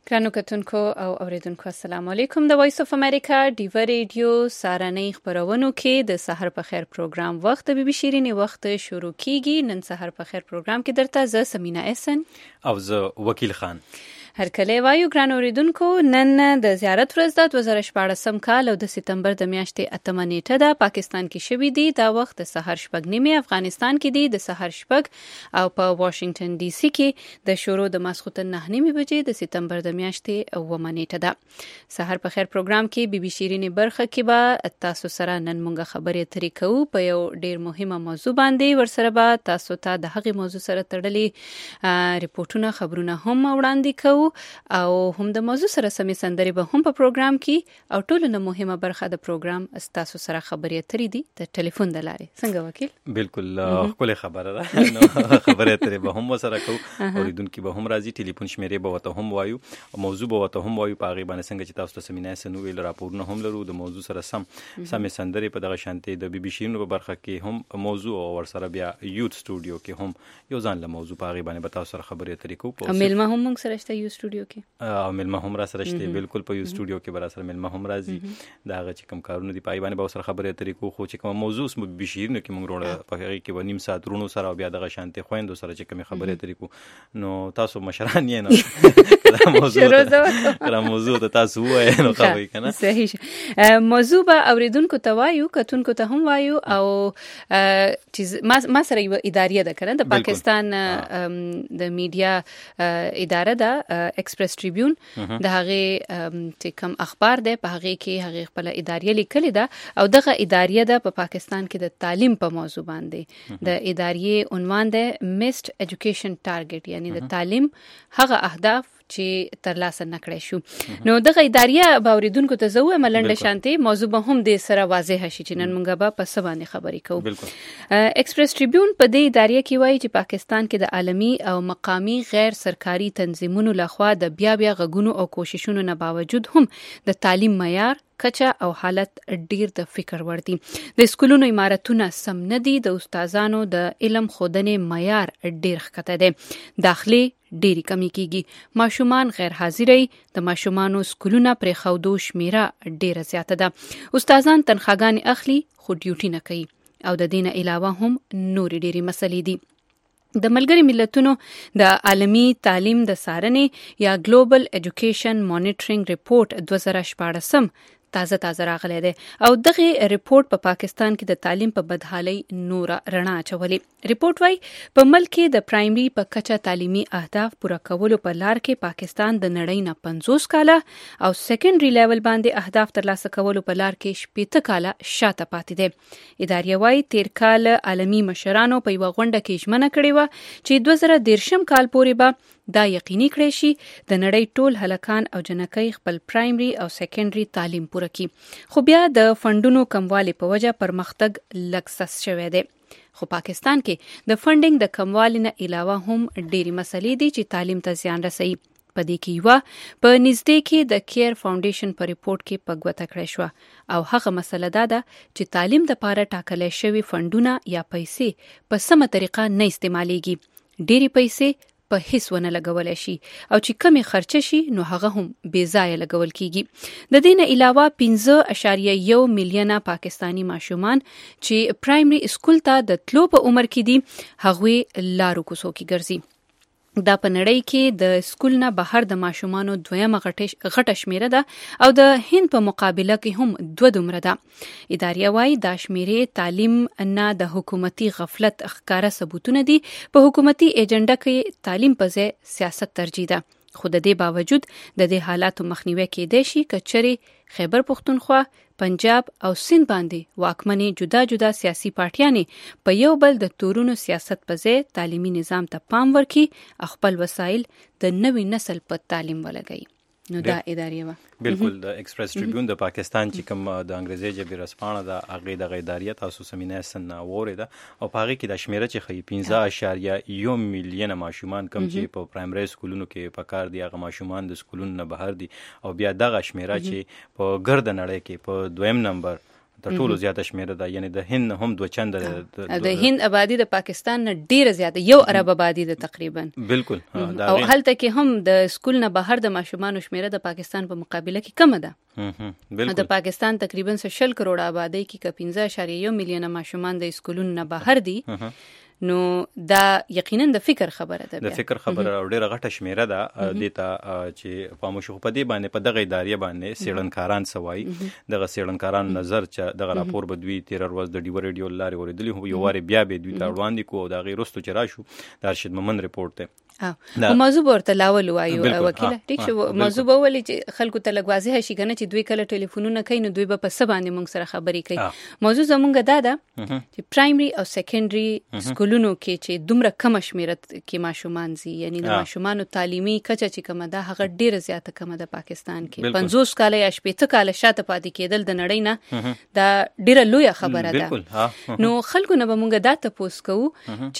ګرانو کتونکو او اوریدونکو السلام علیکم. د وایس اف امریکا ډیو ریډیو سارنۍ خبرونو کې د سحر په خیر پروګرام وخت د بي بي شيرینی وخت شروع کیږي. نن سحر په خیر پروګرام کې درته زه سمینا احسن او زه وکیل خان هر کله وایو. ګرانو اوریدونکو نن د زیارت ورځ د 2014 کال او د سپتمبر د میاشتې 8 نیټه ده. پاکستان کې شوې دي دا وخت د سحر شپږ نیمه، افغانستان کې دي د سحر شپږ او په واشنگټن ډي سي کې د شروع د ماسخوتن 9 نیمه بجې د سپتمبر د میاشتې 9 نیټه ده. سحر په خیر پروګرام کې بي بي شيرینی برخه کې به تاسو سره نن مونږه خبرې اترې کوو په یو ډیر مهمه موضوع باندې. ورسره به تاسو ته د هغې موضوع سره تړلي ریپورتونه خبرونه هم وړاندې کوو او هم د موضوع سره سمې سندرې به هم په پروګرام کې او ټولو نه مهمه برخه د پروګرام تاسو سره خبرې اترې دي د ټلیفون د لارې. څنګه وکیل؟ بالکل خپل خبره ده نو خبرې اترې به هم سره کوو. اوریدونکو به هم راځي، ټلیفون شمیرې به وته هم وایو، موضوع به وته هم وایو. په هغه باندې څنګه چې تاسو ته سمینه سنو ویل راپورونه هم لرو د موضوع سره سمې سندرې په دغه شانتي د بي بي شيرینو په برخه کې هم موضوع او ورسره بیا یوت سټوډیو کې هم یو ځان له موضوع په هغه باندې به تاسو سره خبرې اترې کوو. او ملما هم موږ سره شته یو سټوډیو کې او ملما هم را سره شته. بالکل په یو سټوډیو کې بر سره ملما هم راځي. دا هغه چې کوم کارونه دی پای باندې به سره خبرې اترې کوو. خو چې کوم موضوع سم بي بي شيرینو کې موږ وروړه په هغه کې و نیم ساعت رونو سره بیا دغه شانتي خويندو سره چې کوم خبرې اترې کوو نو تاسو مشران یې نو موضوع ته تاسو وایي نو خبرې کنه صحیح موضوع به اوریدونکو ته وایو، کتونکو ته هم وایو. او چې ما سره یو ادارې ده کنه د پاکستان د میډیا اداره ده ایکسپریس ټریبیون، د هغه چې کوم اخبار ده په هغه کې هغه خپل ادارې لیکلي ده او دغه ادارې ده په پاکستان کې د تعلیم په موضوع باندې. د ادارې عنوان ده میسټ ایجوکیشن ټارګټ، یعنی د تعلیم هغه اهداف چې ترلاسه نکړای شو. نو دغه ادارې به اوریدونکو ته زو ملنډه شانتي موضوع به هم د سره واضح شي چې نن مونږ به په سبانه خبرې کوو. ایکسپریس ټریبیون په دې ادارې کې وایي چې پاکستان کې د عالمي او مقامی غیر سرکاري تنظیمونو لخوا د بیا غږونو او کوششونو نه باوجود هم د تعلیم معیار کچا او حالت ډیر د فکر ور دي. د سکولونو عمارتونه سم نه دي، د استادانو د علم خودنې معیار ډیر ښکته دی، داخلي ډیری کمی کیږي، ماشومان غیر حاضرې، د ماشومانو سکولونه پرې خودو شمیره ډیره زیاته ده، استادان تنخواګانې اخلي خو ډیوټي نه کوي او د دینه علاوه هم نور ډیری مسلې دي. د ملګری ملتونو د عالمی تعلیم د سارنې یا ګلوبل ایجوکیشن مانیټرینګ ریپورت 2014 تازه راغلی دی او دغه ریپورت په پاکستان کې د تعلیم په بدحالۍ نور رڼا اچولې. ریپورت وايي په ملک کې د پرایمري په کچه تعلیمي اهداف پوره کولو په لار کې پاکستان د نړۍ نه 50 کاله او سیکنډري لیول باندې اهداف ترلاسه کولو په لار کې 70 کاله شاته پاتې دي. ادارې وايي 13 کال عالمی مشرانو په یو غونډه کې ژمنه کړې و چې 2013 کال پورې به دا یقیني کړی شي د نړۍ ټول هلکان او جنکۍ خپل پرایمري او سیکنډري تعلیم پوره کړي. خو بیا د فندونو کموالی په وجه پرمختګ لږ شوی دی. خو پاکستان کې د فندینګ د کموالي نه علاوه هم ډېری مسلې دي چې تعلیم ته زیان رسوي. په دې کې یو په نږدې کې د کیر فاونډیشن په ریپورت کې په ګوته کړی شو او هغه مسله ده چې تعلیم د پاره ټاکل شوی فندونه یا پیسې په سمه طریقه نه استعمالېږي. ډېری پیسې په هیڅ ونه لګول شي او چې کمی خرچه شي نو هغه هم بې ځایه لګول کیږي. د دې نه علاوه 15.1 میلیونه پاکستانی ماشومان چې پرایمري اسکول ته د تلو په عمر کې دي هغوی لارو کوڅو کې ګرځي. دا په نړۍ کې د سکول نه بهر د ماشومانو دویمه غټه شمیره ده او د هند په مقابله کې هم دوه دومره ده. ادارې وايي دا شمیرې تعلیم نه د حکومتي غفلت ښکاره ثبوتونه دي. په حکومتي ایجنډا کې تعلیم په ځای سیاست ترجیح ده. خو د دې باوجود د دې حالاتو مخنیوي کېدای شي که چېرې خیبر پختونخوا، پنجاب او سند باندې واکمنې جدا سیاسي پارټیانې په یو بل د تورونو سیاست په ځای تعلیمي نظام ته پام ورکړي، خپل وسایل د نوي نسل په تعلیم ولګوي. نو دا ادارې و بالکل د ایکسپریس ټریبیون د پاکستان چې کوم د انګریزي ژبې رسپانه ده هغه د ادارې تاسو سمینه سن وریده او په هغه کې د شمیره چې خي 15.1 میلیونه ماشومان کم چې په پرایمري سکولونو کې په کار دي هغه ماشومان د سکولونو نه بهر دي او بیا دغه شمیره چې په ګرد نړۍ کې په دویم نمبر تر ټولو زیاته شمیره ده، یعنی د هند هم 2 چنده د هند آبادی د پاکستان نه ډیره زیاته، 1 ارب آبادی ده تقریبا. بالکل. او هلته کې هم د سکول نه بهر د ماشومان شمیره د پاکستان په مقابله کې کم ده. بالکل. د پاکستان تقریبا 100 کروڑ آبادی کې 15.1 میلیونه ماشومان د سکولونو نه بهر دي. نو دا یقینا د فکر خبره ده، د فکر خبره او ډیره غټه شمیره ده. دیتا چې په مشخ په دې باندې په دغه ادارې باندې سیړنکاران سوای دغه سیړنکاران نظر چې دغه راپور بدوي 13 ورځ د ډیو ریډیو لاري ورېدلی هو یو واره بیا به دوی ته وړاندې کو او دا غیر رستو چې راشو د ارشد مومن ریپورت ته او موضوع ورته لاول وایو وکیل ټیک شو. موضوع به ولې چې خلکو ته لګ واضح شي کنه چې دوی کله ټلیفونونه کوي نو دوی به په څه باندې موږ سره خبرې کوي. موضوع زمونږ دا ده چې پرایمري او سیکنډري سکولونو کې چې دومره کم شمیره کې ماشومان زی، یعنی د ماشومانو تعلیمي کچه چې کومه ده هغه ډیره زیاته کومه ده پاکستان کې. 50 کال یا 80 کال شاته پاتې کېدل د نړۍ نه دا ډیره لویه خبره ده. نو خلکو نه به موږ دا تاسو کوو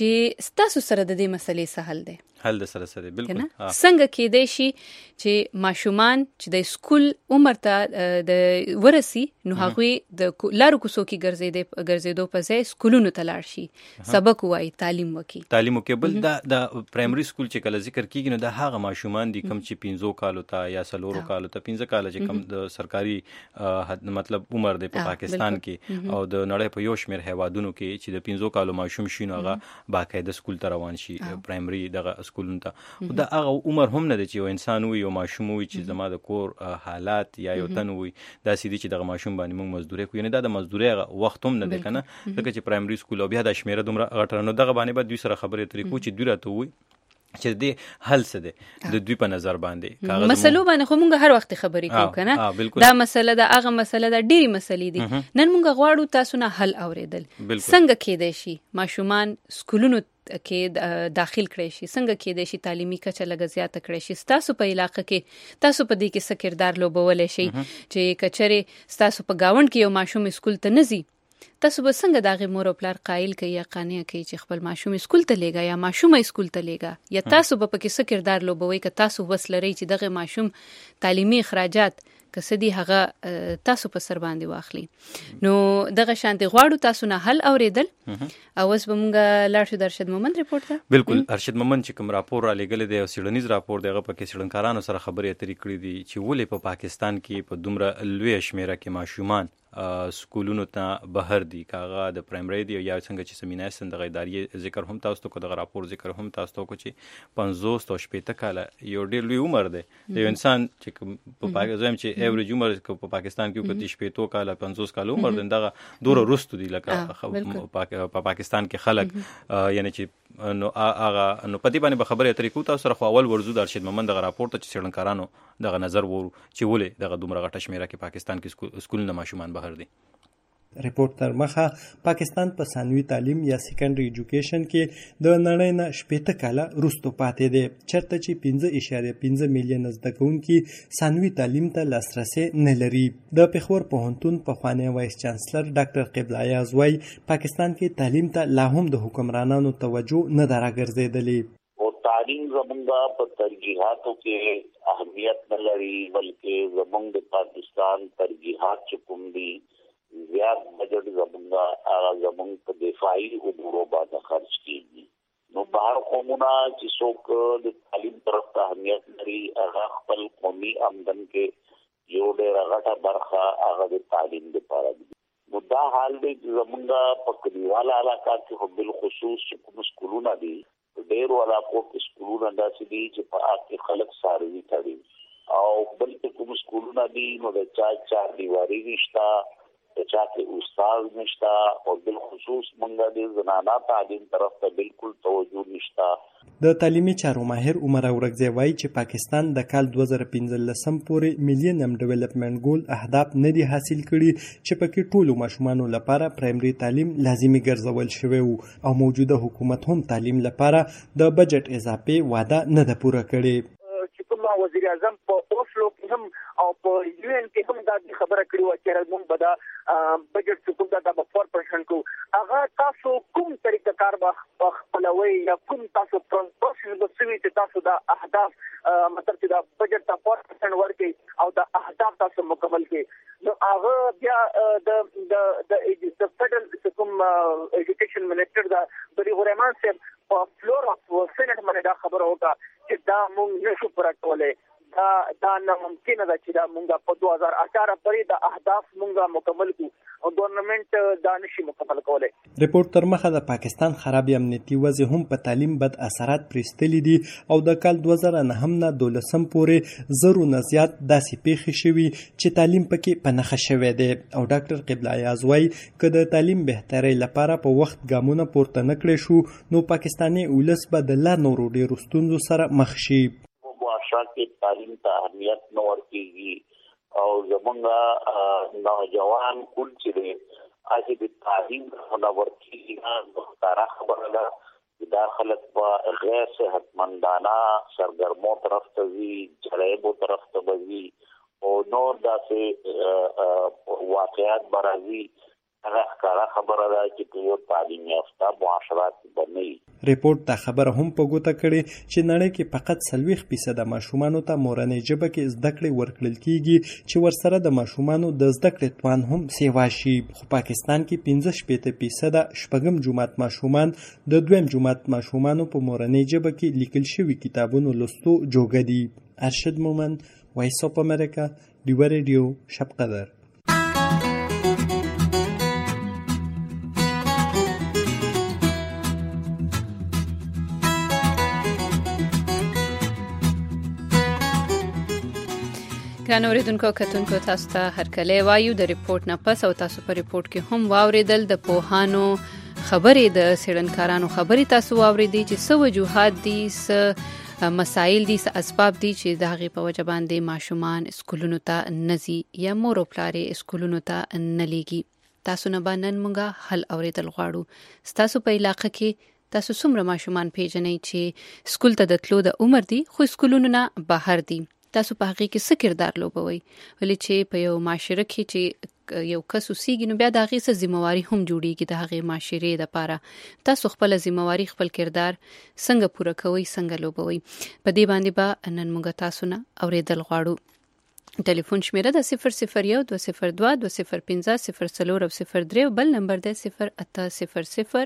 چې تاسو سره د دې مسلې سهل ده حل د سره بالکل څنګه کېدای شي چې ماشومان چې د سکول عمر ته د ورسی نو هغه د لارو کوڅو کې ګرځېدو په ځای سکولونو ته لاړ شي، سبق وایي، تعلیم وکړي. بل دا پرایمري سکول چې کله ذکر کیږي نو دا هغه ماشومان دي کوم چې 15 کالو ته یا 4 کالو ته 15 کال چې کوم د سرکاري مطلب عمر دی په پاکستان کې او د نړۍ په یو شمېر هیوادونو کې چې د 15 کالو ماشوم شي نو هغه باقاعده سکول ته روان شي پرایمري دغه سکولونو ته. دا هغه عمر هم نه دی چې یو انسان وي یو ماشوم وي چې زما د کور حالات یا یو تن وي دا سیدي چې دغه ماشوم باندې موږ مزدوري کوو، یعنی دا د مزدوري وخت هم نه دی کنه. ځکه چې پرایمري سکول او بیا د شمیره دومره غټه نو دغه باندې به دوی سره خبرې اترې کوو چې دوی راته وي چې دې حل څه دی د دوی په نظر باندې کاغذ مسلو باندې خو موږ هر وخت خبرې کوو کنه. دا مسله دا هغه مسله دا ډېری مسلې دي. نن موږ غواړو تاسو نه حل اوریدل. څنګه کېدای شي ماشومان سکولونو کې داخل کړئ شي، څنګه کېدای شي تعلیمي کچه لږ زیاته کړئ شي، تاسو په علاقې کې تاسو په دې کې څه کردار لوبولی شي چې کچره تاسو په گاوند کې یو ماشوم سکول ته نه ځي تاسو به څنګه داغه مور او پلار قایل کوي یا قانع کوي چې خپل ماشوم سکول ته لېږه یا ماشوم سکول ته لېږه، یا تاسو به پکې څه کردار لوبوي که تاسو وسلري چې دغه ماشوم تعلیمي اخراجات کسدي هغه تاسو په سر باندې واخلي. نو دغه شانتي غواړو تاسو نه حل اوریدل. او اوس به مونږه لاړ شو د ارشد مومن ریپورت ته. بالکل ارشد مومن چې کوم راپور را لګل دی او سیډنیز راپور دی هغه پکې سیډنکارانو سره خبرې اترې کړې دي چې ولې په پاکستان کې په دومره لوی شمیره کې ماشومان سکولونو ته بهر دي، کاغه د پرایمري دی یا څنګه چې سمینار سندغه ادارې ذکر هم تاسو ته دغه راپور ذکر هم تاسو ته کو چې 50 او 80 کال یو ډېر لوی عمر دی. یو انسان چې په پاکستان چې ایوریج عمر په پاکستان کې 30 کال 50 کال عمر دی دغه دوره رستو دی لکه په پاکستان کې خلک یعنی چې نو هغه نو په دې باندې خبرې اترې کوو تاسو سره. خو اول ورزو د ارشد مومن دغه راپور ته چې سیډنکارانو دغه نظر وورو چې ولې دغه دومره غټه شمیره کې پاکستان کې سکول نه ماشومان بهر دي. ریپورت تر مخه پاکستان په ثانوي تعلیم یا سیکنډري ایجوکیشن کې د نړۍ نه 80 کاله وروسته پاتې دی، چېرته چې 5.5 میلیون زده کوونکي ثانوي تعلیم ته لاسرسي نه لري. د پېښور پوهنتون پخوانی وایس چانسلر ډاکټر قبله ایاز وایي پاکستان کې تعلیم ته لا هم د حکمرانانو توجه نه ده راګرځېدلې او تعلیم زمونږ په ترجیحاتو کې اهمیت نه لري، بلکې زمونږ د پاکستان ترجیحات چې کوم دي زیات بجټ زمونږ په دفاعي امورو باندې خرج کیږي. نو بهر قومونه چې څوک د تعلیم طرف ته اهمیت لري هغه خپل قومي آمدن کې یو ډېره غټه برخه هغه د تعلیم لپاره دي. نو دا حال دی چې زمونږ په کلیواله علاقه کې خو بالخصوص چې کوم سکولونه دي ډېرو علاقو کې سکولونه داسې دي چې په هغه کې خلک څاروي تړي او بلکې کوم سکولونه دي نو د چار دیواري نشته، چا کې استاد نشتا او بالخصوص مونږ د زنانه تعلیم طرف ته بالکل توجه نشتا. د تعلیمي چارو ماهر عمر اورګزی وایي چې پاکستان د کال 2015 پورې میلینیم ډیولپمنٹ ګول اهداف نه دي حاصل کړي چې پکې ټولو ماشومانو لپاره پرایمري تعلیم لازمي ګرځول شوی وو او موجوده حکومت هم تعلیم لپاره د بجټ اضافي وعده نه ده پوره کړې. وزیر اعظم په اوسلو کې هم او په یو ان کې هم دا خبره کړې و چې موږ به دا بجټ چې کوم دا 4% کو هغه تاسو کوم طریقه کار به خپلوي یا کوم تاسو پروسس به سوي چې تاسو دا اهداف مطلب چې دا بجټ ته 4% ورکړي او دا اهداف تاسو مکمل کړئ. نو هغه بیا د فدرال کوم ایجوکیشن منسٹر دا بری غریمان صاحب په فلور اف سېنات باندې دا خبره وکړه چې دا موږ نشو پوره کولی. دا ناممکنه ده چې دا موږ په 2018 پورې د اهداف موږ مکمل کړو او ګورنمنت دا نشي مکمل کولی. ریپورت تر مخه د پاکستان خراب امنیتي وضع هم په تعلیم بد اثرات پرېستلي دي او د کال 2009 نه 12 پورې زرو نه زیات داسې پیښې شوي چې تعلیم پکې په نښه شوی دی او ډاکټر قبله ایاز وایي که د تعلیم بهترۍ لپاره په وخت ګامونه پورته نه کړی شو نو پاکستاني ولس به د لا نورو ډېرو ستونزو سره مخ شي. کې تعلیم ته اهمیت نه ورکېږي او زمونږ نوجوان ټول چې دی هغې د تعلیم نه ورکېږي نه ښکاره خبره ده چې دا خلک په غیر صحتمندانه سرګرمو طرف ته ځي جرایبو طرف ته به ځي او نور داسې واقعات به راځي. هغه ښکاره خبره ده چې په یو تعلیم یافته معاشرات به نه وي. ریپورت دا خبره هم په ګوته کړې چې نړۍ کې فقط 40% ماشومانو ته مورنۍ ژبه کې زده کړې ورکړل کیږي چې ورسره د ماشومانو د زده کړې توان هم سیوا شي. خو پاکستان کې 15% شپږم جماعت ماشومان د دویم جماعت ماشومانو په مورنۍ ژبه کې لیکل شوي کتابونو لوستو جوګه دي. ارشد مومند، وایس اف امریکا، ډیوه ریډیو، شب قدر. ګران اوریدونکو کتونکو تاسو ته هرکلی وایو د ریپورت نه پس او تاسو په ریپورت کې هم واوریدل د پوهانو خبرې د څېړنکارانو خبرې تاسو واوریدي چې څه وجوهات دي څه مسایل دي څه اسباب دي چې د هغې په وجه باندې ماشومان اسکولونو ته نه ځي یا مور او پلار یې اسکولونو ته نه لیږي. تاسو نه به نن موږ حل اوریدل غواړو. ستاسو په علاقه کې تاسو څومره ماشومان پیژنئ چې اسکول ته د تلو د عمر دي خو اسکولونو نه بهر دي؟ تاسو په هغې کې څه کردار لوبوئ؟ ولې چې په یو معاشره کې چې یو کس اوسیږي نو بیا د هغې څه ذمهواري هم جوړیږي د هغې معاشرې دپاره. تاسو خپله ذمهواري خپل کردار څنګه پوره کوئ، څنګه لوبوئ؟ په دې باندې به نن موږ تاسو نه اوریدل غواړو. ټلیفون شمیره د 001 202 205 04 او 03 بل نمبر د 0800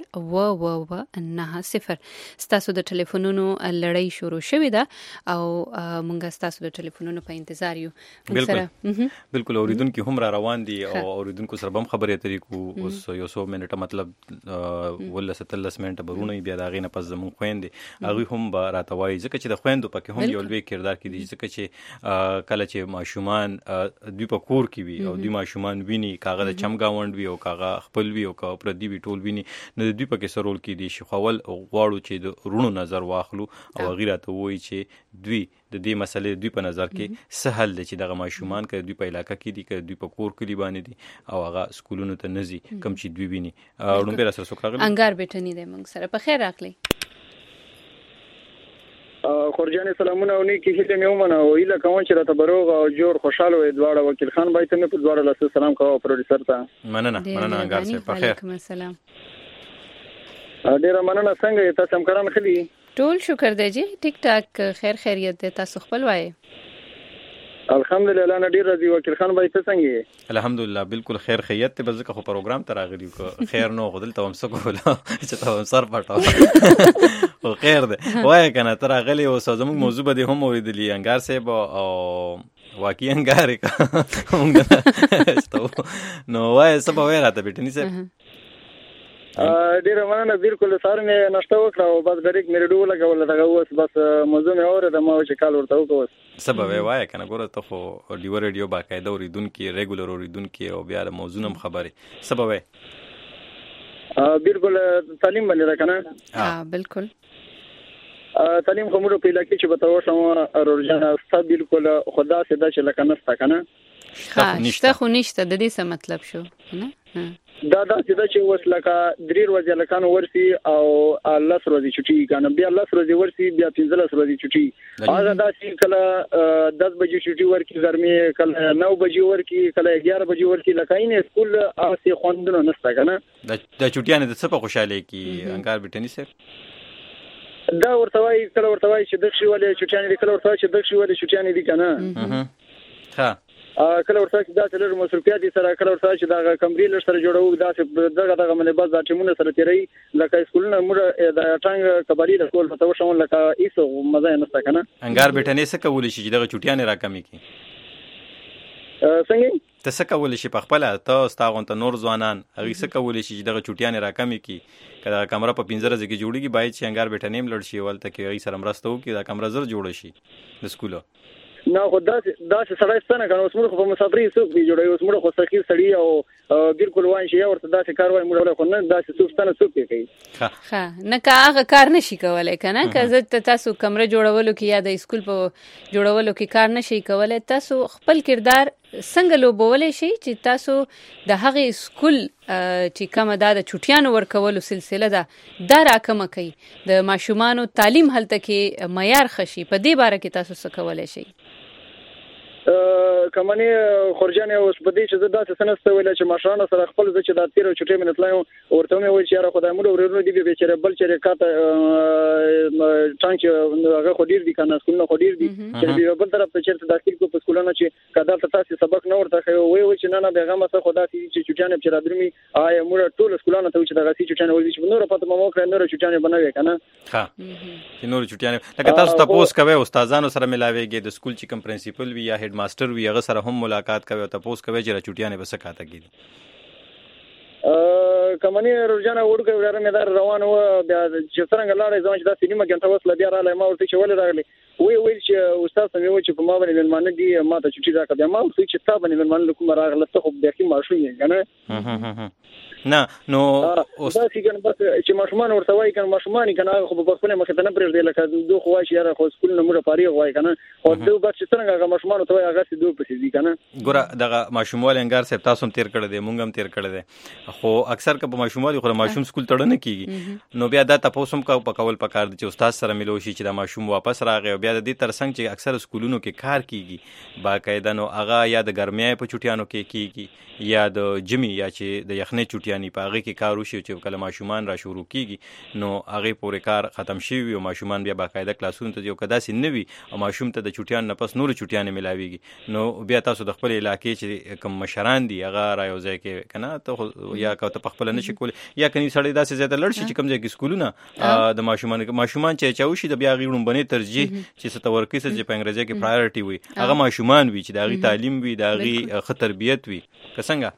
990. ستاسو د ټلیفونونو لړۍ شروع شوې ده او مونږ ستاسو د ټلیفونونو په انتظار یو. بالکل اوریدونکو هم را روان دي او اوریدونکو سره هم خبرې اترې کوو. اوس یو څو منټه مطلب 13 منټه برونه بیا د هغې نه پس زموږ خویندې هغوی هم به راته وایي ځکه چې د خویندو پکې هم یو لوی کردار کې دي ځکه چې کله چې ماشومان دوی په کور کې وي او دوی ماشومان ویني کاغه د چم گاوند وي او کاغه خپل وي او کا پردي وي ټول ویني نو دوی په کې سرول کې دي شخول غواړو چې د رونو نظر واخلو او غیره ته وایي چې دوی د دې مسلې دوی په نظر کې سهل دي چې دغه ماشومان کې دوی په علاقې کې دي کې دوی په کور کې باندې دي او هغه سکولونو ته نزي کم چې دوی ویني. ډومبه را سره سوکراغلی انګار بیٹنی دی موږ سره په خیر راغلی. خورجان سلامونه او نیکی هیله مې ومنه او هیله کوم چې راته بروغ او جوړ خوشاله وي. دواړه وکیل خان بای ته مې په دواړه لاسه سلام کوم پروډوسر ته. مننه انګار صاحب په خیر. وعلیکم السلام. ډیره مننه. څنګه تاسو همکاران خلی؟ ټول شکر دی جی ټیک ټاک خیر خیریت دی. تاسو خپل وایي؟ الحمدلله نه ډیر راځي. وکیل خان بای ته څنګه؟ الحمدلله بالکل خیر خیریت ته بزکه خو پروګرام ته راغلی کو خیر نو غدل ته هم سکول چې ته هم سر پټاو او خیر ده وای کنه تر غلی او زموږ موضوع به هم اوریدلی انګار صاحب او واقعي انګار کا نو وای سبا وای راته بیٹنی صاحب ډیره مننه. بالکل سار مې نشته وکړه او بس ډایرکټ مې ریډیو لګول دغه اوس بس موضوع مې اورېده ما چې کال ورته وکړ. سبا وای کنه ګوره ته خو ډیوه ریډیو باقاعده اوریدونکي ریګولر اوریدونکي او بیا د موضوع هم خبرې سبا وای بالکل تعلیم باندې راکنه. بالکل تعلیم کومو په علاقې چې بتاو شم رورجان ستا بالکل خدا سدا چې لکنه ستا کنه نشته خو نشته د دې څه مطلب شو نه دا چې وس لکه 3 ورځې لکانو ورسي او 10 ورځې چټي کنه بیا 10 ورځې ورسي بیا 15 ورځې چټي هغه دا چې کله 10 بجې چټي ورکی ګرمي کله 9 بجې ورکی کله 11 بجې ورکی لکه اینه سکول اسی خوندونه نسته کنه د چټیانه د څه په خوشاله کې انګار بیٹنی صاحب دا ورتوي کله ورتوي چې دښي ولې چټیانه دي کله ورتوي چې دښي ولې چټیانه دي کنه ها کله ورته چې دا چې مصرفيات سره کله ورته چې دا کمرې لر سره جوړو دا چې دغه منه بس دا ټیمونه سره تیری لکه سکولونه موږ د ټنګ کبالي د کول ته وشون لکه ایسو مزه نه ستا کنه انګار بیٹنې څه کول شي چې دغه چټیان راکمي کی څنګه ته څه کول شي په خپل ته ستاغون ته نور ځوانان هغه څه کول شي چې دغه چټیان راکمي کی کله کمره په 15 ځکه جوړیږي باید چې انګار بیٹنې ملړ شي ولته کې هغه سره مرسته وکړي دا کمره زر جوړ شي د سکولو نه خو دا سړی ستنه کنه اوس موږ په مسافرۍ څوک دی جوړي اوس موږ خو سخی سړی او بالکل وای شي ورته دا څه کار وای موږ خو نه دا څه ستنه څوک کوي ها نه کاغه کار نشي کولای کنه که تاسو کمره جوړولو کې یا د اسکول په جوړولو کې کار نشي کولای تاسو خپل کردار څنګه لوبولای شي چې تاسو د هغه اسکول چې کومه د چټیانو ورکولو سلسله ده راکمه کوي د ماشومانو تعلیم هلته کې معیار خشي په دې باره کې تاسو څه کولای شي کمنې خورجان اوس په دې چې دا څه نسته ویل چې ماشومان سره خپل چې د تیر چټي منټ لایو ورته مې وایي چې را خدای موږ ورونو دي به چې بل چې کاته ټانک هغه خو ډیر دي کنه سکول خو ډیر دي چې بل طرف ته چې داخل کو په سکولونو چې کدا تاسو سبق نه ورته وایي چې نه پیغام څه خدا چې چټیان چې را درمي آی موږ ټول سکولونو ته چې دغه چټیان ولې چې نور پته مو کړ نور چټیان بنوي کنه ها چې نور چټیان لکه تاسو تاسو کوي استادانو سره ملاويږي د سکول چې کوم پرنسپل وي یا هډ ماستر وی هغه سره هم ملاقات کوي او تاسو کوي چې چټیانه بس کاته کیږي کمنې روزانه ورګه ورمدار روان و بیا چې څنګه لاړې ځم چې دا سینما کې تاسو بیا رااله ما ورته چې ولې راغلی وی چې استاد سمې و چې په ما باندې ملمانه دي ما ته چټي راکړه ما ورته چې تا باندې ملمانه کوم راغله ته خو بیا کې ماشوم یې کنه نه نو دا څنګه بس چې ماشومان ورته وای کنه ماشومان کنه خو په خپل مخ ته نه پرېږدي لکه دوه خو وای یاره خو سکول نه موږ پاره وای کنه او دوه بس څنګه هغه ماشومان ته وای هغه سي دوه پسې دي کنه ګوره دغه ماشوموال انګار صاحب تاسو هم تیر کړی دی مونږ هم تیر کړی دی خو اکثر که په ماشوموالي خو ماشوم سکول تړنه کیږي نو بیا دا تاسو هم په کول پکار دي چې استاد سره ملو شي چې دا ماشوم واپس راغی بیا د دې ترڅنګ چې اکثر سکولونو کې کار کیږي باقاعده نو هغه یا د ګرمۍ په چټیانو کې کیږي یا د جمی یا چې د یخنۍ چټیانی په هغه کې کار وشي چې کله ماشومان را شروع کیږي نو هغه پورې کار ختم شي او ماشومان بیا باقاعده کلاسونو ته یو کدا سي نوي او ماشوم ته د چټیان نه پس نور چټیان ملاويږي نو بیا تاسو د خپل علاقې چې کوم مشران دي هغه را یو ځای کې کنه ته یا که ته خپل نه شي کول یا کني سړی داسې زیاته لړ شي چې کوم ځای کې سکولونه د ماشومان چې چاوشي د بیا غیړم بنې ترجیح چې ستورکې چې په انګریزي کې پرایورټي وي هغه ماشومان وي چې د هغه تعلیم وي د هغه خطربیت وي څنګه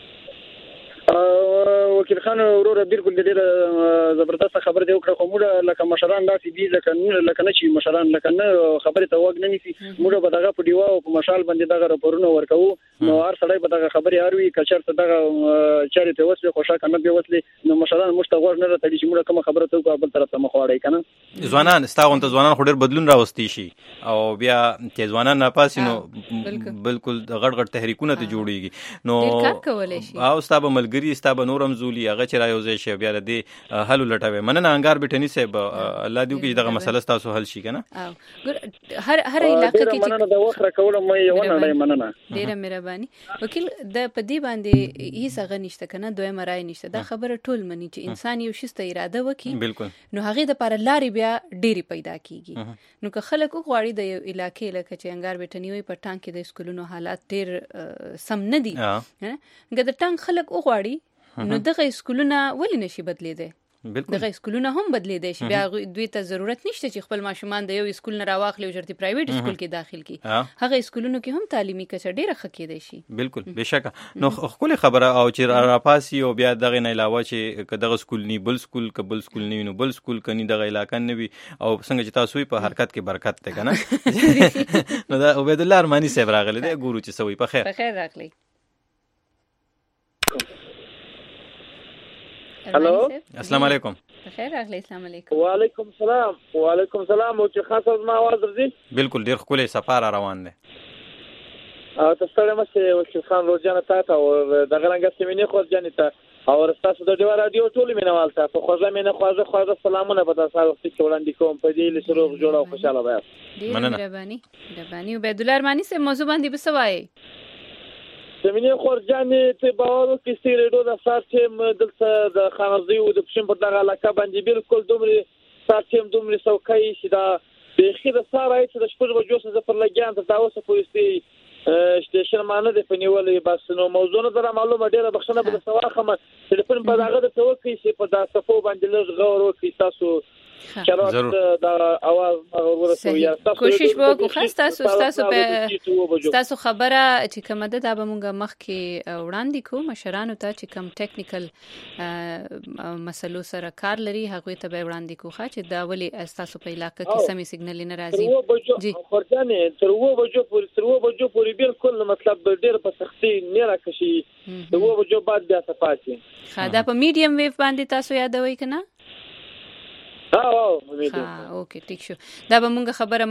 وکیل خان وروره بالکل د ډیره زبردست خبر دی وکړه خو موږ لکه مشران داسې دي لکه نه چې مشران لکه نه خبره ته وګ نه نیسي موږ به دغه په دیوا او په مشال باندې دغه راپورونه ورکو نو هر سړی به دغه خبرې اروي کچر ته دغه چارې ته وسله خوشا کنه به وسله نو مشران مستغور نه راځي چې موږ کوم خبره ته په بل طرف ته مخواړی کنه ځوانان ستاغون ته ځوانان خډر بدلون راوستي شي او بیا چې ځوانان نه پاسي نو بالکل غړ غړ تحریکونه ته جوړیږي نو او ستابه ملګری ستابه نورم زولي هغه چې رايوځي شي بیا د حل لټوي مننه انګار بیٹنی صاحب الله دې کې دغه مسله تاسو حل شي کنه هر علاقې کې مننه د وخت راکول مې یو نه مننه ډیره مهرباني وکیل د پدی باندې هیڅ هغه نشته کنه دوی مرای نشته دا خبره ټول مني چې انسان یو شسته اراده وکي بالکل نو هغه د پر لارې بیا ډیری پیدا کیږي نو که خلک غواړي د یو علاقې لکه چې انګار بیٹنی وي په ټانک کې د سکولونو حالات ډیر سم نه دي هغه د ټانک خلک غواړي نو دغه سکولونه ولې نشي بدلیدي دغه سکولونه هم بدلیدي شي بیا دوی ته ضرورت نشته چې خپل ماشومان د یو سکول نه راواخلي او چرته پرایویټ سکول کې داخل کی هغه سکولونو کې هم تعلیمي کچه ډیره خکېدي شي بالکل بشکه نو خپل خبره او چې راپاسي او بیا دغه نه علاوه چې دغه سکول نی بل سکول قبل سکول نی نو بل سکول کني دغه علاقې نه وي او څنګه چې تاسو په حرکت کې برکت ته کنه نو دا عبید الله ارمانی صاحب راغلی دی ګورو چې سوي په خیر راغلی هلو السلام علیکم بخیر راغلی السلام علیکم وعلیکم السلام او چې خاصه ما आवाज درځي بالکل ډیر خولي سفر روان دي تاسو ته مشه وکیل خان روزانه تاسو او دغه رنګ سیمینه خو ځانته او تاسو د ډیو رادیو ټول مینوال تاسو خو زمينه خو سلامونه په تاسو وخت کې وړاندې کوم په دې لسرو جوړه او خوشاله وای مننه مهرباني عبید الله ارمانی سے موضوع باندې بسوای زمينه خورجانې ته باور کې سیریډو د ساتم دلته د خانزي او د پښین په دغه علاقه باندې بالکل دومره ساتم دومره سوکای شي دا بخي د سارای چې د شپږ بجو څخه پر لګیان ته تاسو پولیسي شرمانه د پنیولې بس نو موضوع نه در معلومه ډیره بخښنه به سواخه تلیفون په داغه د توقع شي په دا صفو باندې لږ غور وکړي تاسو ضرور دا आवाज ورسوي یا تاسو کوشش وکړو تاسو خبره چې کومه ده دا به مونږه مخکې وړاندې کوو مشرانو ته چې کوم ټیکنیکل مسلو سره کار لري هغه ته به وړاندې کوو چې دا ولي تاسو په علاقې کې سمې سیګنال نه راځي جی خورځانه تر و بجو پورې بالکل مطلب ډېر په سختي نه راکشي تر و بجو بعد بیا صفاتي دا په میډیم ویو باندې تاسو یادوي کنه اوکې ټیک شو دا به مونږ خبره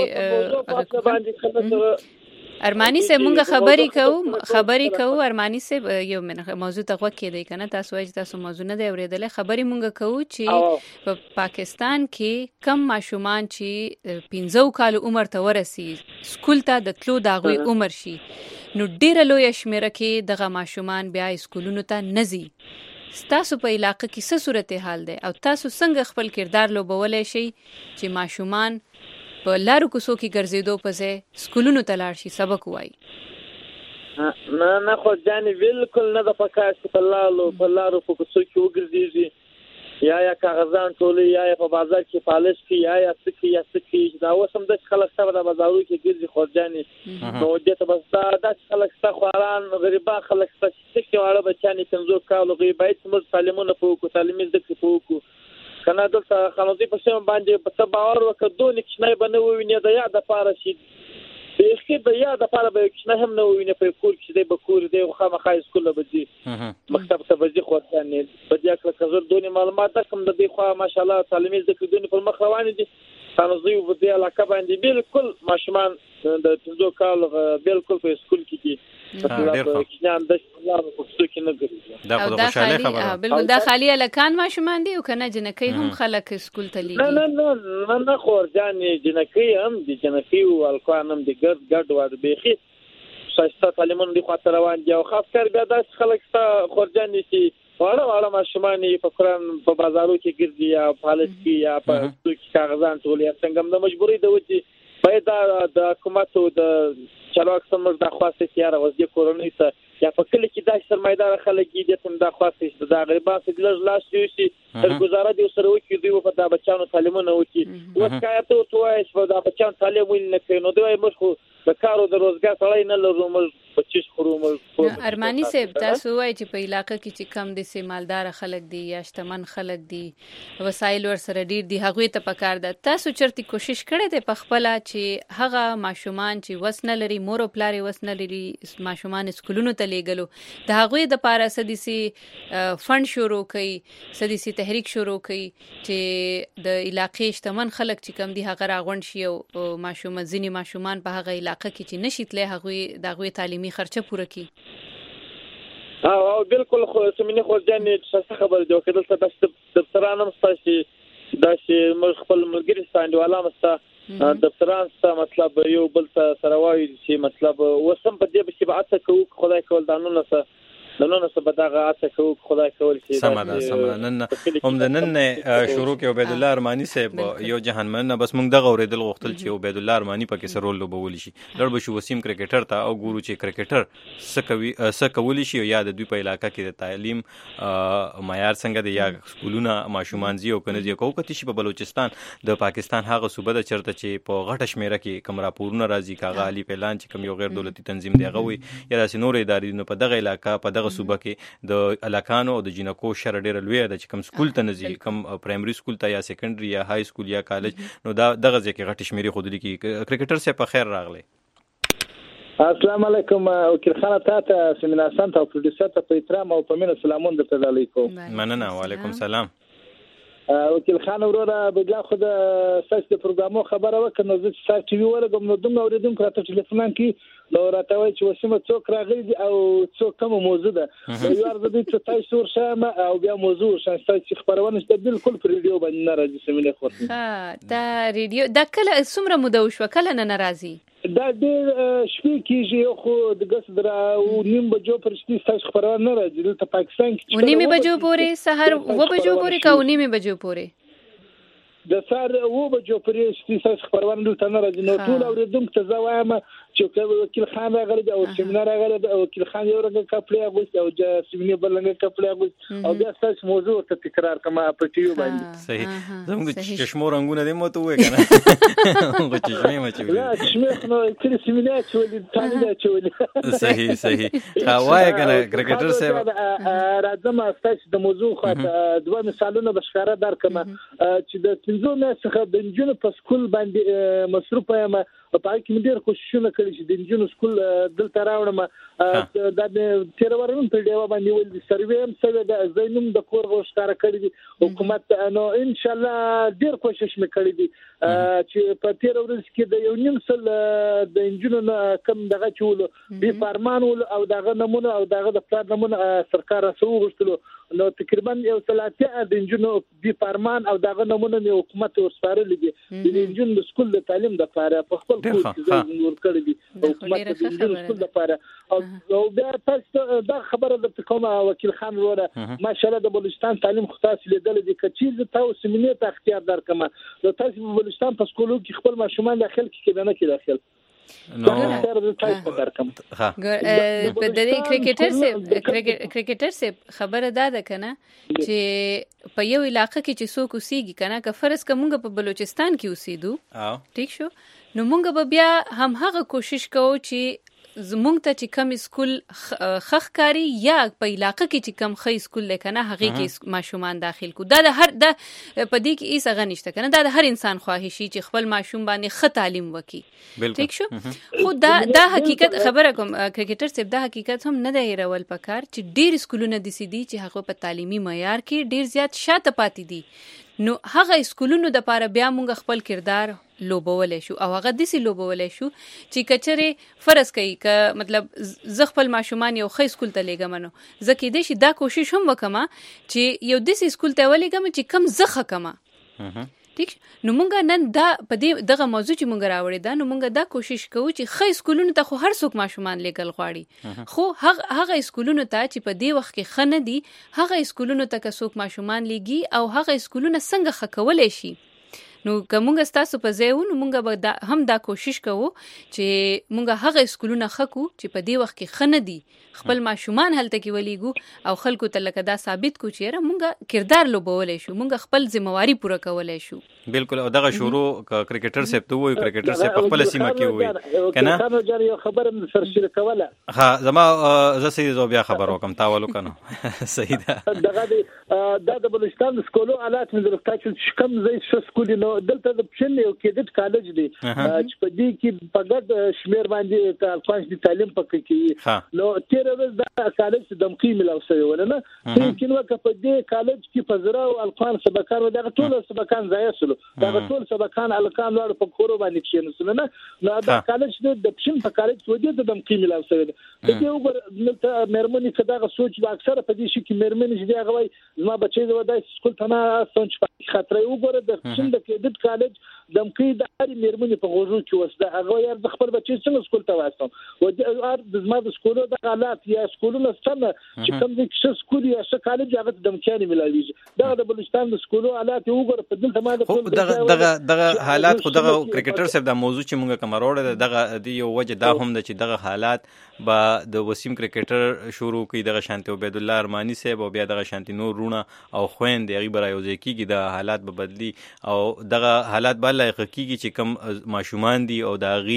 مخکې ارمانی سے مونږ خبرې کوو ارمانی سے یو موضوع ته غوږ کېدی کنه تاسو وایي تاسو موضوع نه دی اورېدلې خبرې مونږ کوو چې په پاکستان کې کم ماشومان چې 15 کال عمر ته ورسي سکول ته د تلو د غوي عمر شي نو ډېر لوی شمیره کې دغه ماشومان بیا سکولونو ته نزي تاسو په علاقې کې څه صورتحال ده او تاسو څنګه خپل کردار لوبولای شئ چې ماشومان په لارو کوڅو کې ګرځېدو په ځای سکولونو ته لاړ شي سبق وایي نه خو ځانې بالکل نه د پکار چې په لارو په کوڅو کې وګرځېږي یا کاغذان ټولې یا په بازار کې پالش کې یا سکی دا اوس هم د خلک سره د بازارو کې ګرځي خو ځانې نو دې ته بس دا خلک سره خواران غریبا خلک سره چې واړه بچانې څنګه کالو غیبایت موږ تعلیمونه په تعلیمي ذکر په کنه دلته خلوزي په شم باندې په باور وکړو نکښنه بنوي نه د یاد لپاره شي به د یاد لپاره به نکښنه هم نو ویني په کور کې د بکور دی خامخا سکول به دي مکتب ته به دي خو ځنه په دې کې کزر دونی معلومات کوم د دې خو ماشاءالله تعلیمي ذکر دونی پر مخ روان دي خلوزي په دې علاقه باندې بالکل ماشومان د 15 کال بالکل په سکول کې ډېر بالکل دا خالی الکان ماشومان دي او کنه جنکې هم خلک سکول ته لیږي نه خورځانې جنکې هم دي جنکې او الکان هم دي ګډ واد بيخي شایسته تعلیمونه دي خاطر روان دي او خاص کر بیا د خلک ته خورځانې چې واړه ماشومان په قرآن په بازارو کې ګرځي یا پالس کې یا په څوک کاغذان ټول یا څنګه د مجبوري د وتی باید د حکومت او د چارواکو سره د خاصه سیاره وځي کورونی ته یا په کله کې د سرمایدار خلک دي ته د خاصه د غریبا سګلز لاس یوسي تر گزاره دي سره وکي دوی په د بچانو تعلیمونه وکي وکایته او توای چې د بچانو تعلیم ولنه کوي نو دوی مخ د کارو د روزګار سره نه لرو مې بچیش خروم ارمانی صاحب تاسو وایي چې په علاقې کې چې کم دي سي مالدار خلک دي یا شتمن خلک دي وسایل ور سره ډیر دي هغه ته پکار ده تاسو چرته کوشش کړئ ته په خپل چې هغه ماشومان چې وسنه لري مور او پلار وسنه لري ماشومان سکولونو ته لیږلو د هغه د پاره سديسي فند شروع کړي سديسي تحریک شروع کړي چې د علاقې شتمن خلک چې کم دي هغه راغونډ شي او ماشومان ځینی ماشومان په هغه علاقې کې چې نشیتله هغه دغه تعلیمي خرچه پوره کړي او بالکل خو سمینه خو ځنې څه خبر دی کله څه د ترانم ستاسي د شي خپل ملګری ستاندواله مستا د فرانس مطلب یو بل سره وایي چې مطلب وسم په دې چې بعثه کوو خدای کول دانونه څه بداغه اته کوو خدای کول شي سمه نن هم د نن شروع کې عبید الله ارمانی صاحب یو جهان من بس موږ دغه اوریدل غوښتل چې عبید الله ارمانی پکې سره رول لوبول شي لړ بشو وسیم کرکټر ته او ګورو چې کرکټر سکوي شي یا د دوی په علاقې کې د تعلیم معیار څنګه دی یا سکولونه ماشومان زی او کنه دی کوکتی شي په بلوچستان د پاکستان هغه صوبه د چرته چې په غټه شمیره کې کم راپورونه راځي کاغه علي اعلان چې کم یو غیر دولتي تنظیم دی غوي یا د نور ادارې نو په دغه علاقې په دغه صوبه کې د علاقانو او د جنکو شر ډیر لوی د چې کم سکول ته نزي کم پرایمري سکول ته یا سیکنډري یا های سکول یا کالج نو دغه ځکه غټ شمیري خودلی کې کرکټر سه په خیر راغلی السلام علیکم وکیل خان ته سیمیناسان ته پروډوسر ته په احترام او په مینه سلامون درته علیکم مننه وعلیکم سلام وکیل خان وروره بګلا خو د ساس د پروګرامو خبره وکړه زه چې سار ټي وی ورګم نو دومره اوریدونکو راته ټلیفون کې نو راته وایي چې وسیمه څوک راغلی او څوک کوم موضوع ده یو ارزه دي چې تاسو ورشم او بیا موضوع شانسته چې خبرونه ست بالکل پر ریډیو باندې ناراضي سمینه خورتي دا ریډیو د کله څومره مده وشو کله نه ناراضي دا د شپې کېږي خو د ګس درا او نیم بجو پرشتي تاسو خبرونه نه راځي د پاکستان کې نیم بجو پورې سحر و بجو پورې کا نیم بجو پورې د سار و بجو پرې ستاسو خبرونه دلته نه راځي. نو ټول اوریدونکو ته زه وایم چې وکیل خان راغلی او سیمینار راغلی او وکیل خان یو رنګ کپړې اغوست او د سیمینار بل رنګ کپړې اغوست او بیا تاسو موضوع ته تکرار کما په ټیو باندې. صحیح. زموږ چشمو رنگونه دې مو ته وې کنه هغه چشمه ما چې لا چشمه نو کله سیمینار چې ولې تانه دا چې ولې صحیح وای کنه کرکټر صاحب راځم تاسو د موضوع خاطر دوه مثالونه بشکاره درکمه چې د تنظیم څخه د انجونو په سکول باندې مصروف یم په هغه کې ډېر کوششونه کړي چې د انجونو سکول دلته راوړم. د تیرورن په ډیوا باندې ول د سروې هم سره د زینوم د کور غوښتاره کړی دي حکومت نو ان شاء الله ډېر کوشش وکړي دي چې په تیر ورځ کې د یو نیم سل د انجونو کم دغه چول به فرمان او دغه نمونه او دغه د پلان نمونه سرکار سره وغوښتلو. نو تقریبا یو ثلاثه د انجونو به فرمان او دغه نمونه د حکومت ورسپارل دي د انجونو د سکول د تعلیم د لپاره په خپل کور کې ور کړی دي حکومت د انجونو سکول د لپاره. او بیا تاسو دا خبره د کومه وکیل خان وروره ماشاءالله د بلوچستان تعلیم خاص لیدل دي چې تاسو سیمینار ته اختیار درکمه نو تاسو په بلوچستان په سکولو کې خپل ماشومان داخل کې نه کې داخل نو په دې کرکټر سے خبره ده کنه چې په یو علاقې کې چې څوک اوسېږي کنه که فرض کومه په بلوچستان کې اوسېدو ټیک شو نو مونږ به بیا هم هغه کوشش کوو چې زمونږ ته چې کم سکول خخ کاری یا په علاقې کې چې کم خې سکول لکنه هغه کې ماشومان داخل کو دا د هر د پدې کې ایس هغه نشته کنه دا د هر انسان خواهشي چې خپل ماشوم باندې ښه تعلیم وکړي ټیک شو خو دا حقیقت خبره کوم کرکټر صاحب دا حقیقت هم نه دی هیرول پکار چې ډیر سکولونه د سیدي چې هغه په تعلیمي معیار کې ډیر زیات شاته پاتې دي نو هغه سکولونو د پاره بیا مونږ خپل کردار لوبولای شو او هغه دسی لوبولای شو چې کچره فرض کوي ک مطلب ز خپل ماشومان یو خې سکول ته لګم نو زکه دې شي دا کوشش هم وکما چې یو دسی سکول ته ولګم چې کم زخه کما ټیک نو مونږ نن دا په دې دغه موضوع چې مونږ راوړی دا نو مونږ دا کوشش کوو چې خې سکولونو ته خو هر څوک ماشومان لګل غواړي خو هغه سکولونو ته چې په دې وخت کې خنه دي هغه سکولونو ته که څوک ماشومان لګي او هغه سکولونه څنګه خکولای شي نو کومه تاسو په ځای نو مونږ به هم دا کوشش کوو چې مونږ هغه سکولونه خکو چې په دې وخت کې خنه دي خپل ماشومان هلته کې ولېګو او خلکو ته لکه دا ثابت کو چې مونږ کردار لوبولای شو مونږ خپل ذمہواری پوره کولای شو. بالکل او دغه شروع کرکټر صاحب ته وایي کرکټر صاحب په خپل سیمه کې وایي کنه خانو جاری خبر من سرشیر کوله ها زما زه سې زو بیا خبر وکم تاولو کنه صحیح ده دغه د بلوچستان سکولو حالات من درکتا چې کوم ځای سکول نو دلته د پښین یو کېدت کالج دی چې په دې کې په ګډ شمیر باندې کالج د تعلیم پکې کې نو تیر ورځ د کالج د دمقي ملاو شوی ولنه یمکن وکړه په دې کالج کې په زرا او القان سبقان دغه ټول سبقان ځای سره دغه ټول سبقان القان لړ په کورو باندې کېنسل نه نو دا کالج د پښین په کالج کې د دمقي ملاو شوی دی دغه وګور مېرمنې کداغه سوچ با اکثره په دې شي کې مېرمنې چې هغه وای ما بچي زو دای سکول ته نه سوچ خطر وګوره د پښین د کېدت کالج دمقي د اړ مېرمنې په غوږو کې وسده هغه یار د خپل بچي څنګه سکول ته واستم او د زما د سکولو د حالات یا سکولونو څنګه چې کوم دي چې سکول یا څه کالج هغه د دمکاني ملاويږي دغه د بلوچستان د سکولو حالات وګوره په دلته ما دغه حالات خو دغه کرکټر صاحب د موضوع چې مونږه کمروړه دغه دی یو وجه دا هم د چې دغه حالات با د وسیم کرکټر شروع کی دغه شانتی عبید الله ارمانی صاحب او بیا دغه شانتی نور رونه او خويند دی غیبر یو ځکیږي د حالات به بدلی او دغه حالات به لایق کیږي چې کم ماشومان دي او داغي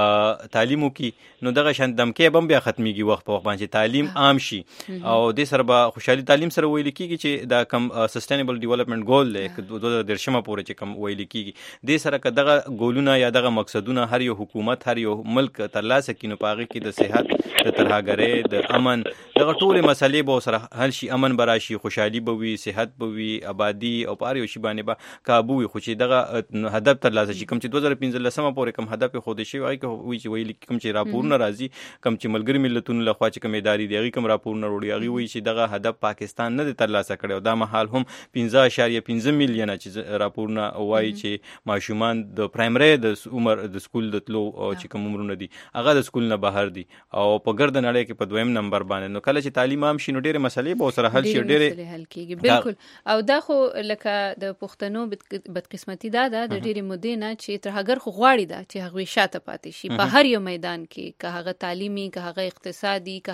تعلیمو کی نو دغه شان دمکې بم بیا ختميږي وخت په وخت باندې تعلیم عام شي او د سره به خوشحالي تعلیم سره ویل کیږي چې دا کم سستینبل ډیولپمنٹ ګول دی 2013 پورې چې کم ویل کیږي د سره کدغه ګولونه یا دغه مقصدونه هر یو حکومت هر یو ملک ترلاسه کینو پاغي کې د صحت د ترهاګرۍ د امن دغه ټول مسلې به سره حل شي امن براشي خوشحالي به وي صحت به وي آبادی او پاره یو شی باندې به کابو وي خو چې دغه هدف ترلاسه شي کم چې 2015 پورې کم هدف خو د شي وای کوي چې ویل کم چې راپورونه راځي کم چې ملګری ملتونو لخوا چې کوم ادارې دی کم راپورونه وروړي هغه وی چې دغه هدف پاکستان نه ترلاسه کړي او دا مهال هم 15.15 میلیونه چې راپورونه عمرونه وایي چې ماشومان د پرایمري د عمر د سکول د تلو چې کوم عمرونه دي هغه د سکول نه بهر دي او په ګرد نړۍ کې په دویم نمبر باندې. نو کله چې تعلیم عام شي نو ډېرې مسلې به سره حل شي، ډېرې حل کیږي. بالکل. او دا خو لکه د پښتنو بدقسمتي دا د ډېرې مودې نه چې ترهګر خو غواړي دا چې هغه شاته پاتې شي په هر یو میدان کې، که هغه تعلیمي، که هغه اقتصادي، که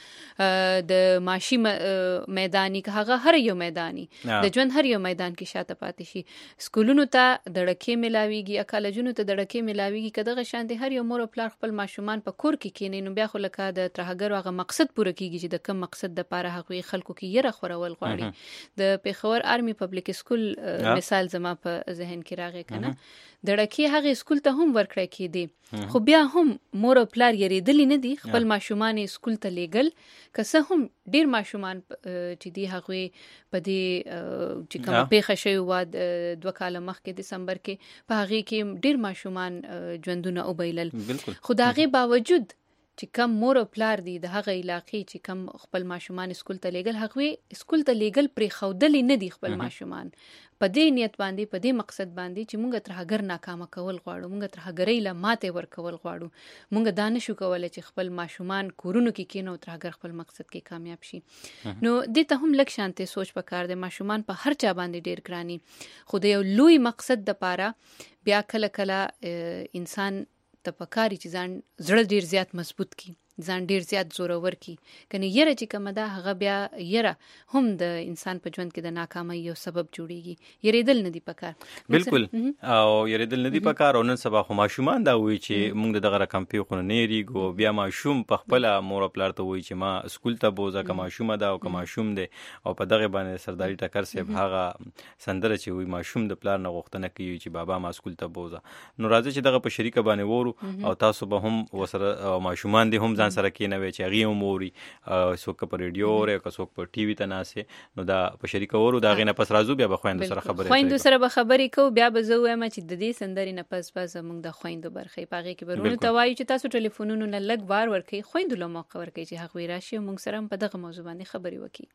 هغه د معاشي میداني، که هغه هر یو میداني د ژوند هر یو میدان کې شاته پاتې شي. سکولونو ته د ډکې ملاويږي، کالجونو ته د ډکې ملاويږي، که دغه شان دي هر یو مور او پلار خپل ماشومان په کور کې کینې نو بیا خو لکه د ترهګر هغه مقصد پوره کیږي چې د کوم مقصد د لپاره هغوی خلکو کې یره خورول غواړي. د پیښور آرمي پبلک سکول مثال زما په ذهن کې راغی کنه، د ډکې هغه سکول ته هم ورکړی کېدی خو بیا هم مور او پلار یریدلی نه دي خپل ماشومان سکول ته لیږل، که څه هم ډیر ماشومان چې دی هغوی په دې چې کومه پیښه شوې وه 2 کاله مخکې دسمبر کې په هغې کې ډیر ماشومان ژوندونه وبایلل. خو د هغې باوجود چې کم مور او پلار دي د هغه علاقې چې کم خپل ماشومان سکول ته لیږل، هغوی سکول ته لیږل پرېښودلی نه دي خپل ماشومان په دې نیت باندې، په دې مقصد باندې چې مونږ ترهګر ناکامه کول غواړو، مونږ ترهګرۍ له ماتې ورکول غواړو، مونږ دا نشو کولی چې خپل ماشومان کورونو کې کینو او ترهګر خپل مقصد کې کامیاب شي. نو دې ته هم لږ شانتې سوچ پکار دی. ماشومان په هر چا باندې ډیر ګراني، خو د یو لوی مقصد دپاره بیا کله کله انسان ته پکاري چې ځان زړه ډیر زیات مضبوط کی، ځان ډیر زیات زورور کی، کنه یره چې کومه ده هغه بیا یره هم د انسان په ژوند کې د ناکامۍ یو سبب جوړیږي. یریدل نه دی پکار. بالکل. او یریدل نه دی پکار. او نن سبا خو ماشومان دا وایي چې موږ دغه رقم پیښو نه یریږو. بیا ماشوم په خپل مور او پلار ته وایي چې ما سکول ته بوزه، که ماشومه ده او که ماشوم دی، او په دغه باندې سرداري ټکر صاحب هغه سندره چې وایي ماشوم د پلار نه غوښتنه کوي چې بابا ما سکول ته بوزه. نو راځي چې دغه په شریکه باندې وورو او تاسو به هم وسره ماشومان دي هم ځان سره کېنوي چې هغې هم اوري، څوک په ریډیو اوري که څوک په ټي وي ته ناست، نو دا په شریکه اورو. د هغې نه پس راځو بیا به خویندو سره خبرې خویندو سره به خبرې کوو. بیا به زه ووایم چې د دې سندرې نه پس به زموږ د خویندو برخې په هغې کې به ورونو ته وایو چې تاسو ټلیفونونو نه لږ وار ورکوئ، خویندو له موقع ورکوئ چې هغوی راشي او موږ سره هم په دغه موضوع باندې خبرې وکړي.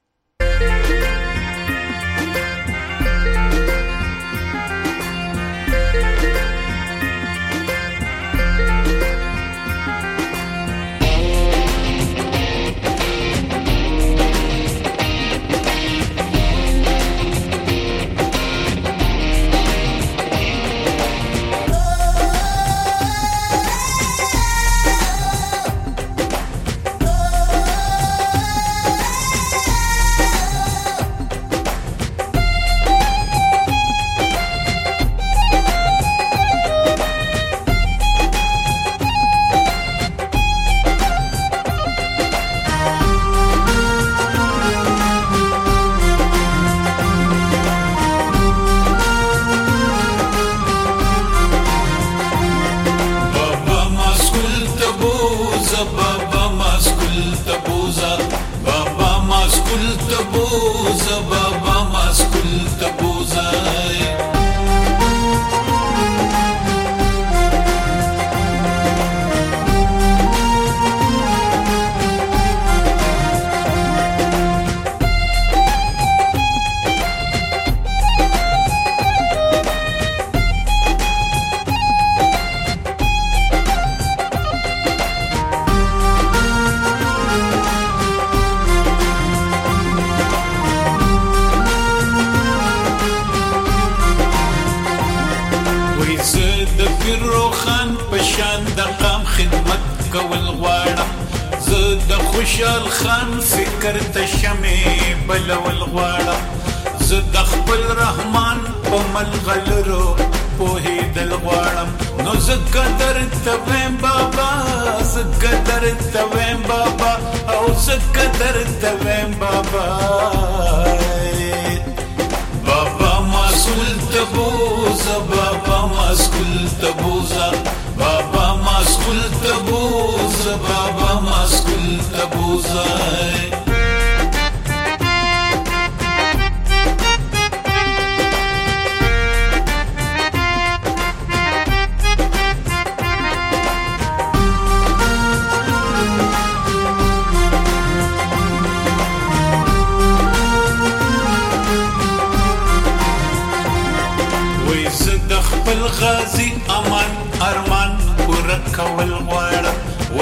خوشحال خان فکر ته شمې بلول غواړم، زه د خپل رحمان په ملغلرو پوهېدل غواړم. نو زه قدر ته ویم بابا، زه قدر ته ویم بابا، او زه قدر ته ویم بابا. بابا ما سکول ته بوزه، بابا ما سکول ته بوزه، بابا ما سکول ته بوزه، بابا ما سکول ته بوزه.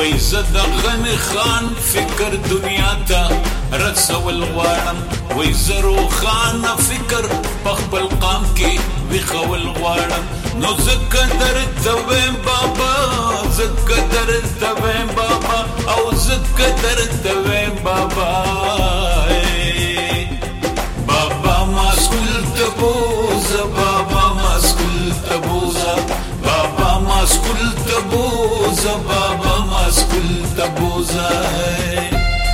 وای زد غنی خان فکر دنیا ته رسول غواړم وای زرو خان فکر پخپل قام کې ویخول غواړم نو زکه درته ویم بابا زکه درته ویم بابا او زکه درته ویم بابا بابا ما سکول ته بوزه بابا ما سکول ته بوزه بابا ما سکول ته بوزه بابا ما سکول ته بوزه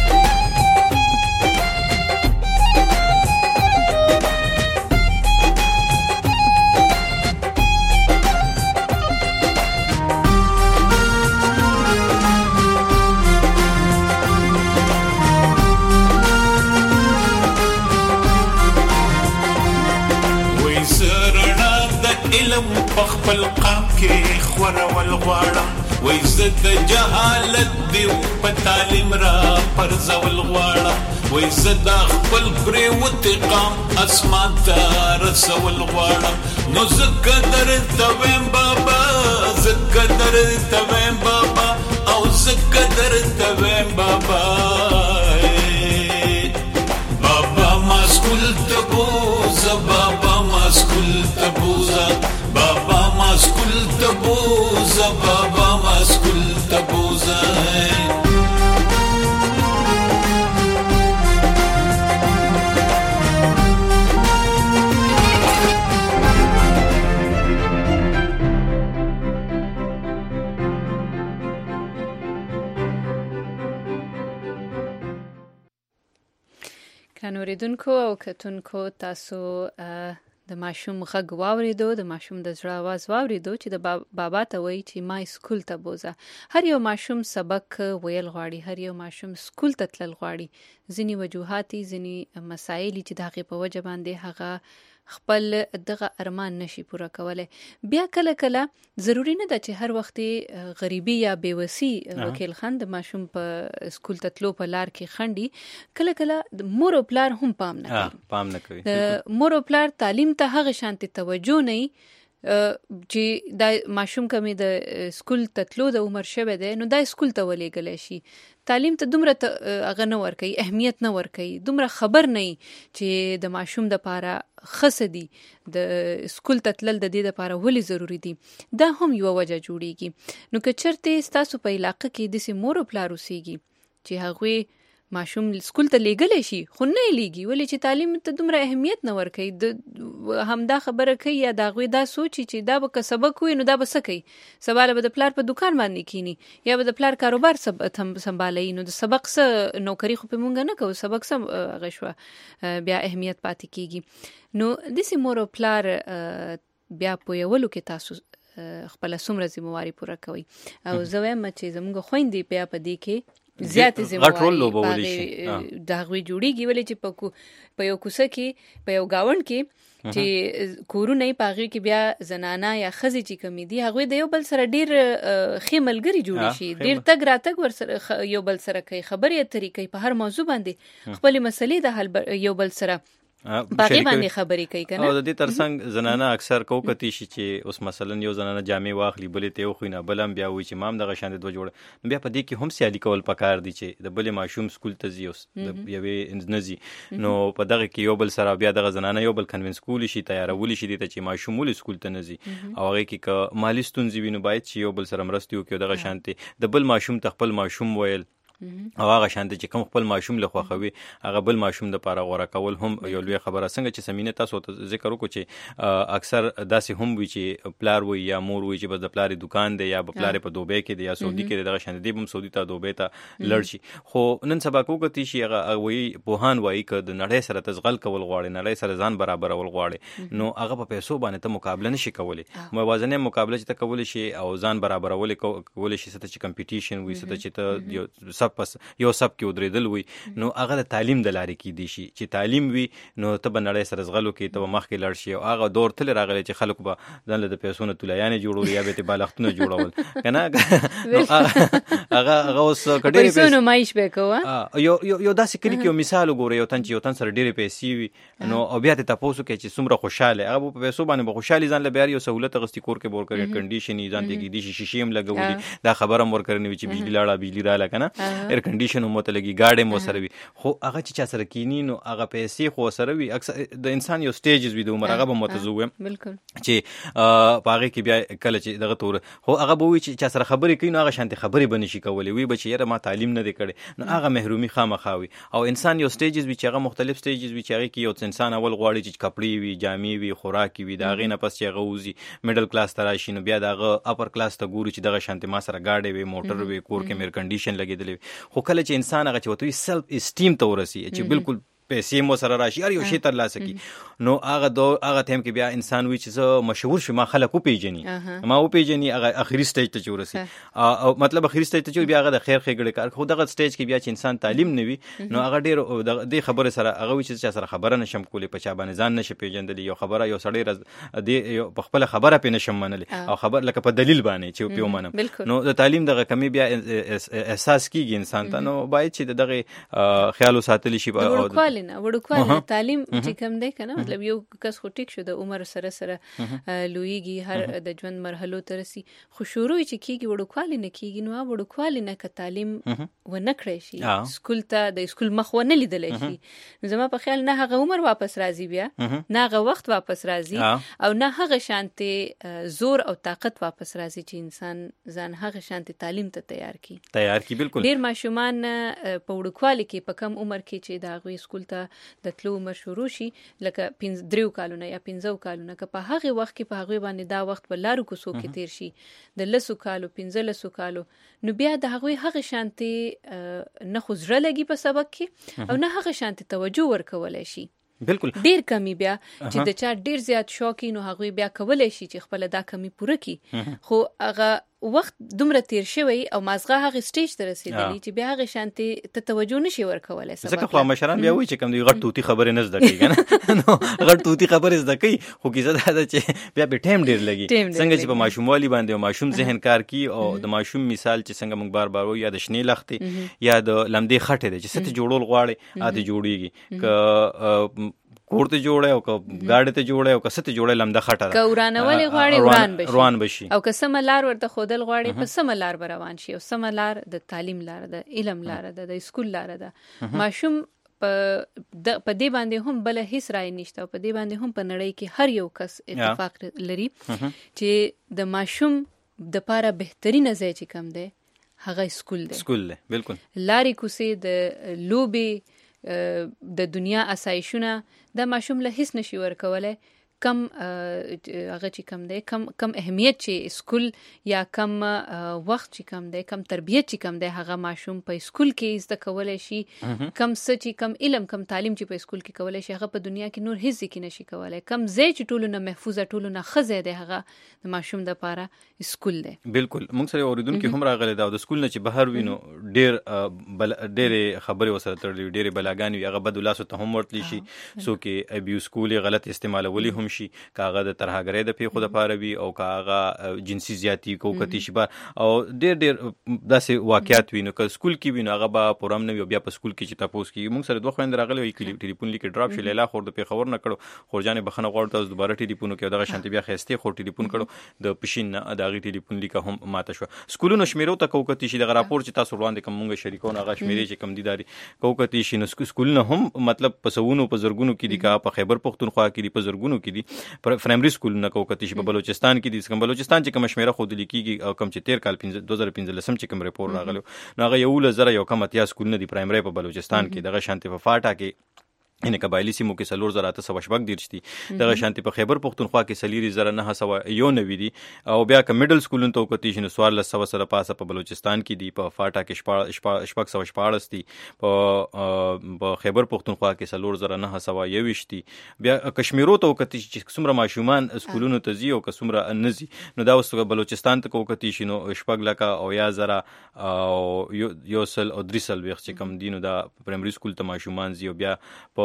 پخپل قام کې خورول غواړم وای زه د جهالت دی په تعلیم را پرځول غواړم وای زه د خپل پریوت قام اسمان ته رسول غواړم نو زکه درته ویم بابا زکه درته ویم بابا او زکه درته ویم بابا بابا ما سکول ته بوزه بابا ما سکول ته بوزه بابا ما سکول ته بوزه بابا ما سکول ته بوزه ګرانو اوریدونکو او کتونکو تاسو د ماشوم غږ واوریدو د ماشوم د زړه आवाज واوریدو چې د بابا ته وایي چې ما سکول ته بوزه هر یو ماشوم سبق ویل غواړي هر یو ماشوم سکول ته تلل غواړي ځینی وجوهات ځینی مسایل چې د هغې په وجه باندې هغه خپل دغه ارمان نشي پوره کولای بیا کله کله ضروری نه ده چې هر وخت غریبي یا بیوسی وکیل خان د ماشوم په سکول ته تلو په لار کې خندي کله کله د مور او پلار هم پام نه کوي د مور او پلار تعلیم ته هغه شانتي توجه نه چې د ماشوم کمې د سکول ته تلو د عمر شوه دی نو د سکول ته ولېږلی شي تعلیم ته دومره هغه نه ورکوي اهمیت نه ورکوي دومره خبر نه چې د ماشوم د پاره خصه دي د سکول ته تلل د دې لپاره ولې ضروری دي دا هم یو وجه جوړیږي نو که چرته تاسو په علاقې کې د سیمور پلار اوسېږي چې هغه ماشوم سکول ته لېږلی شي خو نه لېږي ولې چې تعلیم ته دومره اهمیت نه ورکوي د همدا خبره کوي یا د هغوی دا سوچي چې دا به که سبق وي نو دا به څه کوي سبا به د پلار په دوکان باندې کینی یا به د پلار کاروبار سنبالوي نو د سبق څه نوکري خو په مونږ نه کوو سبق څه هغه شوه بیا اهمیت پاتې کېږي نو داسې مور او پلار بیا پوهولو کې تاسو خپله څومره ذمهواري پوره کوئ او زه وایم چې زموږ خویندې بیا په دې کې زیاتې ذمهواري د هغوی جوړیږي ولې چې په یو کوڅه کې په یو ګاونډ کې چې کورونه په هغې کې بیا زنانه یا ښځې چې کمې دي هغوی د یو بل سره ډېر ښې ملګري جوړې شي ډېر تګ راتګ ورسره یو بل سره کوي خبرې اترې کوي په هر موضوع باندې خپلې مسلې د حل یو بل سره باقي باندې خبرې کوي کنه او د دې ترڅنګ زنانه اکثر کوکتی شي چې اوس مثلا یو زنانه جامې واخلي بلې ته خو نه بلم بیا وي چې مام دغه شان د دوه جوړ نو بیا په دې کې هم سیالي کول پکار دي چې د بلې ماشوم سکول ته ځي اوس د یوې نزي نو په دغه کې یو بل سره بیا دغه زنانه یو بل کنوینس کول شي تیارول شي د چې ماشوم ول سکول ته نزي او هغه کې مالی ستونزې ویني باید چې یو بل سره مرستي وکړي دغه شانتي د بل ماشوم ته خپل ماشوم ویل او هغه شانته چې کوم خپل ماشوم له خوخوي هغه بل ماشوم د پاره غوړه کول هم یو لوی خبره څنګه چې سمینه تاسو ته ذکر وکړو چې اکثر داسې هم وي چې پلار وي یا مور وي چې بس د پلار دکان دی یا پلار په دوبه کې دی یا سعودي کې دغه شانته دی هم سعودي ته دوبه ته لړ شي خو نن سبا کوکتی شي هغه وي بوهان وایي ک د نړۍ سره تزغل کول غواړي نړۍ سره ځان برابر ول غواړي نو هغه په پیسو باندې ته مقابله نشي کولای موازنه مقابله چې ته کولای شي او ځان برابر ول کولای شي ست چې کمپټیشن وي ست چې ته پس یو سب کې ودرېدل وي نو هغه د تعلیم د لارې کې دي شي چې تعلیم وي نو ته به نړۍ سره زغلو کې ته مخکې لاړ شي او هغه دور تل راغلی چې خلکو به ځان له د پیسو نه تولیانې جوړول یا به ته بالښتونه جوړول کنه نو هغه اوس کډېرې پیسې نو مایش به کوه یو داسې کلی کې مثال وګوره یو تن سره ډېرې پیسې وي نو او بیا ته تاسو کې چې څومره خوشاله هغه په پیسو باندې به خوشالي ځان له بیا یو سہولت غستی کور کې بور کړي کنډیشن ځان ته کې دي شیشې هم لګولي دا خبره مور کړنی چې بجلی لاړه بجلی رااله کنه ایر کنډیشن مو ته لګي گاډي مو سره وي خو هغه چې چا سره کینی نو هغه پیسې خو سره وي اکثر د انسان یو سټیجز وي د عمر هغه به متزوم بالکل چې پاغه کې بیا کله چې دغه تور خو هغه به وي چې چا سره خبرې کوي نو هغه شانتي خبرې بنشي کولی وي بچ یره ما تعلیم نه دی کړي نو هغه محرومي خامخاوي او انسان یو سټیجز وی چې هغه مختلف سټیجز وی چې هغه کې یو انسان اول غواړي چې کپړې وي جامې وي خوراک وي دا غي نه پس چې هغه وزي میډل کلاس ته راشي نو بیا دغه اپر کلاس ته ګوري چې دغه شانتي ما سره گاډي وي موټر وي کور کې میر کنډیشن لګیدلې خو کله چې انسان هغه چې وته سلف اسټیم ته ورسي چې بالکل پیسې مو سره راشي هر یو شی تر لاسه کی نو هغه ټایم کې بیا انسان وی چې مشهور شي ما خلک او پیژني ما او پیژني هغه اخري سټیج ته چورسي او مطلب اخري سټیج ته چې بیا هغه د خیر خېګړه کار خو دغه سټیج کې بیا چې انسان تعلیم نوي نو هغه ډېر د خبره سره هغه وی چې سره خبره نشم کولې په چا باندې ځان نشي پیژندل یو خبره یو سړی د په خپل خبره پې نشم منل او خبر لکه په دلیل باندې چې پیو منم نو د تعلیم دغه کمی بیا احساس کیږي انسان ته نو باید چې دغه خیال ساتلی شي وړوکواله تعلیم چې کم دی کنه مطلب یو کس خو ټیک شو د عمر سره لویږي هر د ژوند مرحلو ته رسي خو شروع چې کیږي وړوکواله نه کیږي نو وړوکواله نه ک تعلیم و نه کړی شي سکول ته د سکول مخ و نه لیدل شي نو زما په خیال نه هغه عمر واپس راځي بیا نه هغه وخت واپس راځي او نه هغه شانتي زور او طاقت واپس راځي چې انسان ځان هغه شانتي تعلیم ته تیار کی بالکل ډیر ماشومان په وړوکواله کې په کم عمر کې چې دا غوي سکول ته د تلو عمر شروع شي لکه 3 کالونه یا 15 کالونه که په هغه وخت کې په هغه باندې دا وخت په لارو کوڅو کې تیر شي د 10 کالو 15 کالو نو بیا د هغه شانتي نه خزره لګي په سبق کې او نه هغه شانتي توجه ورکولای شي بالکل ډیر کمی بیا چې د چا ډیر زیات شوقي نو هغه بیا کولای شي چې خپل دا کمی پوره کړي خو هغه وخت دومره تیر شوی او مازغه هغه سټیج ته رسیدلی چې بیا هغه شانتي ته توجه نشي ورکولای ځکه خو مشران بیا وایي چې کوم دی غټ توتی خبره نه زده کوي کنه نو غټ توتی خبره زده کوي خو کیسه دا چې بیا به ټیم ډیر لګي څنګه چې په ماشوموالي باندې ماشوم ذهن کار کوي او د ماشوم مثال چې څنګه موږ بار بار یا د شنې لختې یا د لمدې خټې د چې ست جوړول غواړي اته جوړیږي ک کورته جوړه او گاډي ته جوړه او کسته جوړه لمده خټه کا ورانولې غواړي روان بشي او کسمه لار ورته خودل غواړي په سم لار روان شي او سم لار د تعلیم لار ده علم لار ده د سکول لار ده ماشوم په دې باندې هم بل هیڅ رائے نشته او په دې باندې هم په نړۍ کې هر یو کس اتفاق لري چې د ماشوم د پاره بهترین ځای چې کم ده هغه سکول ده بالکل لاري کوسي د لوبي د دنیا اسایشونه د ماشوم له هیڅ نشي ورکولای کم هغه چې کم دی کم اهمیت چې سکول یا کم وخت چې کم دی کم تربیت چې کم دی هغه ماشوم په سکول کې زده کولای شي کم څه چې کم علم کم تعلیم چې په سکول کې کولای شي هغه په دنیا کې نور هیڅ کې نشي کولای کم ځای چې ټولو نه محفوظه ټولو نه خزه دی هغه د ماشوم د پاره سکول دی بالکل موږ سره اوریدونکو هم راغلي دا د سکول نه چې بهر وینو ډېر خبرې وسره تړلې ډېر بلاګان وي هغه بد لاسو ته هم ورتلی شي سو کې ابي سکول غلط استعمالولي هم شي کاغه د ترهګرۍ د پیښو د پاره وي او کاغه جنسي زیاتی کوکتی شي او ډېر داسې واقعیت وینو که سکول کې وینو هغه به پرم نه وي بیا په سکول کې چې تاسو کې موږ سره دوه خويند راغلي وي ټلیفون لیک ډراپ شي لیلا خور د پیښور نه کړو خورجان بخنه غوړ تاسو دوباره ټلیفون کې دغه شانتي بیا خسته خور ټلیفون کړو د پښین نه دغه ټلیفون لیک هم ماته شو سکولونو شمیرو ته کوکتی شي د راپور چې تاسو وړاندې کوم موږ شریکونه هغه شمیرې چې کم دیداري کوکتی شي نو سکولونه هم مطلب په سونو په زرګونو کې دي کا په خیبر پختونخوا کې دي په زرګونو کې دي پرایمري سکول نه کوکتی شي په بلوچستان کې دي کوم بلوچستان چې کوم شمیره خود لیکيږي او کوم چې 13 کال 2015 چې کوم ریپورت راغلو نو هغه یو لزر یو کم اتیا سکول نه دي پرایمري په بلوچستان کې دغه شانتي په فاټا کې ان قبایلی سیمو کې سلور زراته سو شبک دیرشتي دغه شانتي په خیبر پختونخوا کې سلیری زره نه سو یو نوی دي او بیا ک میډل سکولونو ته کوتي شنو سوال له سو سره پاسه په بلوچستان کې دي په فاټا کې شپک سو شپارس دي په خیبر پختونخوا کې سلور زره نه سو یوشتي بیا کشمیرو ته کوتي چې څومره ماشومان سکولونو ته زی او څومره نزي نو دا وسو بلوچستان ته کوتي شنو شپک لکه او یا زره او یو سل او درسل وخت چې کم دینو دا پرایمري سکول ته ماشومان زی او بیا په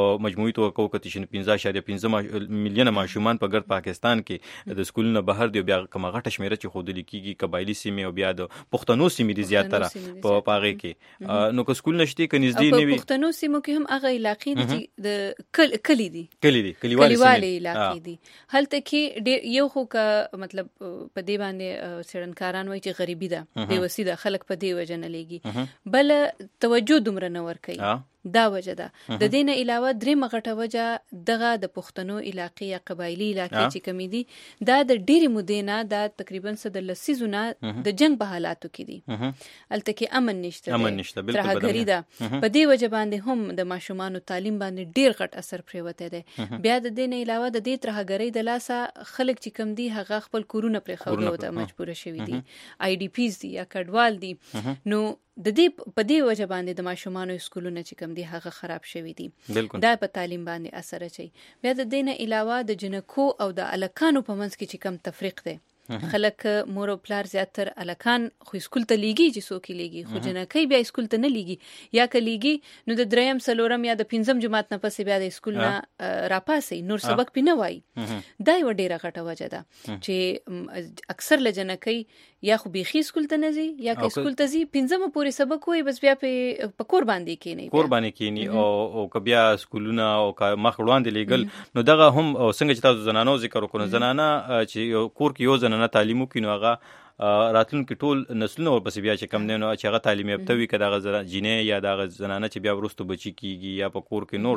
په مجموعي توګه کوکتی شنو 15.15 میلیونه ماشومان په ګرد پاکستان کې د سکولونو بهر دی، بیا کومه غټه شمیره چې خودل کیږي قبایلی سیمې او بیا د پښتنو سیمې دي زیاتره په پاغه کې. نو که سکول نشته ک نږدې نه وي، پښتنو سیمو کې هم هغه علاقې دي چې د کلیوالي علاقې دي. هلته کې یو خو که مطلب په دې باندې سړنکاران وایي چې غریبي ده، بې وسي ده، خلک په دې وجه نه لګي، بل توجه دومره نه ورکوي. دا وجه ده. د دې نه علاوه درېمه غټه وجه دغه د پښتنو علاقې یا قبایلي علاقې چې کمی دي، دا د ډېرې مودې نه، دا تقریبا څه د لسیزونه د جنگ په حالاتو کې دي. هلته کې امن نشته، ترهګري ده. په دې وجه باندې هم د ماشومانو تعلیم باندې ډېر غټ اثر پرېوتی دی. بیا د دې نه علاوه د دې ترهګرۍ د لاسه خلک چې کم دي هغه خپل کورونه پرېښودلو ته مجبوره شوي دي، IDPs دي یا کډوال دي. نو د دې په دې وجه باندې د ماشومانو سکولونه چې کم دي هغه خراب شوي دي. دا په تعلیم باندې اثر اچي. بیا د دې نه علاوه د جنکو او د الکانو په منځ کې چې کم تفریق دی، خلک مور او پلار زیاتر الکان خو سکول ته لیږي چې څوک لیږي، خو جنکۍ بیا سکول ته نه لیږي، یا که لیږي نو د دریم څلورم یا د پنځم جماعت نه پسې بیا د سکول نه راپاسي، نور سبق پې نه وایي. دا یوه ډېره غټه وجه ده چې اکثر له جنکۍ یا خو بیخي سکول ته نه ځي، یا که سکول ته ځي پنځمه پورې سبق وایي، بس بیا په کور باندې کینی او که بیا سکولونه او که مخ وړاندې لیږل. نو دغه هم څنګه چې تاسو زنانو ذکر وکړو، زنانه چې کور کې یو نه تعلیم وکړي نو هغه راتلونکي ټول نسلونه ورپسې بیا چې کم دی نو چې هغه تعلیم یافته وي، که دغه جینۍ یا دغه زنانه چې بیا وروسته بچي کیږي یا په کور کې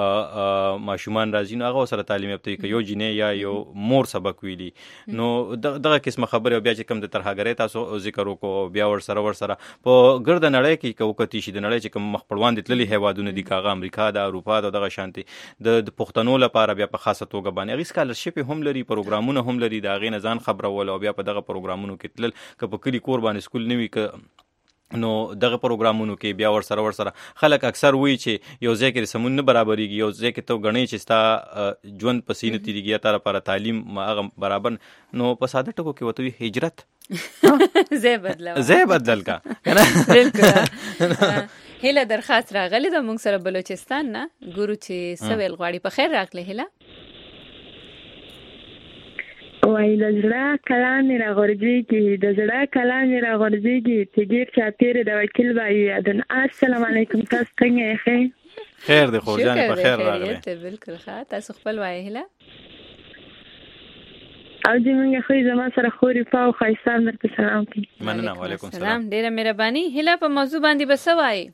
نور ماشومان راځي نو هغه سره تعلیم یافته وي، که یو جینۍ یا یو مور سبق ویلي. نو دغه قسمه خبرې بیا چې کم د ترهګرۍ تاسو ذکر وکړو، بیا ورسره په ګرده نړۍ کې که وکتي شي، د نړۍ چې کوم مخ پر وړاندې تللي هیوادونه دي، که هغه امریکا ده، اروپا ده، دغه شانتي د پښتنو لپاره بیا په خاصه توګه باندې هغې سکالرشپ هم لري، پروګرامونه هم لري، د هغې نه ځان خبرول او بیا په دغه پروګرامونو کې تلل. که په کلي کور باندې سکول نه وي که نو دغه پروګرامونو کې بیا ورسره خلک اکثر وایي چې یو ځای کې سمون نه برابرېږي، یو ځای کې ته ګڼې چې ستا ژوند په سینه تېرېږي یا تا لپاره تعلیم هغه برابر. نو په ساده ټکو کې ورته وي هجرت ځای بدل کا بالکل. هیله درخواست راغلی ده موږ سره بلوچستان نه، ګورو چې څه ویل غواړي. په خیر راغلی هیله. وای د زړه کلام راغورځېږي، د زړه کلام راغورځېږي، چې ډېر چاپېره د وکیل بایو یادن. السلام علیکم، تاسو څنګه یې؟ خیر دی خورجانې، په خیر راغلی. بالکل ښه، تاسو خپل وایي هیله. او دې موږ خو زما سره خوري پاو ښایسته درته سلام کوي. مننه. وعلیکم السلام. ډېره مهرباني. هیله په موضوع باندې به څه وایي؟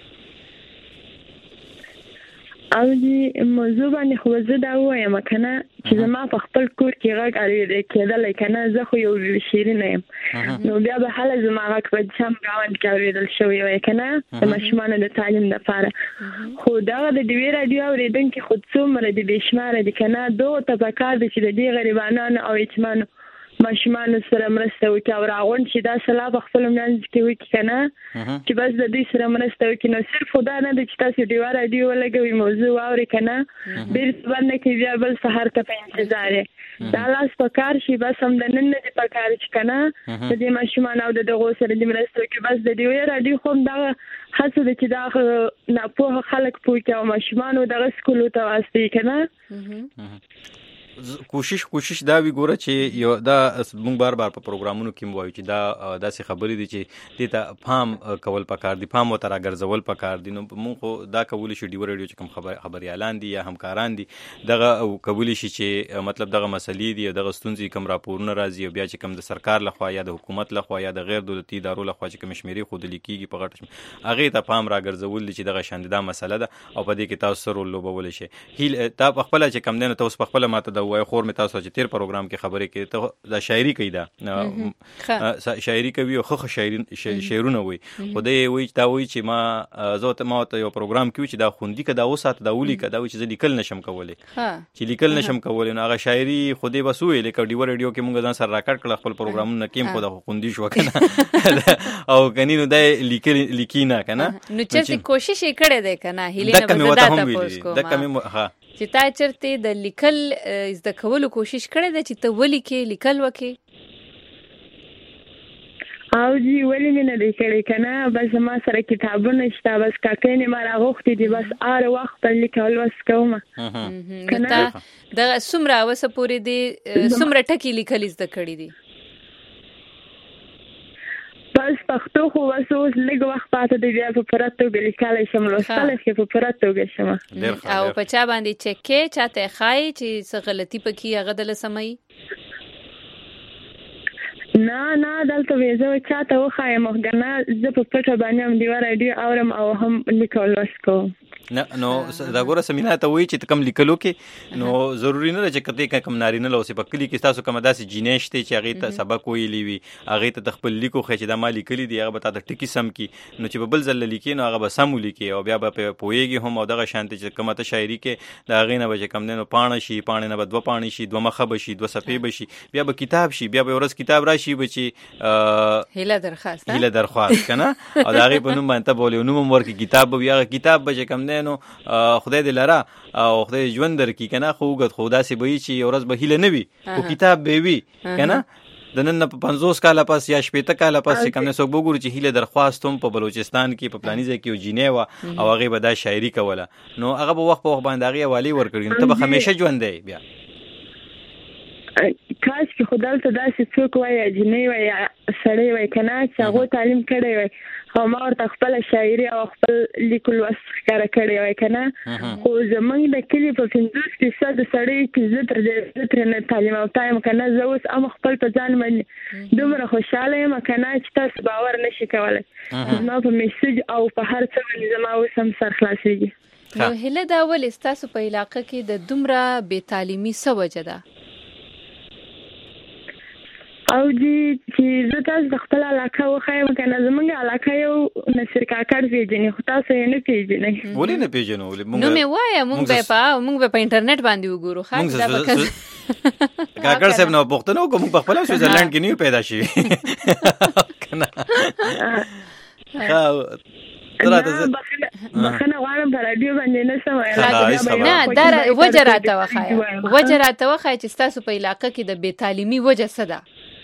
او دې موضوع باندې خو زه دا ووایم کنه چې زما په خپل کور کې غږ اورېدل کېدلی کنه، زه خو یو شیرینه یم، نو بیا به هله زما غږ په چم ګاونډ کې اورېدل شوی وی کنه د ماشومانو د تعلیم لپاره. خو دغه د ډیوې راډیو اورېدونکي خو څومره دي بې شماره دي کنه، دغو ته پکار دی چې د دې غریبانانو او یتیمانو ماشومانو سره مرسته وکړي او راغونډ چې دا سلا په خپل منځ کې وکړي کنه، چې بس د دوی سره مرسته وکړي. نو صرف خو دا نه ده چې تاسو ډیوه راډیو ولګوئ موضوع واورئ کنه، بیرته بند نه کوي، بیا بل سهار ته په انتظار یې دا لاس په کار شي. بس هم د نن نه دي په کار چې کنه د دې ماشومانو او د دغو سره دې مرسته وکړي. بس د ډیوې راډیو خو هم دغه هڅه ده چې دا ناپوهه خلک پوه کړي او ماشومانو دغه سکولو ته واستوي کنه. کوشش دا وی ګوره چې یو دا موږ بار په پروګرامونو کې وایو چې دا داسې خبرې دي چې دې ته پام کول پکار دي، پام ورته راګرځول پکار دي. نو موږ خو دا کولی شو ډیوه راډیو چې کوم خبریالان دي یا همکاران دي دغه کولی شي چې مطلب دغه مسلې دي او دغه ستونزې کوم راپورونه راځي او بیا چې کوم د سرکار لخوا یا د حکومت لخوا یا د غیر دولتي ادارو لخوا چې کوم شمیرې ښودل کېږي په غټ هغې ته پام راګرځول دي چې دغه شان دا مسله ده او په دې کې تاسو سره رول لوبولی شي. هیل تا په خپله چې کم دی نو تاسو په خپله ماته د وای خور مې تاسو چې تیر پروګرام کې خبرې کوي ته دا شاعري کوي، دا شاعري کوي او خو شعرونه وي. خو دی وایي دا وایي چې ما ته یو پروګرام کې چې دا خوندي که دا وساته دا ولیکه، دا وایي چې زه لیکل نشم کولی، چې لیکل نشم کولی. نو هغه شاعري خو دی بس وویلې که ډیوه راډیو کې مونږ ځان سره راکټ کړه خپل پروګرامونه کیم خو دا خوندي شوه که نه او کنی نو دا لیکي نه که نه. نو چېرته کوشش یې کړی دی که نه؟ هیلې نه به زه دا تپوس کوم چې تا چېرته د لیکل زده کولو کوشش کړی دی چې ته ولیکې، لیکل وکې؟ او جی ولې مې نه دی کړی کنه بس ما سره کتابونه شته بس کاکې ما راغوښتي دي بس ار وخت لیکل وس کوم کنه دا سمره وسه پوری دي سمره ټکی لیکل زده کړی دي بس پښتو خو وسوس لږ وخت پاتې دی بیا په پراتو لیکل شم لوستل کې په پراتو شم او په چا باندې چکه چاته خای چې څه غلطي پکې هغه د لسمای نه دلته ویزه چاته وخایم مخګنه زه په پټه باندې هم دی راډیو اورم او هم لیکل وسکو نو دا ګوره سمینا ته وی چې کم لیکلو کې نو ضروری نه چې کته کم ناری نه لوسه په کلی کې تاسو کوم داسې جینېش ته چې هغه ته سبق ویلی وي هغه ته خپل لیکو خې چې د مالی کلی دی هغه به تاسو ټکی سم کی نو چې بل ځل لیکي نو هغه به سم لیکي او بیا به پويږي هم او دغه شانتي چې کومه ته شاعري کې دا هغه نه به کم نه پانه شي پانه نه به دو پانی شي دو مخه بشي دو صفې بشي بیا به کتاب شي بیا به ورځ کتاب راشي بچي هله درخواست کنه او دا هغه په نوم باندې بوله نوم ورکی کتاب بیا کتاب به کم نه نو خدای دې لرا او خدای ژوند درکې کنه خوګت خدا سي به چې ورځ به هله نوي او کتاب به وي کنه د نن په 50 کال پس یا 70 کال پس کوم نه څوک وګوري چې هله درخواستوم په بلوچستان کې په پلانیزه کې او جنیوا او هغه به دا شاعري کوله نو هغه په وخت باندې هغه والی ورکړي ته به همیشه ژوند دی بیا کاش کې خدای ته داسې څوک وای جنیوا یا سړی وای کنه چې هغه تعلیم کړی وای او ما ورته خپل شاعري او خپل لیکل وسکاره کړی وای کنه خو زمونږ د کلی په 50% سړی کې زه تر نه تعلیم او تایم کنه زه اوس ام خپل په ځان باندې دومره خوشاله یم کنه چې تاسو باور نشئ کولای ما په میسج او په هر څه باندې زما اوس هم سر خلاصيږي نو هله دا ول تاسو په علاقې کې د دومره بې تعلیمي څه وجه ده او جی چې زه تاسو د خپل علاقه وخایم کنه زمونږ علاقه یو نصر کاکړ پیژنې خو تاسو یې نه پیژنې ولې نه پیژنو نو مې وایې مونږ به په انټرنیټ باندې وګورو خاص دا وکړه کاکړ صاحب نو پښتنو کوم په خپل سویټزرلند کې نه پیدا شي کنه تراته بخنه غواړم په رادیو باندې نه سمه نه دا وجه راته وخای چې تاسو په علاقه کې د بې تعلیمي وجه څه ده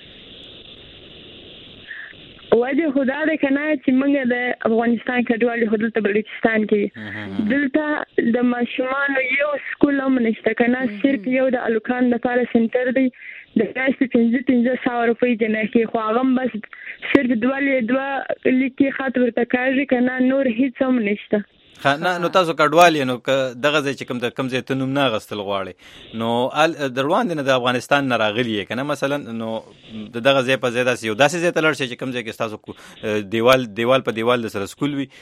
وجه خدا دې کنه چې موږ د افغانستان کډوالي حدود ته بلوچستان کې دلته د ماشومان یو سکول هم نشته کنه صرف یو د الوکان لپاره سنټر دی د 1500 روپۍ جنې خو هغه بس صرف دوه لیکي خاطر ورته کوي کنه نور هیڅ هم نشته نه نو تاسو کډوالي نو دغه ځای چې کوم ځای ته نوم نه غستل غواړي نو دروان دي نه د افغانستان نه راغلي کنه مثلا نو دغه ځای په ځای داسې یو داسې ځای ته لړ شي چې کوم ځای کې تاسو دیوال په دیوال د سره سکول وي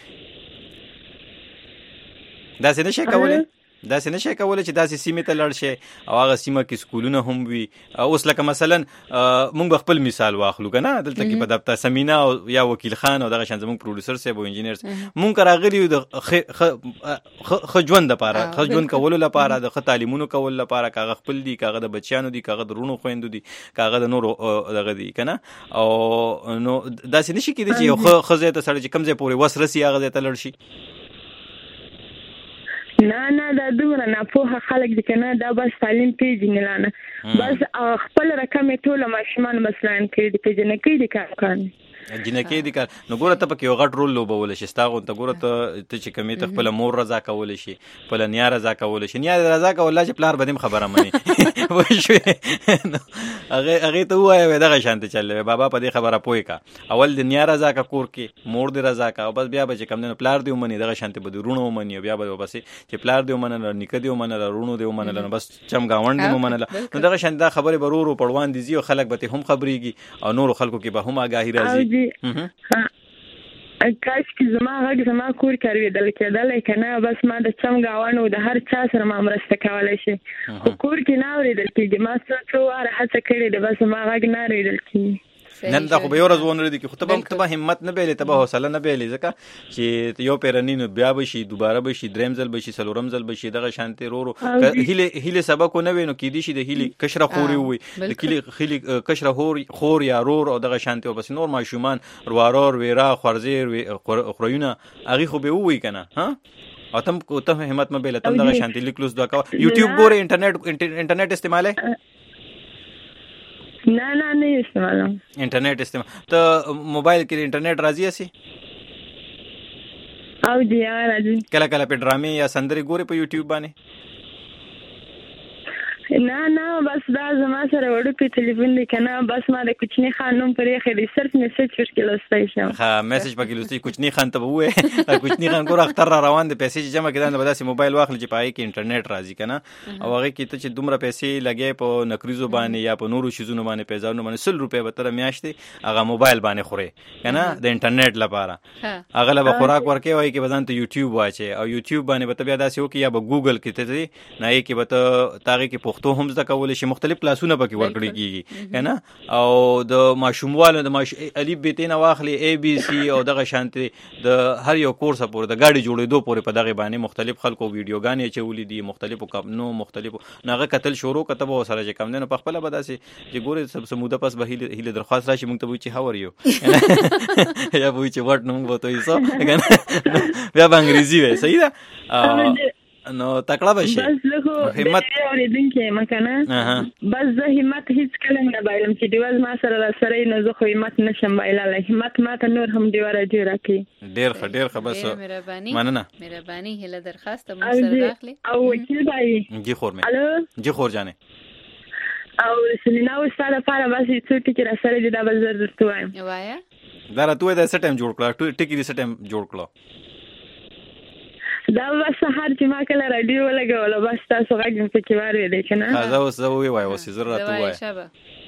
داسې نشي کولای چې داسې سیمه ته لړ شي او هغه سیمه کې سکولونه هم وي اوس لکه مثلا مونږ خپل مثال واخلو کنه دلته کې په دپتا سمینا یا وکیل خان او دغه شان زموږ پروډوسر سه او انجینیر مونږ راغلي د خجوند لپاره خجوند کول لپاره د تعلیمونو کول لپاره کاغه خپل دي کاغه د بچیانو دي کاغه د رونو خويندو دي کاغه د نور دغه دي کنه او نو داسې نشي کېدی چې یو خزه ته سړی چې کمزې پورې وسرسي هغه ته لړ شي نه دا دومره نه په خلک دي کنه دا بس تعلیم پیژنې لانه بس خپل رقم ټول ماشومان مثلا کې دي پیژنې کې دي کار جنکې دي کار نو ګوره ته پکې یو غټ رول لوبول شي ستاغه ته ګوره ته چې کمی ته خپل مور رضا کول شي خپل نیا رضا کول شي نیا رضا کول چې پلار بدیم خبره مني وښوي هغه ته وایي دغه شانته چلې بابا په دې خبره پوي کا اول د نیا رضا کا کور کې مور دې رضا کا بس بیا به کم نه پلار دې ومني دغه شانته به رونو ومني بیا به بس چې پلار دې ومنل نیکه دې ومنل رونو دې ومنل بس چم گاوند دې ومنل نو دغه شانته خبره برورو پړوان دي زیو خلک به هم خبريږي او نور خلکو کې به هم آگاهی راځي کاش کې زما کور کوي دل کېدل کنه بس ما د چم گاوانو د هر چا سره ما مرسته کولای شي کور کې نه اورېدل کېږي ما څو واره هڅه کړې ده بس ما غږ نه اورېدل کېږي نن دا خو به یو ورځ ونه لري کې خو ته همت نه بیلې ته به حوصله نه بیلې ځکه چې یو پیرنینو بیا بشي دوباره بشي دریم ځل بشي سلورم ځل بشي دغه شانتي رورو هله سبق نه وینو کې دي شي د هله کشره خوري وي د هله کشره خور یا رور او دغه شانتي او بس نور ماشومان روارور ویرا خورزیر خوريونه اغي خو به وي کنه ها اتم کو ته همت ما بیلې تم دغه شانتي لیکلوس دا کا یوټیوب ګوره انټرنیټ استعماله نه استعمالوم. انټرنیټ استعمال ته موبایل کې انټرنیټ راځي اسی او دی راځي کله کله په ډرامې یا سندري ګوري په یوټیوب باندې؟ نه بس دا زما سره وړو په ټلیفون دی کنه بس ما د کوچنی خانم پرې خېری صرف میسج ورکړل لوستای شم. ها میسج پکې لوستي کوچنی خان ته وې کوچنی خان ګور اختر را روان دي پیسې جمع کړه نو بداسي موبایل واخل چې پای کې انټرنیټ راځي کنه او هغه کې ته چې دومره پیسې لګې په نکریزو باندې یا په نورو شیزونو باندې پیزارونو باندې 100 روپے به تر میاشتې هغه موبایل باندې خوري کنه د انټرنیټ لپاره هغه له خوراک ورکې وای کې بدن ته یوټیوب واچي او یوټیوب باندې به بیا داسې وکي یا به ګوګل کې ته نه یې کې به ته تاغه کې پښتو هم زده کولای شي مختلف کلاسونه پکې ورکړي کیږي کنه او د ماشوموالو د الف ب ت نه واخلي اي بي سي او دغه شانتي د هر یو کورس پورې د گاډي جوړېدو پورې په دغه باندې مختلف خلکو ویډیوګانې چولې دي مختلفو کمنو مختلفو ناغه قتل شروع کتب او سره چې کم نه په خپل بداسي چې ګوري سب سموده پس به هله درخواست راشي مونږ ته وی چې هاور یو یا وی چې وټ نو وته یې سو کنه بیا انګریزي وای صحیح ده نو تکړه بشي بس همت اوریدونکې مکنه بس زه همت هیڅ کله نه بایلم چې دیواز ما سره نو زه خو همت نشم بایلای همت ما ته نور هم دیواره دی راکې ډیر خبر سو مننه مهرباني هله درخواست مو سره راخلي او وکیل بای جی خور مې الو جی خور جانې او سلینا وساده لپاره بس څو ټکی را سره دی دا بل زر درته وایم وایا دا راته د سټیم جوړ کړه ټکی د سټیم جوړ کړه دا بس هر چې ما کله رادیو ولګول بس تاسو غږ په کې واره دی کنه دا اوس وای اوس زره راته وای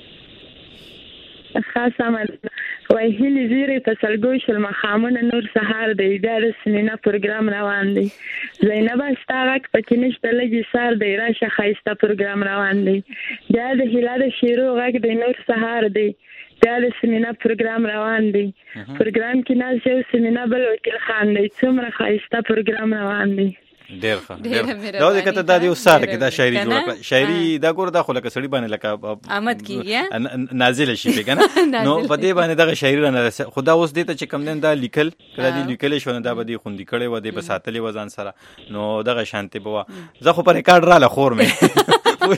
خاصه من وای هلي زیری په سلګوش المخامونه نور سهار دی دا د سنینا پروګرام روان دی زینب استاغک په کې نشته لګي سار دی راشه خایسته پروګرام روان دی دا د هلال شیرو غږ دی نور سهار دی دا د سمینا پروګرام روان دی پروګرام کې ناز یو سمینا بل وکیل خان دی څومره خایسته پروګرام روان دی ډیر دا د کته د یو سار کې دا شاعري جوړه شاعري دا ګور د خلک سړي باندې لکه آمد کیږي نازل شي کنه نو په دې باندې دغه شاعري نه خدا اوس دې ته چې کم نه دا لیکل کړه دې لیکل شو نه دا به دې خوندې کړي و دې بساتلې وزن سره نو دغه شانتي بوا زه خو پر ریکارډ را لخور مې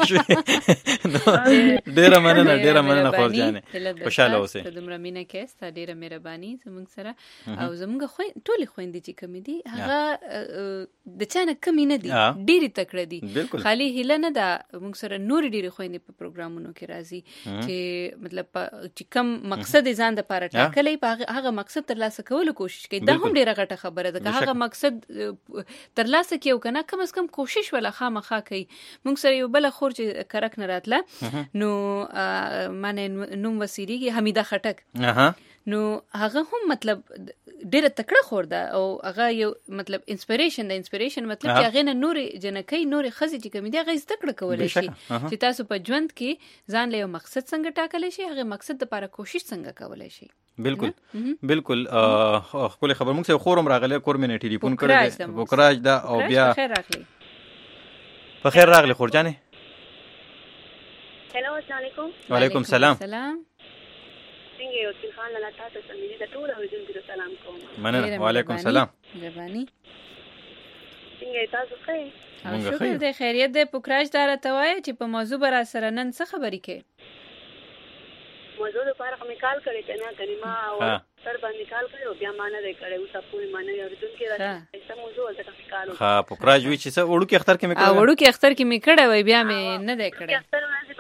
ډیره مننه خور جانې خوشاله اوسه ته دومره مینه کې ست ډیره مهرباني زموږ سره او زموږ خو ټولې خويندې چې کمی دي هغه د چانه کمی نه دي ډیره تکړه دي خالی هله نه ده موږ سره نور ډیره خويندې په پروګرامونو کې راځي چې مطلب چې کم مقصد ځان د پاره ټاکلې په هغه مقصد ترلاسه کولو کوشش کوي دا هم ډیره غټه خبره ده که هغه مقصد ترلاسه کیو کنه کم از کم کوشش ولا خامخا کوي موږ سره یو بل خور چې کرک نه راتله نو معنی نوم وسیریږي حمیده خټک نو هغه هم مطلب ډیره تکړه خور ده او هغه یو مطلب انسپیریشن مطلب چې هغه نه نور جنکې نور خزي چې کوم دی هغه تکړه کولای شي چې تاسو په ژوند کې ځان له یو مقصد څنګه ټاکلی شي هغه مقصد لپاره کوشش څنګه کولای شي بالکل خپل خبر موږ سره خورم راغله کور مې ټلیفون کړی وکراج دا او بیا په خیر راغلی خور جانې هلو السلام علیکم وعلیکم السلام څنګه یو چې خان لاله تاسو سمې د ټول اوریدونکو سلام کوم مننه وعلیکم السلام مهرباني څنګه تاسو ښه او شکر دې خیریت دې پوکراج دار ته وای چې په موضوع بر سره نن څه خبرې کې موضوع لپاره کوم کال کړی کنه کلمه او سر باندې کال کړو بیا مان نه کړو اوس په معنی اوریدونکو راځي څه موضوع ځکه کال ها پوکراج وی چې څه وړو کې اختر کې مې کړو وړو کې اختر کې مې کړه وای بیا مې نه ده کړه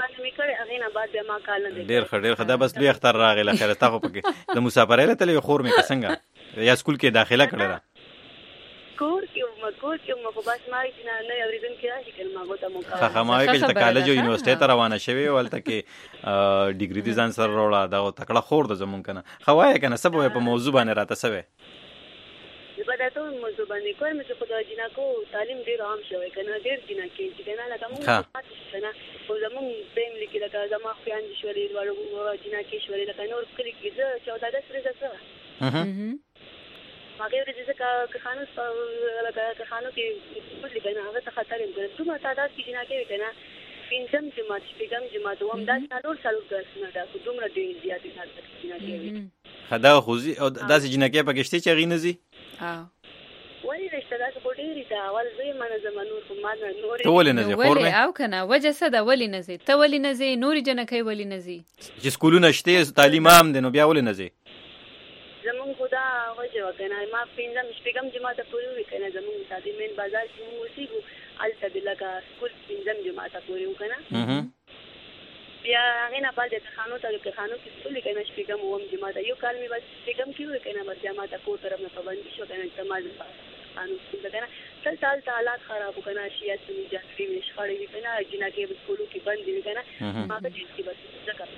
ډیر خدا بس لوی اختر راغله خیره تاسو پکې د مسافرۍ ته خور مې څنګه یا سکول کې داخله کړل را کور کې مو په بس ما نه اوریدونکو راشي کله ما غوته مو خا ما کې ته کالج او یونیورسيټي ته روانه شوی ولته کې ډیګری دي ځان سره وروړه دا تکړه خور د زمون کنه خوای کنه سبب په موضوع باندې راته سوي زبده ته موضوع باندې کور مې په د جنکو تعلیم ډیر عام شوی کنه ډیر جنکې چې کنه لکه موږ کنه او زمون فیملی کې لکه زما خويان شولې ورو جنکې شولې لکه نور کلی کې زه 14 سره زه هغه ورته چې که خانو کې په لګنه هغه ته خطر هم ګرځي څومره تعداد کې جنکې کنه پنځم جماعت شپږم جماعت دوم دا څلور درسونه دا کومره ډیر زیاتې تعداد جنکې خدا خوځي او داسې جنکې پکشته چې غینځي وایي اشتدا سپورټيري دا اول زه منظم نور خو ما نور ته ولې نه زی خور ولې او کنه وجه څه ده ولې نه زی ته ولې نه زی نوري جنکې ولې نه زی چې سکولونه شته تعلیم عام دي نو بیا ولې نه زی زمون خدا وجه وکنه ما پینځم شپږم جماعت پورې وکنه زمون ساتي مین بازار چې مو وسیګو الته دلګه سکول پینځم جماعت پورې وکنه بیا هغه نه پاتې ته خانو کې سکول کې نه شپږم ووم جماعت یو کال می بس شپږم کې وکنه بس جماعت کو طرف نه پابندي شو کنه تماز قانون څنګه کنه تل حالات خراب وکنه شیا سمي جاتري مش خړې وکنه جنا کې سکولو کې بند دي کنه ما ته چې بس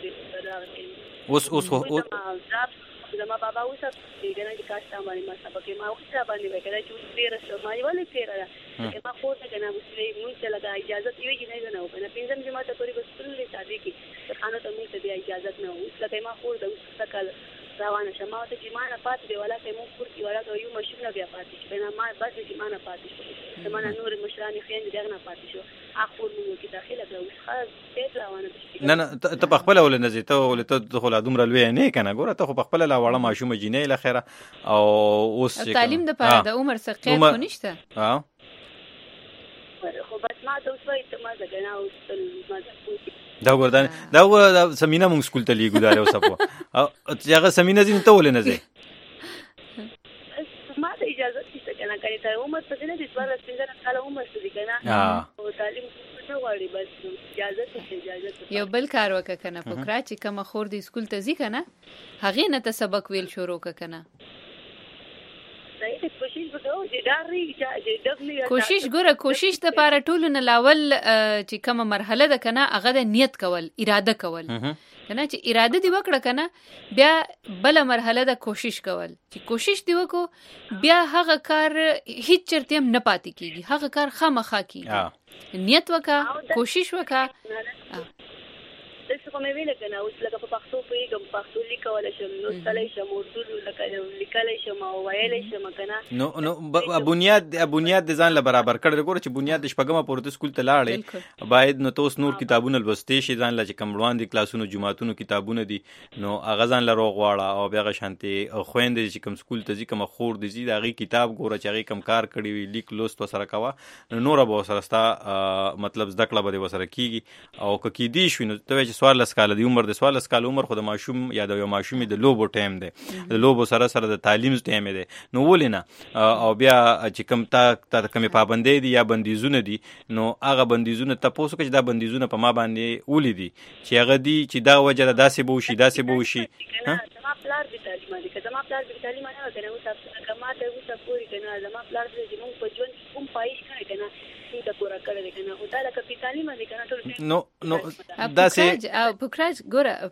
ځکه اوس زما بابا اوس څنګه چې کاش تا باندې ما سبق ما اوس باندې وکړه چې ډیر څه ما ولې تیرا ما خو ته کنه اوس موږ ته لګا اجازه یې نه کنه پنځم جماعت پورې بس ټول شادي کې خانه ته موږ ته اجازه نه اوس لکه ما خو د اوس سکل روانه شمه ته چې ما نه پات دی ولا ته موږ پور کې ولا یو ماشين بیا پاتې شو ما بس چې ما نه پاتې شو زمانه نور مشران خیان دغه نه پاتې شو اخور موږ کې داخله ده اوس خاص ته روانه نه ته په خپل ول نه زی ته ول ته خو لا دومره لوي نه کنه ګوره ته خو په خپل لا وړه ماشومه جنې لخره او اوس تعلیم د پاره د عمر څخه قید خو نشته خو بس ما ته وسوي ته ما ځګنا اوس ما دا ګوردان دا سمینه مونږ سکول ته لیګو دا اوس په او هغه سمینه زین ته ول نه زی ما ته اجازه نشته کنه کړي ته عمر څه نه دي څوار څنګه کال عمر څه دي کنه او تعلیم څه غواړي بس اجازه یو بل کار وکړه کنه پکړه چې کوم خور د سکول ته ځي کنه هغه نه ته سبق ویل شروع کنه کوشش د پاره ټول نه لاول چې کومه مرحله ده کنه هغه د نیت کول اراده کول کنه چې اراده دی وکړه کنه بیا بل مرحله د کوشش کول چې کوشش دی وکړو بیا هغه کار هیڅ چرته هم نه پاتې کیږي هغه کار خامخا کیږي نیت وکړه کوشش وکړه څه کومې ویل کنه اوس لکه په پښتو پیګم پښتو لیکول شم نو تلای شم اردو لکه لیکل شم او ویل شم کنه نو بنیاد ځان له برابر کړل ګور چې بنیاد شپږم پورته سکول ته لاړې باید نو توس نور کتابونه لوستې شي ځان له کم روان دي کلاسونو جماعتونو کتابونه دي نو اغه ځان له روغ واړه او بیا شانتي خويندې چې کم سکول ته ځي کم خور دي زی دغه کتاب ګوره چې هغه کم کار کړی وی لیک لوست وسره کوا نور به وسره ستا مطلب زده کړه به وسره کیږي او کې دي شو نو ته سوال لسکاله دی عمر د سوال لسکاله عمر خو د ماشوم یا د یو ماشوم د لوبو ټایم دی د لوبو سره د تعلیم ټایم دی نو ولینه او بیا چې کم تا کمې پابندې دي یا بندیزونه دي نو هغه بندیزونه تاسو کې دا بندیزونه په ما باندې ولې دي چې هغه دي چې دا وجه داسې به وشي زما پلار د تعلیم دي که زما پلار د تعلیم نه کنه اوس تاسو ما ته اوس پوری کنه زما پلار د موږ په ژوند کوم پایښ کړی کنه څنګه پورا کړی کنه او دا لکه په تعلیم دي کنه ټول نو دا سه پکراج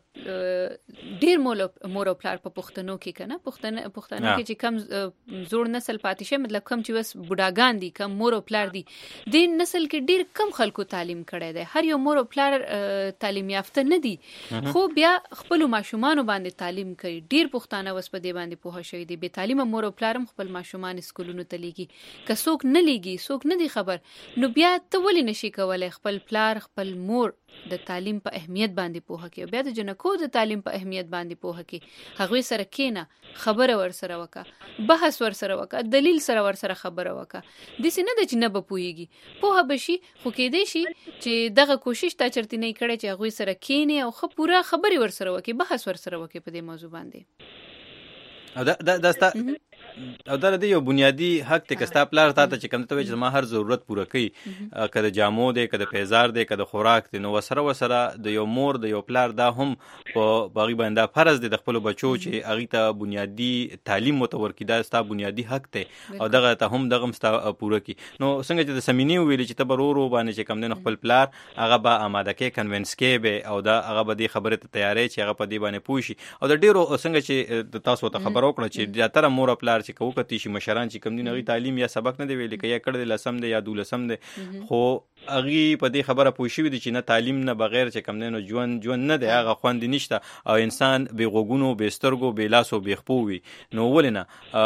ګوره ډیر مور او پلار په پښتنو کې کنه پښتنو کې چې کم زوړ نسل پاتې شه مطلب کم چې وس بوډاګان دي کم مور او پلار دي د نسل کې ډیر کم خلکو تعلیم کړی دی هر یو مور او پلار تعلیم یافته نه دي خو بیا خپل ماشومان باندې تعلیم کوي ډیر پښتانه وس په دې باندې پوه شوی دي به تعلیم مور او پلار خپل ماشومان سکولونو ته لیږي که څوک نه لیږي څوک نه دی خبر نو بیا ته ولې نشي کولای خپل پلار خپل مور د تعلیم په اهمیت باندې پوهه کې بیا د جنکو د تعلیم په اهمیت باندې پوهه کې هغه سره کېنه خبره ور سره وکا بحث ور سره وکا دلیل سره ور سره خبره وکا د سینه د جنب پوهیږي پوهه بشي خو کې دی شي چې دغه کوشش تا چرته نه کړي چې هغه سره کېنه او خو پورا خبري ور سره وکي بحث ور سره وکي په دې موضوع باندې او دا او دا د یو بنیادی حق ته کستا پلار ته چې کوم ته چې ما هر ضرورت پوره کړي کده جامو دی کده پیزار دی کده خوراک دی نو وسره د یو مور د یو پلار دا هم په باغی باندې فرض دی د خپل بچو چې هغه ته بنیادی تعلیم متور کی دا ستا بنیادی حق ته او دغه ته هم دغه مستا پوره کی نو څنګه چې د سمینی ویل چې تبرورو باندې چې کم دین خپل پلار هغه به آماده کې کنوینس کې به او دا هغه به د خبره ته تیارې چې هغه په دې باندې پوښي او د ډیرو څنګه چې تاسو ته خبر وکړه چې د تر مور پلار چې کوکتی شي مشران چې کم دي نغي تعلیم یا سبق نه دی ویل کې یا کړه لسم دی یا دولسم دی خو اغي په دې خبره پوه شوی دی چې نه تعلیم نه بغیر چې کم نه ژوند نه دی هغه خوند نشته او انسان به غوګونو به سترګو به لاسو به خپوي نو ولنه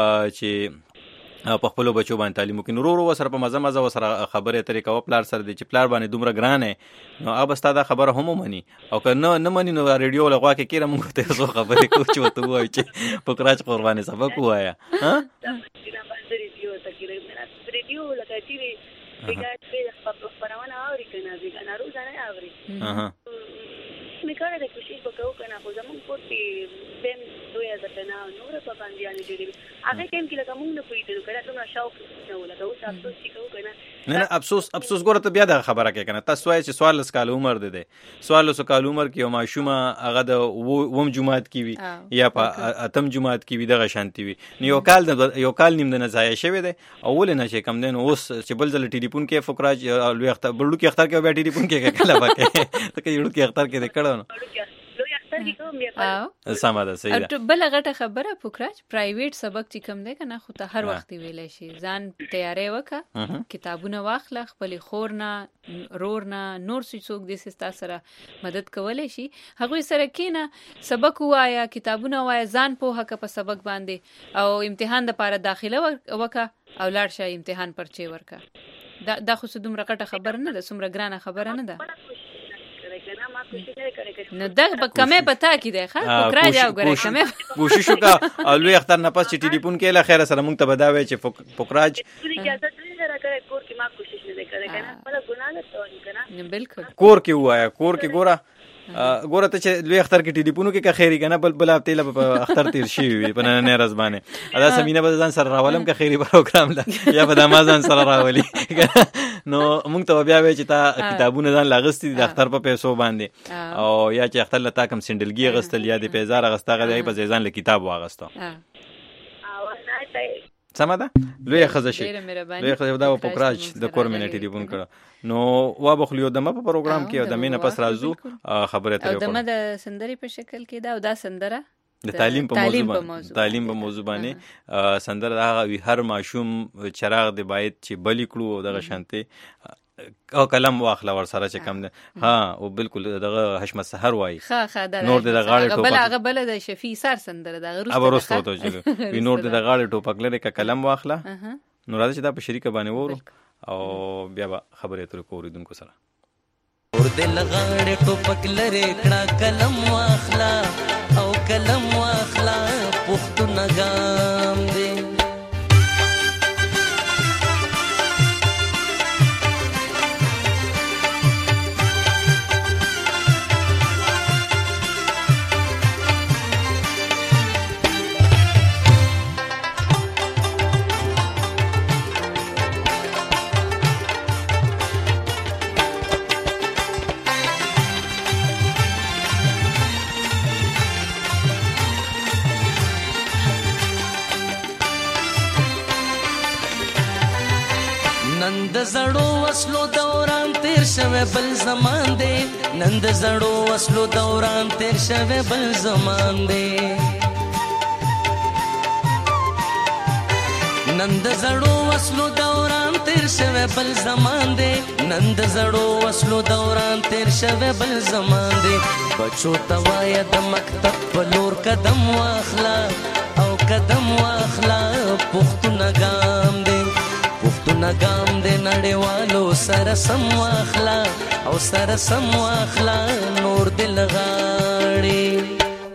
چې په خپل بچو باندې تعلیم وکړي نورو وسره په مزه وسره خبره طریقه و پلار سره دی چې پلار باندې دومره ګرانه نو اب ستاده خبره هم مني او که نه مني نو ریډیو لغوا کې کیره موږ ته زو خبره کو چې وته وای چې پکراچ قرباني سبق وایا ها کې ریډیو لکه ټي وي بیګا په پرونه اوري کنه بیګا نه روزانه اوري مې کار د کوشش وکاو کنه خو زمون پورتي بهم 2000 نور په باندې ان دي هغه ټیم کې لکه مونږ نه پوهیدل کړه ته نو شاوق نو لکه اوس تاسو چې کو کنه نه افسوس ګوره ته بیا د خبره کې کنه تاسو وایي چې 14 کال عمر ده 14 کال عمر کې یو ماشومه هغه د ووم جماعت کې وي یا په اتم جماعت کې وي دغه شانتي وي یو کال نیم د نزای شوی دی اول نه چې کم دین اوس چې بل ځل ټلیفون کې فقراج لوی اختر بلډو کې اختر کې بیا ټلیفون کې کله وکړي ته کې یو کې اختر کې کړه سمه ده صحیح ده بل غټه خبره فقراج پرایویټ سبق چې کم دی کنه خو ته هر وخت ویلای شي ځان تیارې وکړه کتابونه واخله خپل خور نه رور نه نور څوک دې ستا سره مدد کولای شي هغه سره کینه سبق وایا کتابونه وایا ځان په حق په سبق باندې او امتحان د لپاره داخله وکړه او لاړ شي امتحان پرچې ورکا دا خو دومره غټه خبره نه ده څومره ګرانه خبره نه ده نو دغه په کمه پتا کې دی ښه فقراج او ګره کمه کوشش وکړه او لوی اختر نه پس چې ټلیفون کې له خیره سره مونږ ته بداوي چې فقراج اجازه دې راکړه کور کې ما کوشش نه کړې کنه په ګناه نه تو کنه بالکل کور کې وایا کور کې ګوره ته چې لوی اختر کې ټلیفونو کې کا خیری کنه بل هفته په اختر تیر شي وي په نه رزبانه ادا سمینه به ځان سره راولم کا خیری پروګرام لا یا په دمازان سره راولي نو موږ ته بیا وای چې تا کتابونه ځان لاغستې د اختر په پیسو باندې او یا چې اختر لتا کم سندلګي غستل یا د پیزار غستغه دی په ځان له کتاب واغستو سمه ده لوی خزه شي لوی خزه دا فقراج د کور منټ ټلیفون کړه نو وا بخلیو دمه په پروګرام کې د مینه پس رازو خبره ته او دمه د سندري په شکل کې دا او دا سندره د تعلیم په موضوع باندې سندره هغه هر ماشوم چراغ دی باید چې بلی کړو دغه شانته او کلم واخله ور سره چې کم ده ها او بالکل دغه حشمت سحر وای نور د غاړې ټوپک بل د شفیع سار سندره د غروسته ته چې نور د غاړې ټوپک لري ک کلم واخله نو راځي چې دا په شریکه باندې وورو او بیا خبرې تر کوریدونکو سره اور د غاړې ټوپک لري کړه کلم واخله او کلم واخله پختو نغام دی نند زړو وسلو دوران تیر شوه بل زمان دی نند زړو وسلو دوران تیر شوه بل زمان دی نند زړو وسلو دوران تیر شوه بل زمان دی نند زړو وسلو دوران تیر شوه بل زمان دی بچو توایا د مکتب په لور قدم واخلا او قدم واخلا پختو نغام دی پختو نغام دې نړیوالو سره سم واخلا او سره سم واخلا نور دل غاړي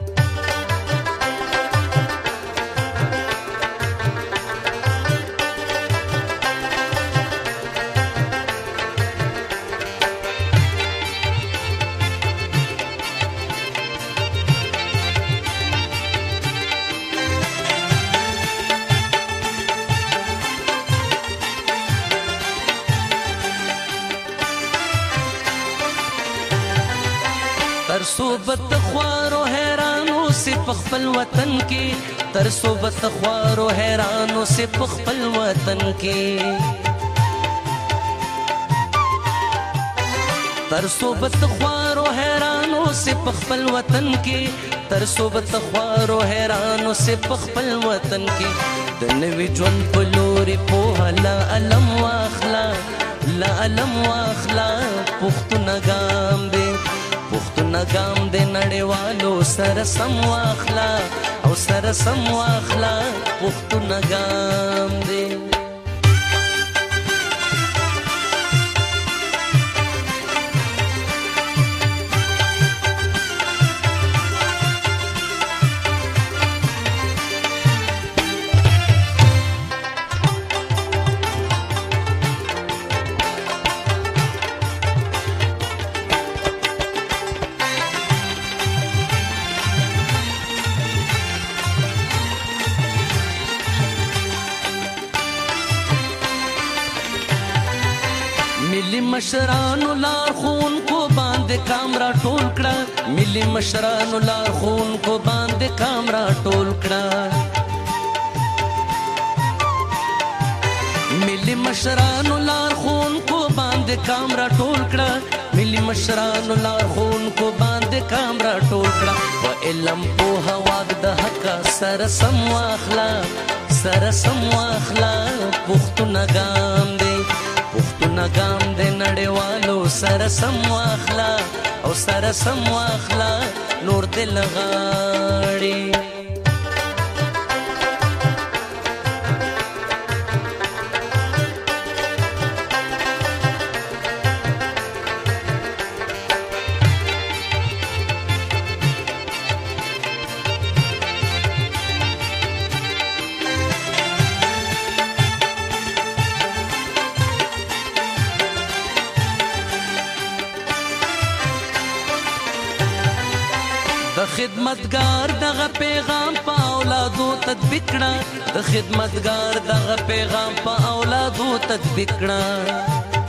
صوبت خوارو حیرانو سے پخپل وطن کی تر صوبت خوارو حیرانو سے پخپل وطن کی تر صوبت خوارو حیرانو سے پخپل وطن کی تر صوبت خوارو حیرانو سے پخپل وطن کی دنوی جون پلوری پوها لا علم واخلا لا علم واخلا پختو نغام دے پختو نغام دے نړیوالو سره سم واخلا او سره سم واخلا پختو نغام دے مشرانو لار خون کو باندې کامرا ټول کړه ملي مشرانو لار خون کو باندې کامرا ټول کړه ملي مشرانو لار خون کو باندې کامرا ټول کړه ملي مشرانو لار خون کو باندې کامرا ټول کړه و علم په هوا د حق سره سم واخلا سره سم واخلا پښتون ګام دی پښتون ګام دی نړیوالو سره سم واخلا او سره سم واخلا نور دل غاړي خدمتگار دغه پیغام په اولادو تطبیق کړه د خدمتگار دغه پیغام په اولادو تطبیق کړه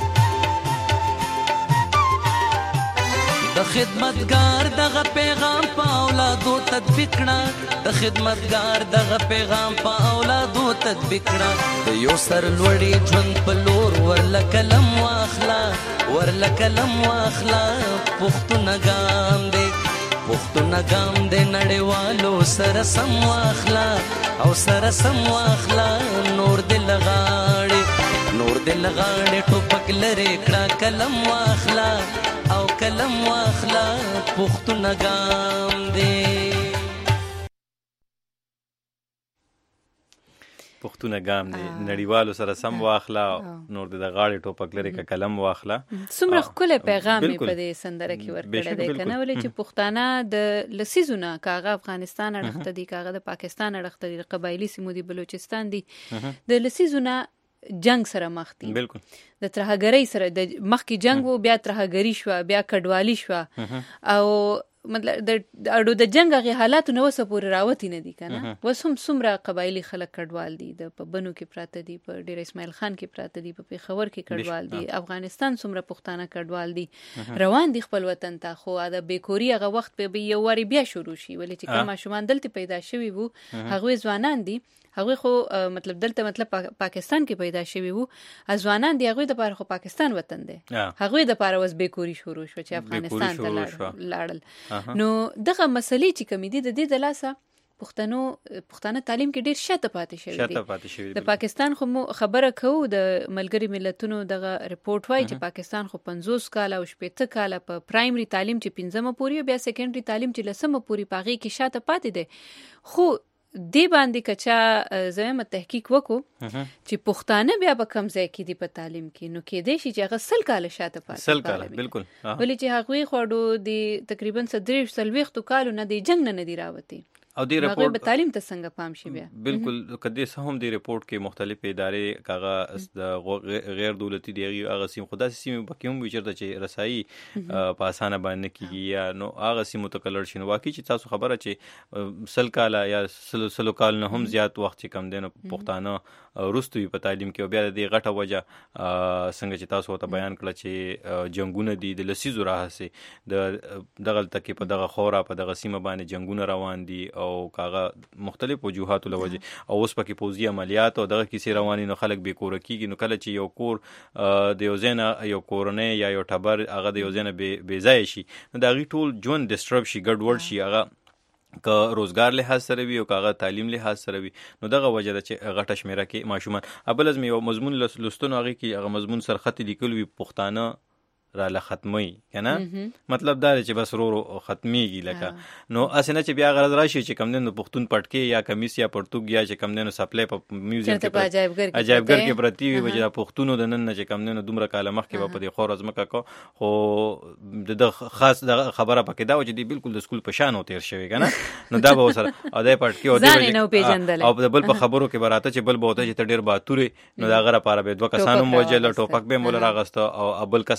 د خدمتگار دغه پیغام په اولادو تطبیق کړه د خدمتگار دغه پیغام په اولادو تطبیق کړه د یو سر لوړی ژوند په لور ورله کلم واخلا ورله کلم واخلا پښتون ګام دی پښتون ګام د نړیوالو سره سم واخلا او سره سم واخلا نور دل غاړي ټوپک لري کړه کلم واخلا او کلم واخلا پښتون ګام دی پښتون ګام دی نړیوالو سره سم واخلا نور د غاړې ټوپک لري ک کلم واخلا څومره خپل پیغام په دې سندره کې ورکړی دی کنه ولې چې پښتانه د لسیزونه کاغه افغانستان اړخته دي کاغه د پاکستان اړخته دي قبایلی سیمو دي بلوچستان دي د لسیزونه جنگ سره مخ دي بالکل د ترهګری سره د مخکې جنگ وو بیا ترهګری شو بیا کډوالی شو او مطلب د اړو د جنگ غي حالات نو وسه پورې راوتی نه دي کنه وسم سمره قبایلی خلک کډوال دي د په بنو کې پراته دي په ډیر اسماعیل خان کې پراته دي په پیښور کې کډوال دي افغانستان سمره پښتانه کډوال دي روان دي خپل وطن ته خو د بیکوري هغه وخت په یو واری بیا شروع شي ولې چې کومه شومان دلته پیدا شوی وو هغه ځوانان دي هغه خو مطلب دلته مطلب پاکستان کې پیدا شوی وو ځوانان دی هغه د پاره خو پاکستان وطن دی هغه د پاره وس بیکوري شروع شو چې افغانستان ته لاړل نو دغه مسلې چې کمی دي د دې د لاسه پښتانه تعلیم کې ډیر شاته پاتې شوی دی د پاکستان خو خبره کوو د ملګری ملتونو دغه ریپورت وایي چې پاکستان خو 50 کال او 80 کال په پرایمري تعلیم چې 15مه پوری بیا سیکنډري تعلیم چې 10مه پوری پاغي کې شاته پاتې دي خو دی باندې کچا زما تحقیق وکړو چې پښتانه بیا به کم ځای کې دي په تعلیم کې نو کې دی چې هغه 100 کال شاته پاتې 100 کال بالکل ولې چې هغه خوړو دی تقریبا 330 کال نه دی جنگ نه دی راوتی او دی رپورت به تعلیم ته څنګه پام شي بیا بالکل کدی هم دی رپورت کې مختلف ادارې کاغه د غیر دولتي دی هغه سیم خدا سیم بکیوم وچرته چې رسایي په اسانه باندې کیږي یا نو هغه سیم متکلر شنو واقعي چې تاسو خبره چې 100 کال یا 100 کال نه هم زیات وخت چې کم دینه پښتانه روستوي په تعلیم کې بیا د غټه وجه څنګه چې تاسو ته بیان کړل چې جنگونه دي د لسیزو راهسي د دغه تکي په دغه خورا په دغه سیمه باندې جنگونه روان دي او کاغه مختلف وجوهات لوجه او اوس پکې پوزي عملیات او دغه کیسې رواني نو خلک به کور کیږي نو کله چې یو کور د یو زینه یو کورنۍ یا یو ټبر هغه د یو زینه بے ځای شي نو دا غي ټول ژوند ډیسټرب شي ګډوډ شي هغه که روزګار لحاظ سره وي او کاغه تعلیم لحاظ سره وي نو دغه وجه ده چې غټه شمیره کې ماشومان ابل از یو مضمون لستون هغه کې هغه مضمون سره خط لیکل وي پښتانه را ل ختمي کنه مطلب دا چې بس رو ختميږي لکه نو اسنه چې بیا غرض راشي چې کم دنه پښتون پټکی یا کمیس یا پرتګ یا چې کم دنه سپلای په میوزیم کې عجایبګر کې پرتی وي چې پښتونو د نن چې کم دنه دومره کاله مخکې په دې خور ازمکه کو خو د خاص د خبره پکې دا چې دی بالکل د سکول په شان او تیر شوی کنه نو دا به سره اده پټکی او دی او د بل په خبرو کې براته چې بل بوته چې ډیر باتوري نو دا غره پاره به دوه کسانو موجل ټوپک به مولا راغسته او ابل کس بوله په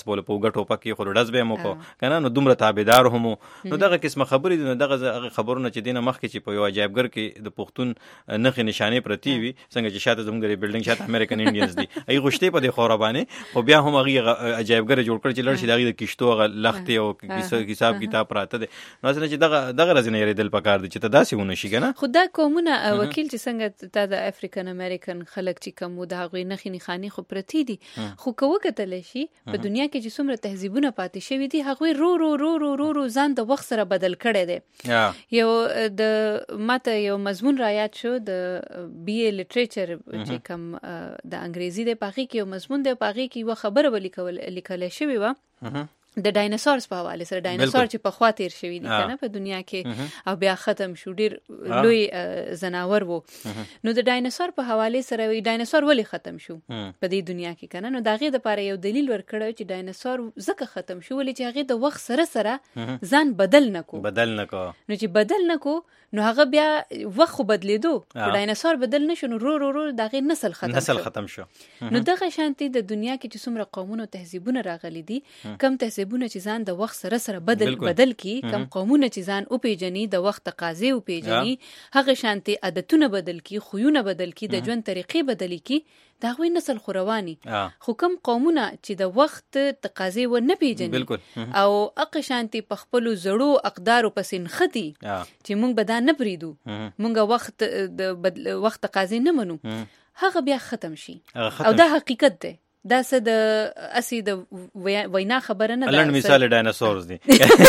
ګټو پکې خو ډز به مو کو کنه نو دومره تابعدار هم نو دغه قسمه خبرې نو دغه خبرونه چې دینه مخکې چې په یو عجایبګر کې د پښتون نښې نشانې پرتی وي څنګه چې شاته زموږ د بلډینګ شاته امریکن انډینز دي ای غشته په دې خورا باندې خو بیا هم هغه عجایبګر جوړ کړ چې لړ شي دغه کشتو هغه لختې او حساب کتاب پراته دي نو څنګه چې دغه رزنه یې دل پکار دي چې ته داسې ونه شي کنه خدا کومونه وکیل چې څنګه تا د افریقن امریکن خلک چې کوم د هغه نخې نخانی خو پرتی دي خو کوه کتل شي په دنیا کې چې څومره تهذیبونه پاتې شوی دي هغه رو ځان د وخت سره بدل کړي دي یو د ماته یو مضمون را یاد شو د بی اے لټریچر چې کوم د انګریزي د پاغي کې یو مضمون د پاغي کې یو خبره لیکل شوی و د ډایناسورز په حواله سره ډایناسور چې په خوا تیر شوی دي کنه په دنیا کې او بیا ختم شو ډیر لوی زناور وو نو د ډایناسور په حواله سره وی ډایناسور ولې ختم شو په دې دنیا کې کنه نو داغه د پاره یو دلیل ورکړی چې ډایناسور زکه ختم شو ولې چې هغه د وخت سره ځان بدل نکو نو چې بدل نکو نو هغه بیا وخت بدلیدو ډایناسور بدل نشو نو رو داغه نسل ختم شو نو دغه شانتي د دنیا کې چې څومره قومونه او تهذیبونه راغلي دي کم تهذیبونه چې ځان د وخت سره بدل کی کم قومونه چې ځان او پیجنې د وخت تقاضې او پیجنې هغه شانتي عادتونه بدل کی خوونه بدل کی د ژوند طریقې بدل کی دا غوي نسل خورواني خو کم قومونه چې د وخت تقاضې و نه پیجنې او اق شانتي په خپل زړو اقدار په سنختي چې مونږ به دا نه پریدو مونږه وخت تقاضې نه منو هغه بیا ختم شي او دا حقیقت ده دا څه د اسی د وینا خبره نه ده لړ مثال ډایناسورز دي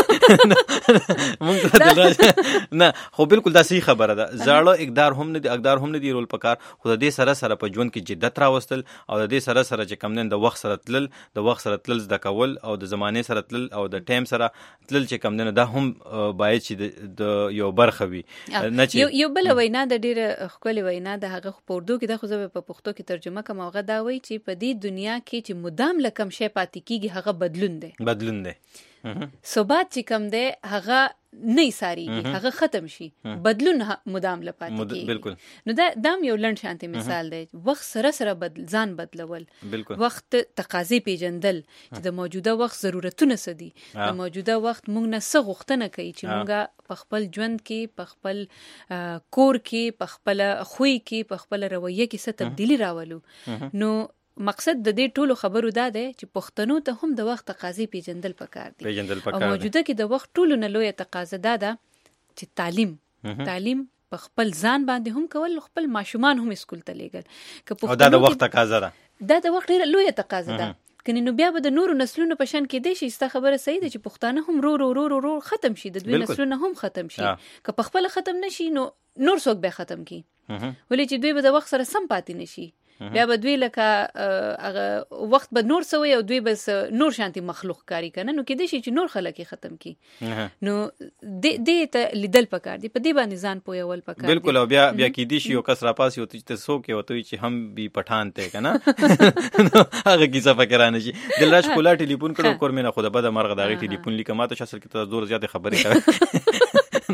نه خو بالکل دا صحیح خبره ده زړه اقدار هم نه دی رول پکار خو د دې سره په ژوند کې جدت راوستل او د دې سره چې کم نن د وخت سره تلل د کول او د زمانه سره تلل او د ټایم سره تلل چې کم نن دا هم باید چې د یو برخه وي نه چې یو بل وینا د ډیره خپل وینا د هغه په اردو کې د خو په پښتو کې ترجمه کوم هغه دا وایي چې په دې دنیا کې چې مدام لکم شی پاتې کیږي هغه بدلون دی ثبات چې کم دی هغه نه ساریږي هغه ختم شي بدلون مدام لپاره کیږي بالکل نو دا یو لنډ شانتي مثال دی وخت سره ځان بدلول وخت تقاضې پیژندل چې د موجوده وخت ضرورتونه څه دي د موجوده وخت موږ نه څه غوښتنه کوي چې موږ په خپل ژوند کې په خپل کور کې په خپل خوې کې په خپل رویه کې څه تبدیلی راولو نو مقصد د دې ټولو خبرو دا دی چې پښتنو ته هم د وخت تقاضې پیژندل پکار دي او موجوده کې د وخت ټولو نه لوی تقاضا ده چې تعلیم په خپل ځان باندې هم کول خپل ماشومان هم اسکول ته لیږل او دا د وخت تقاضا ده دا د وخت ډیره لوی تقاضا ده کني نو بیا به د نورو نسلونو په شان کې دی شي ستا خبره صحیح ده چې پښتانه هم رو ختم شي د دوی نسلونه هم ختم شي که په خپل ختم نشي نو نور څوک به ختم کی ولې چې دوی به د وخت سره سم پاتې نشي بیا به دوی لکه هغه وخت به نور سوی او دوی بس نور شانتي مخلوق کاری کنه نو کې دي چې نور خلک ختم کی نو دې ته لیدل پکار دي په دې باندې ځان پویول پکار دي بالکل او بیا کې دي شي یو کس را پاسي او ته سو کې وته چې هم بي پټان ته کنه هغه کیسه فکرانه شي دلراج کولا ټلیفون کړو کور مینه خو د بد مرغ دغه ټلیفون لیکه ماته شاسل کې ته زور زیات خبرې کوي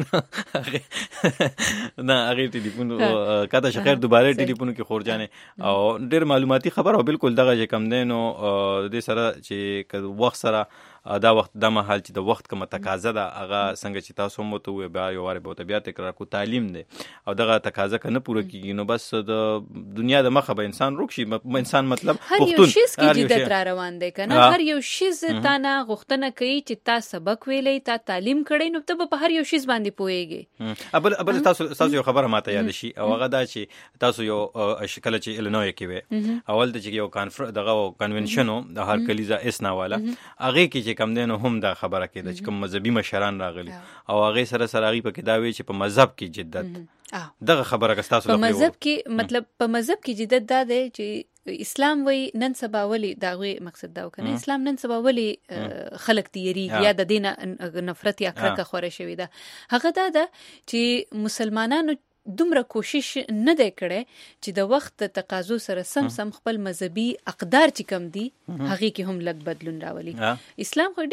نه هغه ټلیفون کاته شخیر دوباره ټلیفون کې خورجانه او ډېر معلوماتي خبر او بالکل دغه کم دینو د سره چې وخت سره دا وخت د محل چې د وخت کومه تقاضا ده هغه څنګه چې تاسو مو ته بیا یو واره به بیا تکرار کو تعلیم دی او دغه تقاضا کنه پوره کیږي نو بس د دنیا د مخه به انسان روک شي انسان مطلب هر یو شیز کې جدت را روان دی کنه هر یو شیز تا نه غوښتنه کوي چې تا سبق ویلې تا تعلیم کړی نو ته په هر یو شیز باندې پوهیږي ابل تاسو یو خبره ماته یاد شي او هغه دا چې تاسو یو شکل چې الینوی کې وي اول د یو کانفرنس دغه کنونشن د هر کلیزا اسنا والا هغه کې کم دینو هم دا خبره کېده چې کوم مذهبي مشران راغلي او هغه سره هغه پکې دا وی چې په مذهب کې جدت دغه خبره که تاسو په مذهب کې مطلب په مذهب کې جدت دا دی چې اسلام وی نن سبا ولی داغه مقصد دا وکنه اسلام نن سبا ولی خلق تیری یا د دین نفرت یا کرکه خوره شوی ده هغه دا ده چې مسلمانانو دومره کوشش نه دی کړی چې د وخت تقاضو سره سم خپل مذهبي اقدار چې کم دي هغه کې هم لږ بدلون راولي اسلام خو ډیر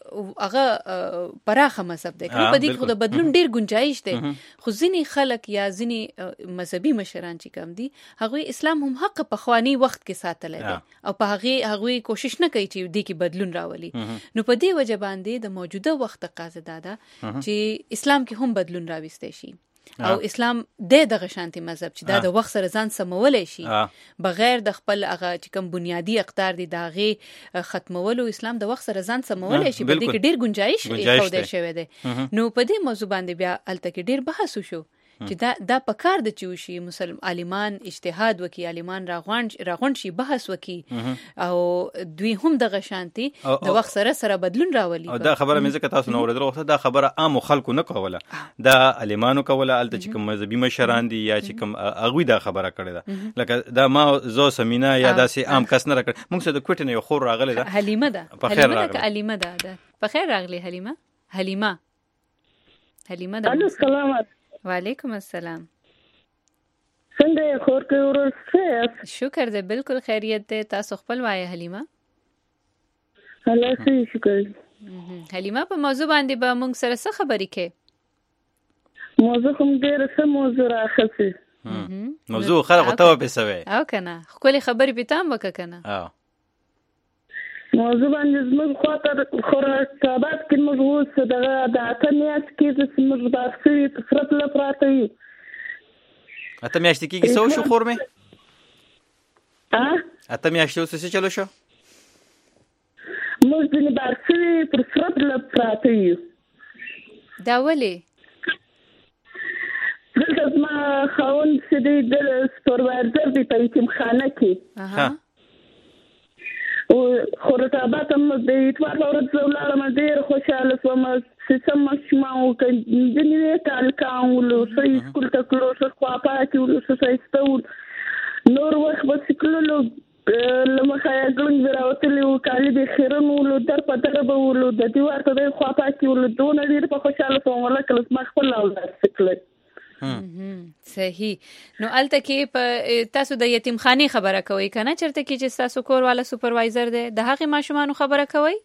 هغه پراخه مذهب دی په دې کې د بدلون ډیر گنجائش دی خو ځینی خلک یا ځینی مذهبي مشران چې کوم دي هغه اسلام هم حق په خواني وخت کې ساتل دي او په هغه کوشش نه کوي چې دې کې بدلون راولي نو په دې وجه باندې د موجوده وخت تقاضا ده چې اسلام کې هم بدلون راوستي شي او اسلام دغه شانتي مذهب چې دا د وخت سره ځان سمولای شي بغیر د خپل هغه چې کوم بنیادی اقدار دي داغه ختمولو اسلام د وخت سره ځان سمولای شي په دې کې ډیر گنجائش خوده شوی دی نو په دې موضوع باندې بیا الته کې ډیر بحث وشو چې دا په کار د چوشي مسلمان عالمان اجتهاد وکي عالمان راغونډ شي بحث وکي او دوی هم د غشانتي د وخت سره بدلون راولي دا خبره مې ځکه تاسو نو اوریدل دا خبره عام خلکو نه کوله دا عالمانو کوله الته چې کوم مذهبي مشران دي یا چې کوم اغوی دا خبره کړې ده لکه دا ما زو سمینا یا داسې عام کس نه راکړ موږ څه د کوټ نه یو خور راغله ده حلیمه ده حلیمه ده په خیر راغلی حلیمه ده السلام وعلیکم السلام څنګه خور کې ورسې شکر دې بالکل خیریت دې تاسو خپل وایي حلیمه الله سي شکر حلیمه په موضوع باندې به موږ سره څه خبرې کې موضوع کوم ډېر څه موضوع راخصه موضوع خلک ته په سوي او کنه خپل خبرې پېتام وککنه موضوع باندې موږ خاطر خرافات کې موږ اوس دغه د اتمیاس کې د موږ باسي فرت لپاره یو اتمیاس کې څه شو خور مې اتمیاس څه چلو شو موږ د باسي پر فرت لپاره یو دا ولې دلته ما خاون چې د سپروایزر دی په یتیمخانه کې او خرافات هم د اتوار ورځ ولارم ډیر خوشاله شوم چې سم مشماو د نیو کال کاولو سې سکول ته کلو څه خواپا کې ولو څه استول نور وخت وسکلو لمه خیا ګلن راوتلو کالي د خیرن ولو در پته به ولو د دیوار ته خواپا کې ولو دون ډیر په خوشاله شوم ولکه ما خپل اولاد سکل صحیح نو الته کې په تاسو د یتیمخانه خبره کوي کنه چرته کې چې تاسو کور والا سپروایزر دی د هغه ماشومان خبره کوي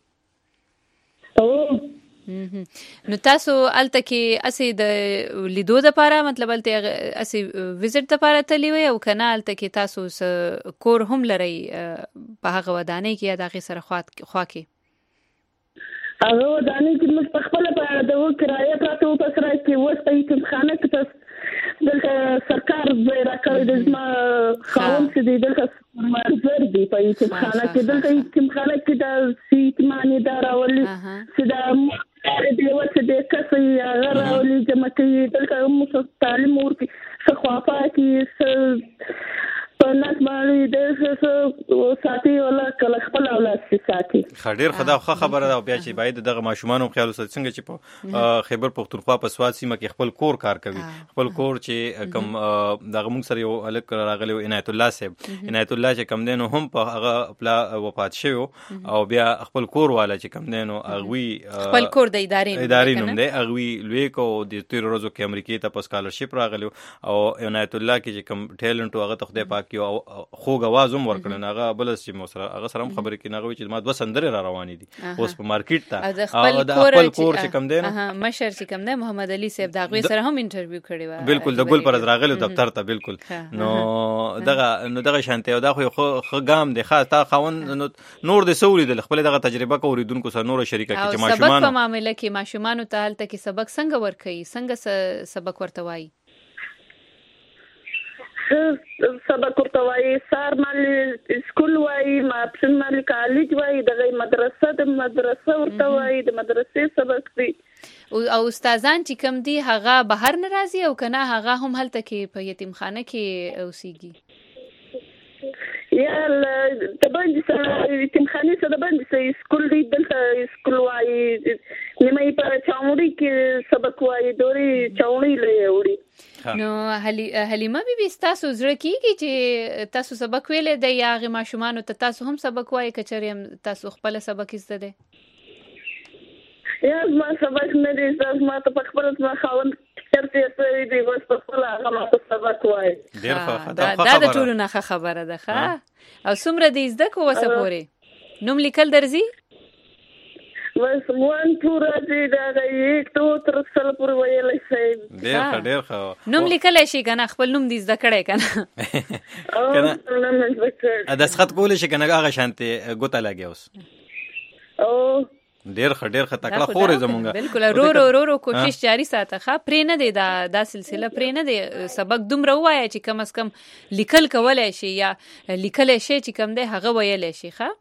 نو تاسو الته کې اسی د لیدو د لپاره مطلب الته اسی وزټ د لپاره تلی وي او کنه الته کې تاسو کور هم لري په هغه ودانې کې یا دغه سره خوا کې هغه ودانې کې موږ خپل په دغه کرایه پراته په سره کې وسته یتیمخانه کې دلته سرکار زیرا کړی د ما خاون چې دی دلته مرزر دی په یتیمخانه کې دلته یتیمخانه کې د سیتمانی دراولي چې د دیو چې د کسي هغه راولي چې مکه دلته مو تعلیم ورکي څخوافه کې په ناس باندې د ساتي ولا کله خپل اولاد ساتي خډیر خدا خبره ده بیا چې باید دغه ماشومان هم خیال وساتي څنګه چې په خیبر پختونخوا په سواد سیمه کې خپل کور کار کوي خپل کور چې کم دغه موږ سره یو الک راغلی عنایت الله صاحب عنایت الله چې کم دینو هم په هغه خپل وفات شوی او بیا خپل کور والا چې کم دینو اغوي خپل کور د ادارې نوم دی اغوي لوی کو د تیر ورځو کې امریکای ته په سکالرشپ راغلی او عنایت الله کې چې کم ټیلنټ هغه ته خدای پاک یو خوږ आवाज هم ورکړل هغه بل چې مو سره هغه سره خبرې کې نغوي چې ما 2 سندره را روانې دي اوس په مارکیټ ته او د خپل کور چې کم دی مشر چې کم دی محمد علي صاحب دا غوي سره هم انټرویو کړی و بالکل د ګل پر راغلو دفتر ته بالکل نو دغه شانته او دا خو ګام دی خاص تا خاون نور د سوري د خپل دغه تجربه کوریدونکو سره نور شریکه کې چې ماشومان سبق په معاملې کې ماشومان ته حالت کې سبق څنګه ورکړي څنګه سبق ورته وایي سبق ورته وایي سار مال سکول وایي ماپشن مال کالج وایي دغه مدرسه ورته وایي د مدرسې سبق دی او استادان چې کوم دي هغه بهر ناراضي او کنه هغه هم هلته کې په یتیمخانه کې اوسېږي یا د باندې یتیمخانه سره د باندې سکول دی دلته سکول وایي نیمه په چاوړي کې سبق وایي دوري چاوړي لري وړي نو حلیمه بي تاسو زړه کیږي چې تاسو سبق ویلې د یاغه ماشومان ته تاسو هم سبق وایي کچریم تاسو خپل سبق زده دي یا ما سبق نه دي تاسو ما ته خپل ما خاون چرته سوي دي بس په خپل هغه ما سبق وایي ډیر ښه دا د ټولو نه خبره ده ښه او څومره دې زده کو وسه پورې نوم لیکل درځي بس 1 2 راځي دا 1 2 تر سل پورې ویلای شي. ډېر ښه نوم لیکلی شي کنه، خپل نوم دې زده کړی کنه. دستخط کولی شي کنه هغه شانتې ګوته لګي اوس. ډېر ښه تکړه خورې زمونږ. بالکل رو کوشش جاری ساته. ښه پرې نه دی دا سلسله پرې نه دی. سبق دومره ووایه چې کم از کم لیکل کولی شي یا لیکلی شي چې کم دی هغه ویلی شي. ښه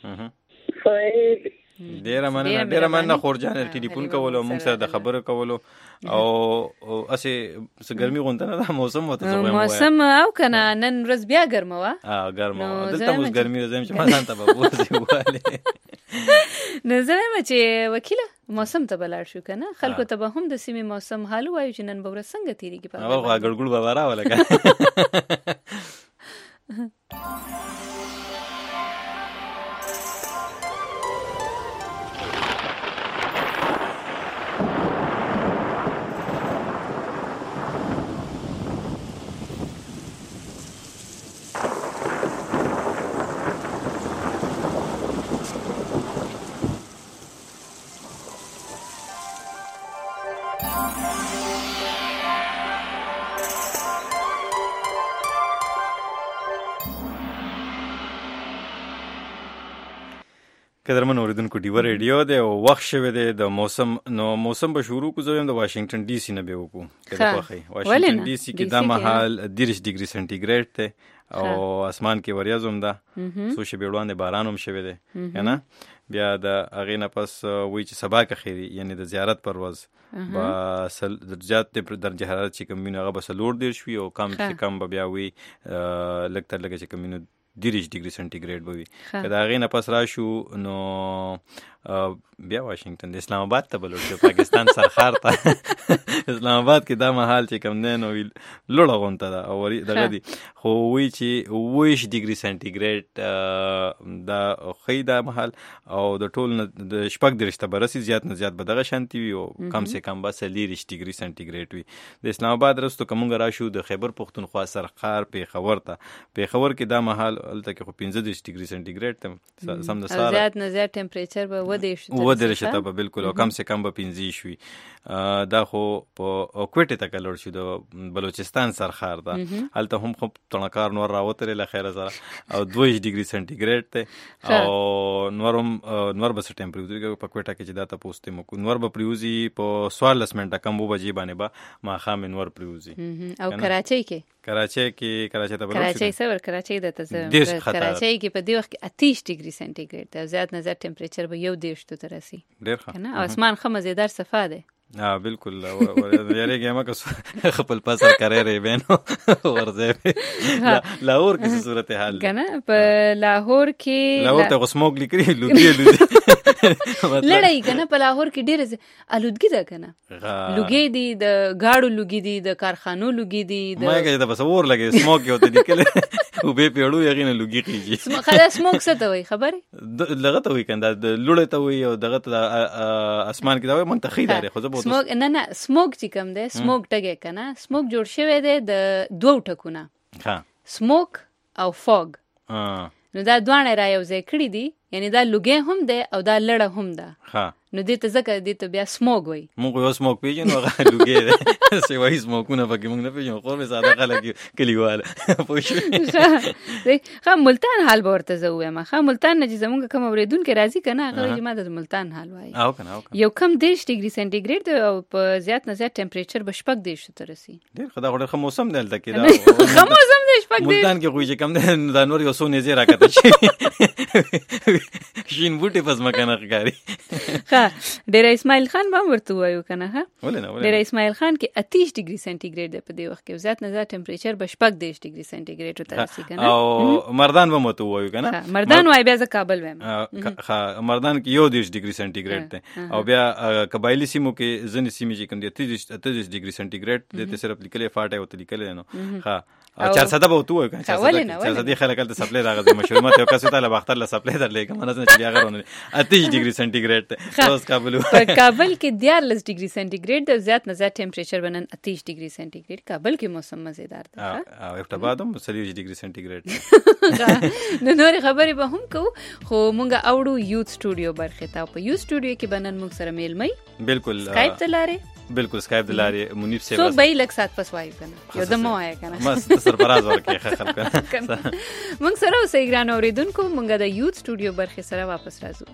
ډېره مننه خورجان ټلیفون کولو موږ سره د خبرو کولو او اسې ګرمي غونډه نه ده موسم وته موسم او کنه نن ورځ بیا ګرمه وه. ګرمه دلته اوس ګرمي راځم چې ما ځان ته به بوزي واله نو زه وایم چې وکیله موسم ته بلاړ شو کنه، خلکو ته به هم د سیمې موسم حال وایو چې نن به ورځ څنګه تیریږي. په اول خو ګړګړ به راوله کنه. قدرمن اوریدونکو ډیوه ریډیو دی او وخت شوی دی د موسم به شروع کو زویم د واشنگټن ډي سي نه به وکړو. کله خوخی واشنگټن ډي سي کې دا مهال 30 ډیګري سنټیګریډ ته او اسمان کې وریځ هم ده. سو شی بیړوان باران هم شوی دی کنه. بیا د اغه نه پس وی چې سبا که خیری یعنی د زیارت پر ورځ با درجات درجه حرارت چې کمینه هغه به سلور دیر شوي او کم چې کم به بیا وی لګتر لګه چې کمینه 30 ډیګري سنټیګریډ به وي. که د هغې نه پس راشو نو بیا واشنگټن د اسلام آباد ته بلور شو، پاکستان سرخار ته. اسلام آباد کې دا محال چې کم دی نو لوړه غونته ده او دغه دي خو وی چې 20 ډیګري سنټیګریډ دا ښی دا محال او د ټول نه د شپږ دېرش ته به رسي، زیات نه زیات به دغه شانتي وي او کم سے کم به 30 ډیګري سنټیګریډ وي. د اسلام آباد رستو که مونږ راشو د خیبر پښتونخوا سرخار پېښور ته، پېښور کې دا محال هلته کې خو 15 ډیګري سنټیګریډ ته سم د ساره زیات نه زیات ټمپریچر به ودرې شته به بالکل او کم سے کم به 15 شوي. دا خو په کوټې ته کلور شو د بلوچستان سرخار ده، هلته هم خو تڼکار نور راوترې له خیره سره او 22 ډیګري سنټیګریډ ته او نور به څه ټمپریچر په کوټه کې چې دا تاسو ته مو نور به پریوزي په 14 منټه کم وو بجې باندې به ماښام نور پریوزي. او کراچۍ کې کراچۍ ته بلل کراچۍ د کراچۍ کې په دې وخت کې 28 ډیګري سنټیګریډ ته زیات نه زیات ټمپریچر به 1.2 ته رسي. ډېر ښه او اسمان ښه مزیدار صفا دی. بالکل یاریږي ما که خپل پاسه کرے ری بینو ورځي لاهور کې صورتحال کنه. په لاهور ته غسموګ لیکري لودي لړۍ کنه. په لاهور کې ډېر الودګي ده کنه، لوګي دي د گاړو لوګي دي د کارخانو لوګي دي د ما کې د بس اور لګي سموک یو ته لیکل او به پیړو یغینه لوګي کیږي. خلاص سموک څه ته وای خبره لغه ته وای کنده د لوړه ته وای او دغه اسمان کې دا وای منتخي داره خو زه سموک نه سموک چې کوم دی سموک ټګه کنه. سموک جوړ شوی دی د دوه ټکونه سموک او فوګ. نو دا دوانه را یو ځای کړی دي، یعنی دا لوګي هم ده او دا لړه هم ده. نو دې ته ځکه دې ته بیا سموک وای. موږ یو سموک پیژنو هغه لوګي ده سی وای سموکونه پکې موږ نه پیژنو خو به ساده خلک کلیواله پوښي. ملتان حال به ورته زه وایم. ملتان نه چې زمونږ کوم اوریدونکو راځي کنه هغه چې ما د ملتان حال وای او کنه یو کم 30 ډیګري سنټیګریډ او په زیات نه زیات ټمپریچر به 15 ته رسي. ډېر خدای غوړ موسم دی دلته کې دا موسم دی 15 ملتان کې خو چې کم دی دا نور یو څو نه زیرا کته شي شین بوټي پس مکنه ښکاری. ډیر اسماعیل خان به ورته وایو کنه. ډیر اسماعیل خان کې 28 ډیګري سنټیګریډ په دې وخت کې زیات نه زیات ټمپریچر به 15 ډیګري سنټیګریډ ته رسي کنه. او مردان به مو ته وایو کنه. مردان وای بیا ز کابل وایم. مردان کې 1 ډیګري سنټیګریډ ته او بیا قبایلی سیمو کې ځنې سیمې چې کوم دي 30 ډیګري سنټیګریډ د صرف لیکلې فاټه او لیکلې نو 400 به تو وای 400 خلک ته سپلای راغلی مشرومات یو کس ته له باختر له سپلای درلې کوم نه چې بیا غرونه 28 ډیګري سنټیګریډ ته اوس کابل په کابل کې 14 ډیګري سنټیګریډ د زیات نه زیات ټمپریچر بنن 28 ډیګري سنټیګریډ کابل کې موسم مزیدار دی او افتباد هم 30 ډیګري سنټیګریډ نو نور خبرې به هم کو خو مونږه اوړو یوت سټوډیو برخه ته په یوت سټوډیو کې بنن موږ سره میلمې بالکل سکایپ ته لاره بالکل سکایپ د لارې منیب سیوا سو به لک سات پس وایو کنه یو د مو آیا کنه مست سرفراز ورکه خلک موږ سره اوسې ګران اوریدونکو موږ د یوت سټوډیو برخه سره واپس راځو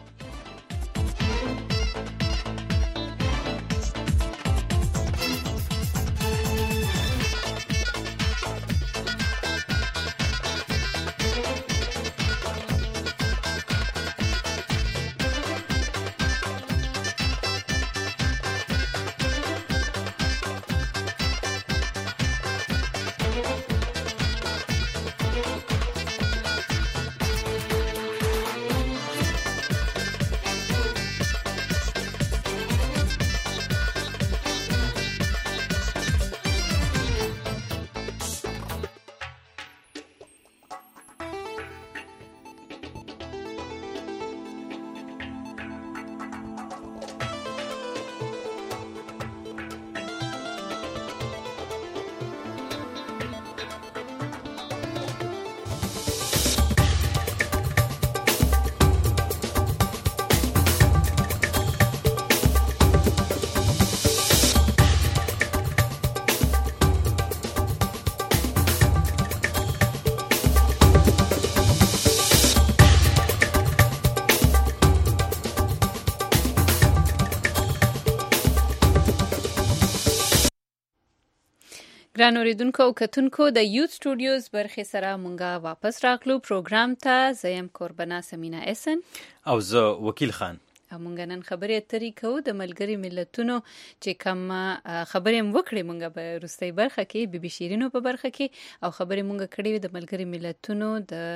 ګران اوریدونکو او کتونکو د یوت سټوډیوز برخه سره مونږه واپس راغلو پروګرام ته زیم قربانا سمینا اسن او زه وکیل خان مونږ نن خبرې اترې کوو د ملګری ملتونو چې کوم خبرې وکړې مونږ په روستۍ برخه کې بي بي شیرینو په برخه کې او خبرې مونږ کړې د ملګری ملتونو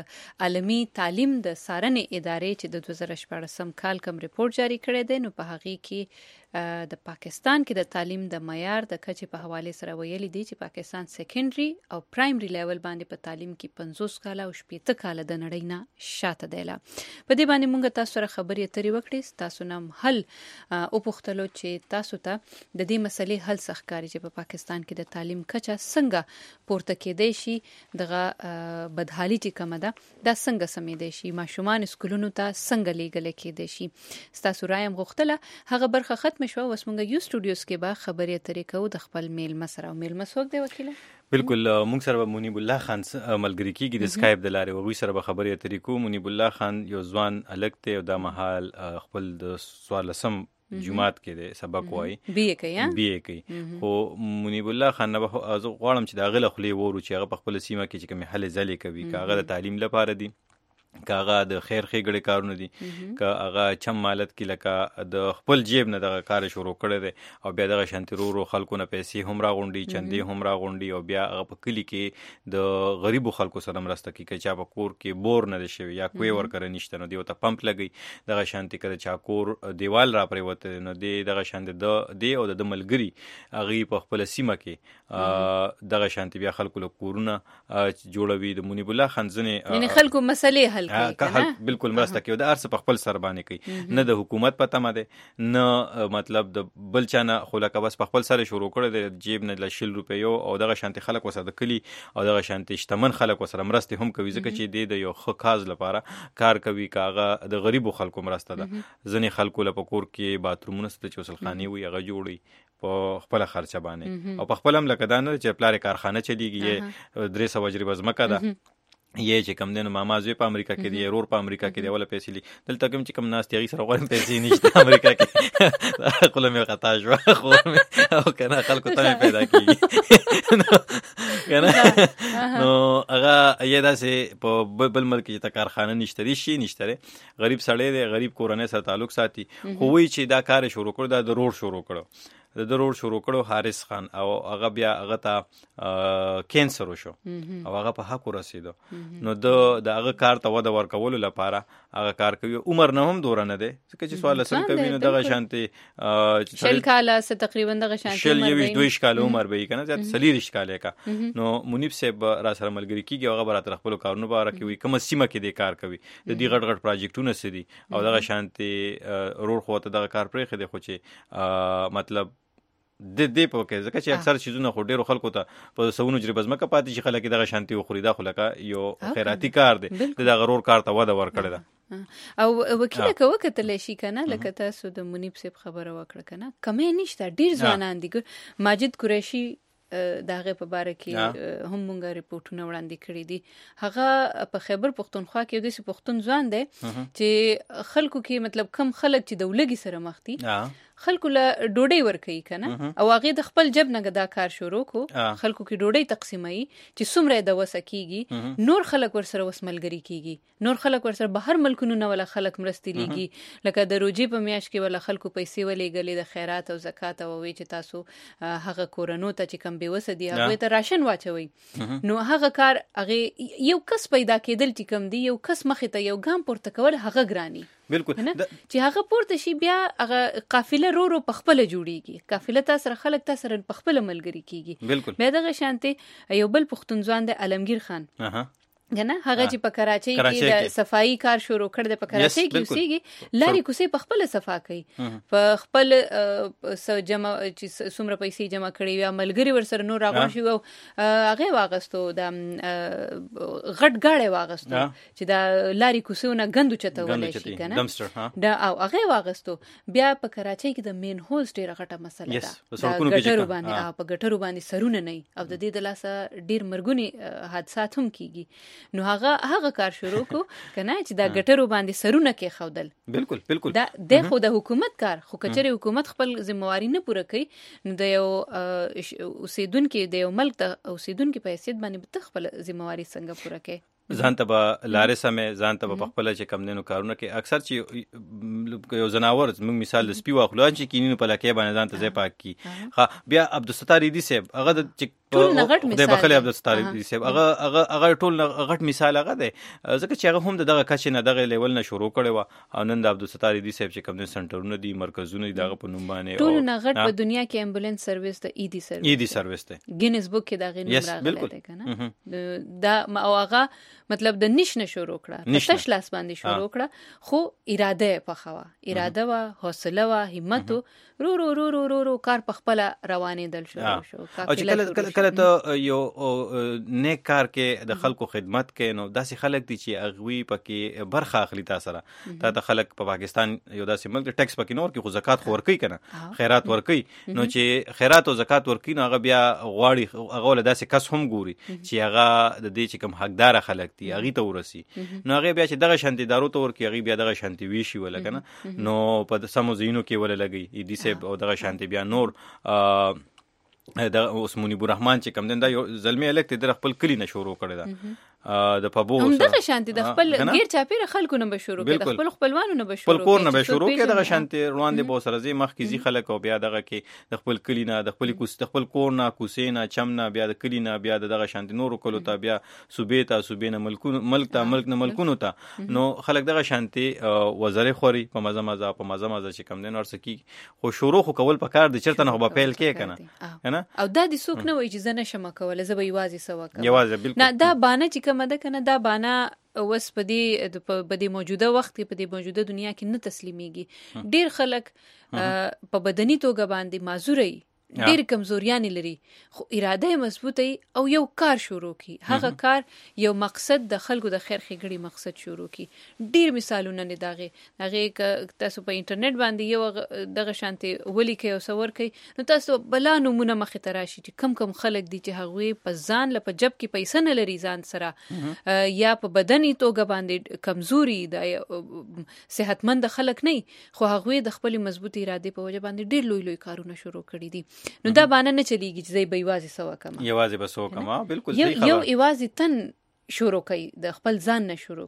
د عالمي تعلیم د سارنې ادارې چې د 2014 کال کوم ریپورت جاری کړی دی نو په هغه کې د پاکستان کې د تعلیم د معیار د کچې په حواله سره ویلي دی چې پاکستان سیکنډري او پرایمري لیول باندې په تعلیم کې 50 کال او 60 کال د نړۍ نه شاته دی لا په دې باندې مونږ تاسو سره خبرې اترې وکړې تاسو نام حل او پختلو چې تاسو ته د دې مسلې حل ښکاري چې په پاکستان کې د تعلیم کچه څنګه پورته کېدای شي دغه بدحالي چې کومه ده دا څنګه سمېدای شي ماشومان سکولونو ته څنګه لیږل کېدای شي تاسو رایم غوښتله هغه برخه ختم شو وس مونږ یو سټوډیوز کې به خبرې اترې کوو د خپل میل مسره او میل مسوک دی وکیله بالکل مونږ سره منیب الله خان ملګری کیږي د سکایپ د لارې او وی سره به خبرې اترې کوو منیب الله خان یو ځوان الګ ته او د محل خپل د سوالسم جمعات کې د سبق وای بي کوي خو منیب الله خان نه غواړم چې دا غله خلی وورو چې هغه په خپل سیمه کې چې کوم حل ځلې کوي کاغه د تعلیم لپاره دی کاغه د خیر خېګړې کارونه دي کاغه چم مالت کې لکه د خپل جیب نه دغه کار شروع کړی دی او بیا دغه شانترورو خلکو نه پیسې هم راغونډي چندې هم راغونډي او بیا هغه په کلی کې د غریبو خلکو سره مرسته کوي چې چا په کور کې بور نه شي یا کوی ورکره نشته نو دی ته پمپ لګي دغه شانتي کړي چا کور دیوال را پرې وته نو دی دغه شانتي د او د ملګری هغه په خپل سیمه کې دغه شانتي بیا خلکو له کورونه جوړوي د منیب الله خان ځنه یعنی خلکو مسلې بالکل مرسته کوي د ارس په خپل سر باندې کوي نه د حکومت پته مده نه مطلب د بل چانه خلک بس په خپل سر شروع کړي د جیب نه ل 100 روپیو او دغه شانتي خلک وسه د کلی او دغه شانتي شتمن خلک وسره مرسته هم کوي ځکه چې د یو خاص لپاره کار کوي کاغه د غریبو خلکو مرسته ده ځنې خلکو له پکور کې باترومونه ست چې وسلخانی وي هغه جوړي په خپل خرچه باندې او په خپل هم لکه دانه چې پلار کارخانه چلیږي 300 وجري بزمکه ده یې چې کم دنه ماما زوی په امریکا کې دی رور په امریکا کې دی ولا پیسې لې دلته کوم چې کم ناس تیغي سره غوړم پیسې نشته امریکا کې خپل مې خطا شو خو او کنه خلکو ته پیدا کیږي کنه نو هغه یې داسې په بل ملک کې ته کارخانه نشته دي شي نشته غریب سړی دی غریب کورنۍ سره تعلق ساتي خو وی چې دا کار شروع کړ دا د رور شروع کړ د روډ شروع کړو حارث خان او هغه بیا هغه ته کینسر وشو او هغه په حق ورسېدو نو د هغه کار ته وده ورکولو لپاره هغه کار کوي عمر نه هم دوره نه دی ځکه چې سوال اصل کوي نو دغه شانتي شل کاله تقریبا دغه شانتي شل یوش دویش کاله عمر به کنه زیات سلیریش کاله کا نو منیب صاحب را سره ملګری کیږي هغه برات خپل کارونه باره کوي کوم سیمه کې د کار کوي د دې غټ غټ پروجیکټونه سدي او دغه شانتي روډ خو ته دغه کار پرې خدي خو چې مطلب د دې په کې ځکه چې اکثر چیزونه خو ډیرو خلکو ته په سونو جری بزمکه پاتې چې خلک دغه شانتي خوري دا خو لکه یو خیراتی کار دی د غرور کار ته وده ورکړی دا او وکیل کوه کتل شي کنه لکه تاسو د منیب صاحب خبره وکړه کنه کمې نشته ډیر ځوانان دي ماجد قریشي داغه په باره کې هم مونږه ریپورتونه وړاندې کړی دي هغه په خیبر پختونخوا کې د پښتون ځوان دی چې خلکو کې مطلب کم خلک چې د ولګي سره مخ دي خلکو له ډوډۍ ورکوي کنه او هغه د خپل جب نه دا کار شروع کو خلکو کې ډوډۍ تقسیمای چې څومره د وسه کیږي نور خلک ورسره وسملګری کیږي نور خلک ورسره بهر ملکونو نه ولا خلک مرستي لیږي لکه د روجي په میاش کې ولا خلکو پیسې ولېګلې د خیرات او زکات او وی چې تاسو هغه کورونو ته چې کم به وسه دی هغه ته راشن واچوي نو هغه کار هغه یو کس پیدا کېدل چې کم دی یو کس مخې ته یو ګام پورته کول هغه ګرانی بالکل چې هغه پورته شي بیا هغه قافله رو په خپل جوړیږي قافله تاسو سره خلک تاسو سره په خپل ملګری کیږي بالکل مې دغه شانتي یو بل پښتون ځوان د علمگیر خان کنه هغه چې په کراچۍ کې د صفائی کار شروع کړ د په کراچۍ کې اوسېږي لاري کوسي په خپل صفا کوي په خپل جمع چې څومره پیسې جمع کړي یا ملګری ورسره نور راغون شي او هغه واغستو د غټ گاډي واغستو چې د لاري کوسونه غندو چته ولې شي کنه دا او هغه واغستو بیا په کراچۍ کې د مین هولز ډیره غټه مسله ده د ګټرو باندې په ګټرو باندې سرونه نه او د دې د لاسه ډیر مرګونی حادثات هم کیږي نو هغه کار شروع کو کنه چې دا ګټرو باندې سرونه کې خودل بالکل دا د خو د حکومت کار خو کچره حکومت خپل ذمہواری نه پوره کوي نو د یو اوسیدونکو د یو ملک ته اوسیدونکو په حیثیت باندې خپل ذمہواری څنګه پوره کوي ځان ته به لارې سمې ځان ته به خپل چې کم دینو کارونه کې اکثر چې یو زناور موږ مثال د سپي واخلو چې کینینو په لکه باندې ځان ته ځای پاک کی بیا عبدالستار ایدی صاحب هغه د بخل عبدالستار ایدی صاحب هغه ټول غټ مثال هغه دی ځکه چې هغه هم دغه کچ نه دغه لیول نه شروع کړي و او نن د عبدالستار ایدی صاحب چې کم دین سنټرونه دي مرکزونه دي دغه په نوم باندې ټول نه غټ په دنیا کې امبولانس سرویس د ایدی سرویس دی ګینز بک کې دغه نوم راغلی دی کنه دا او هغه مطلب د نشنه شروع کړه تش لاس باندې شروع کړه خو اراده په خوا اراده وا حوصله وا همت رو کار په خپل روانې دل شروع شو او چې کله ته یو نیک کار کې د خلکو خدمت کې نو داسې خلک دي چې اغوی پکې برخه اخلي تاسو سره ته خلک په پاکستان یو داسې ملک ټیکس پکې نور کې خو زکات خو ورکوي کنه خیرات ورکوي نو چې خیرات او زکات ورکوي نو هغه بیا غواړي هغه ول داسې کس هم ګوري چې هغه د دې چې کوم حقدار خلک دي هغه ته ورسي نو هغه بیا چې دغه شانتي دارو ته ورکی هغه بیا دغه شانتي ویشي ولا کنه نو په سمو زینو کې ولا لګي دي سه او دغه شانتي بیا نور د عثماني الرحمن چې کم دنده یو زلمی الکت در خپل کلی نه شروع کړی دا د پبو هم دغه شانتي د خپل غیر چاپیره خلکو نه بشورو کې د خپل خپلوانو نه بشورو خپل کور نه بشورو کې دغه شانتي روان دي بو سره زی مخ کې زی خلک او بیا دغه کې د خپل کلی نه د خپل کوس د خپل کور نه کوسینا چمنا بیا د کلی نه بیا دغه شانتي نور کولو ته بیا صوبې نه ملک نه ملکونو ته نو خلک دغه شانتي وزره خوري په مزه چې کم دین ورسې کی خو شروع خو کول پکار د چرته نه به پیل کې کنه او دا د سوق نه وای چې زنه شمه کوله زه به یوازې سوا کوم یوازې بالکل نه دا بانه چې کومه ده کنه دا بانه اوس په دې موجوده وخت کې په دې موجوده دنیا کې نه تسلیميږي ډیر خلک په بدني توګه باندې معذوري ډیر کمزوریان لري خو اراده مضبوطه او یو کار شروع کی هغه کار یو مقصد د خلکو د خیر ښېګړي مقصد شروع کی ډیر مثالونه نه داغه تاسو په انټرنیټ باندې یو دغه شانتي ولي کې او صور کې نو تاسو بلا نمونه مخې ته راشي چې کم خلک دي چې هغه په ځان له په جب کې پیسې نه لري ځان سره یا په بدني توګه باندې کمزوري د صحتمند خلک نه خو هغه د خپل مضبوط اراده په وجه باندې ډیر لوی کارونه شروع کړي دي نو دا باندې نه چلیږي چې زې به یوازې سوا کما یوازې به سوا کما بالکل یو یوازې تن شروع کوي د خپل ځان نه شروع کوي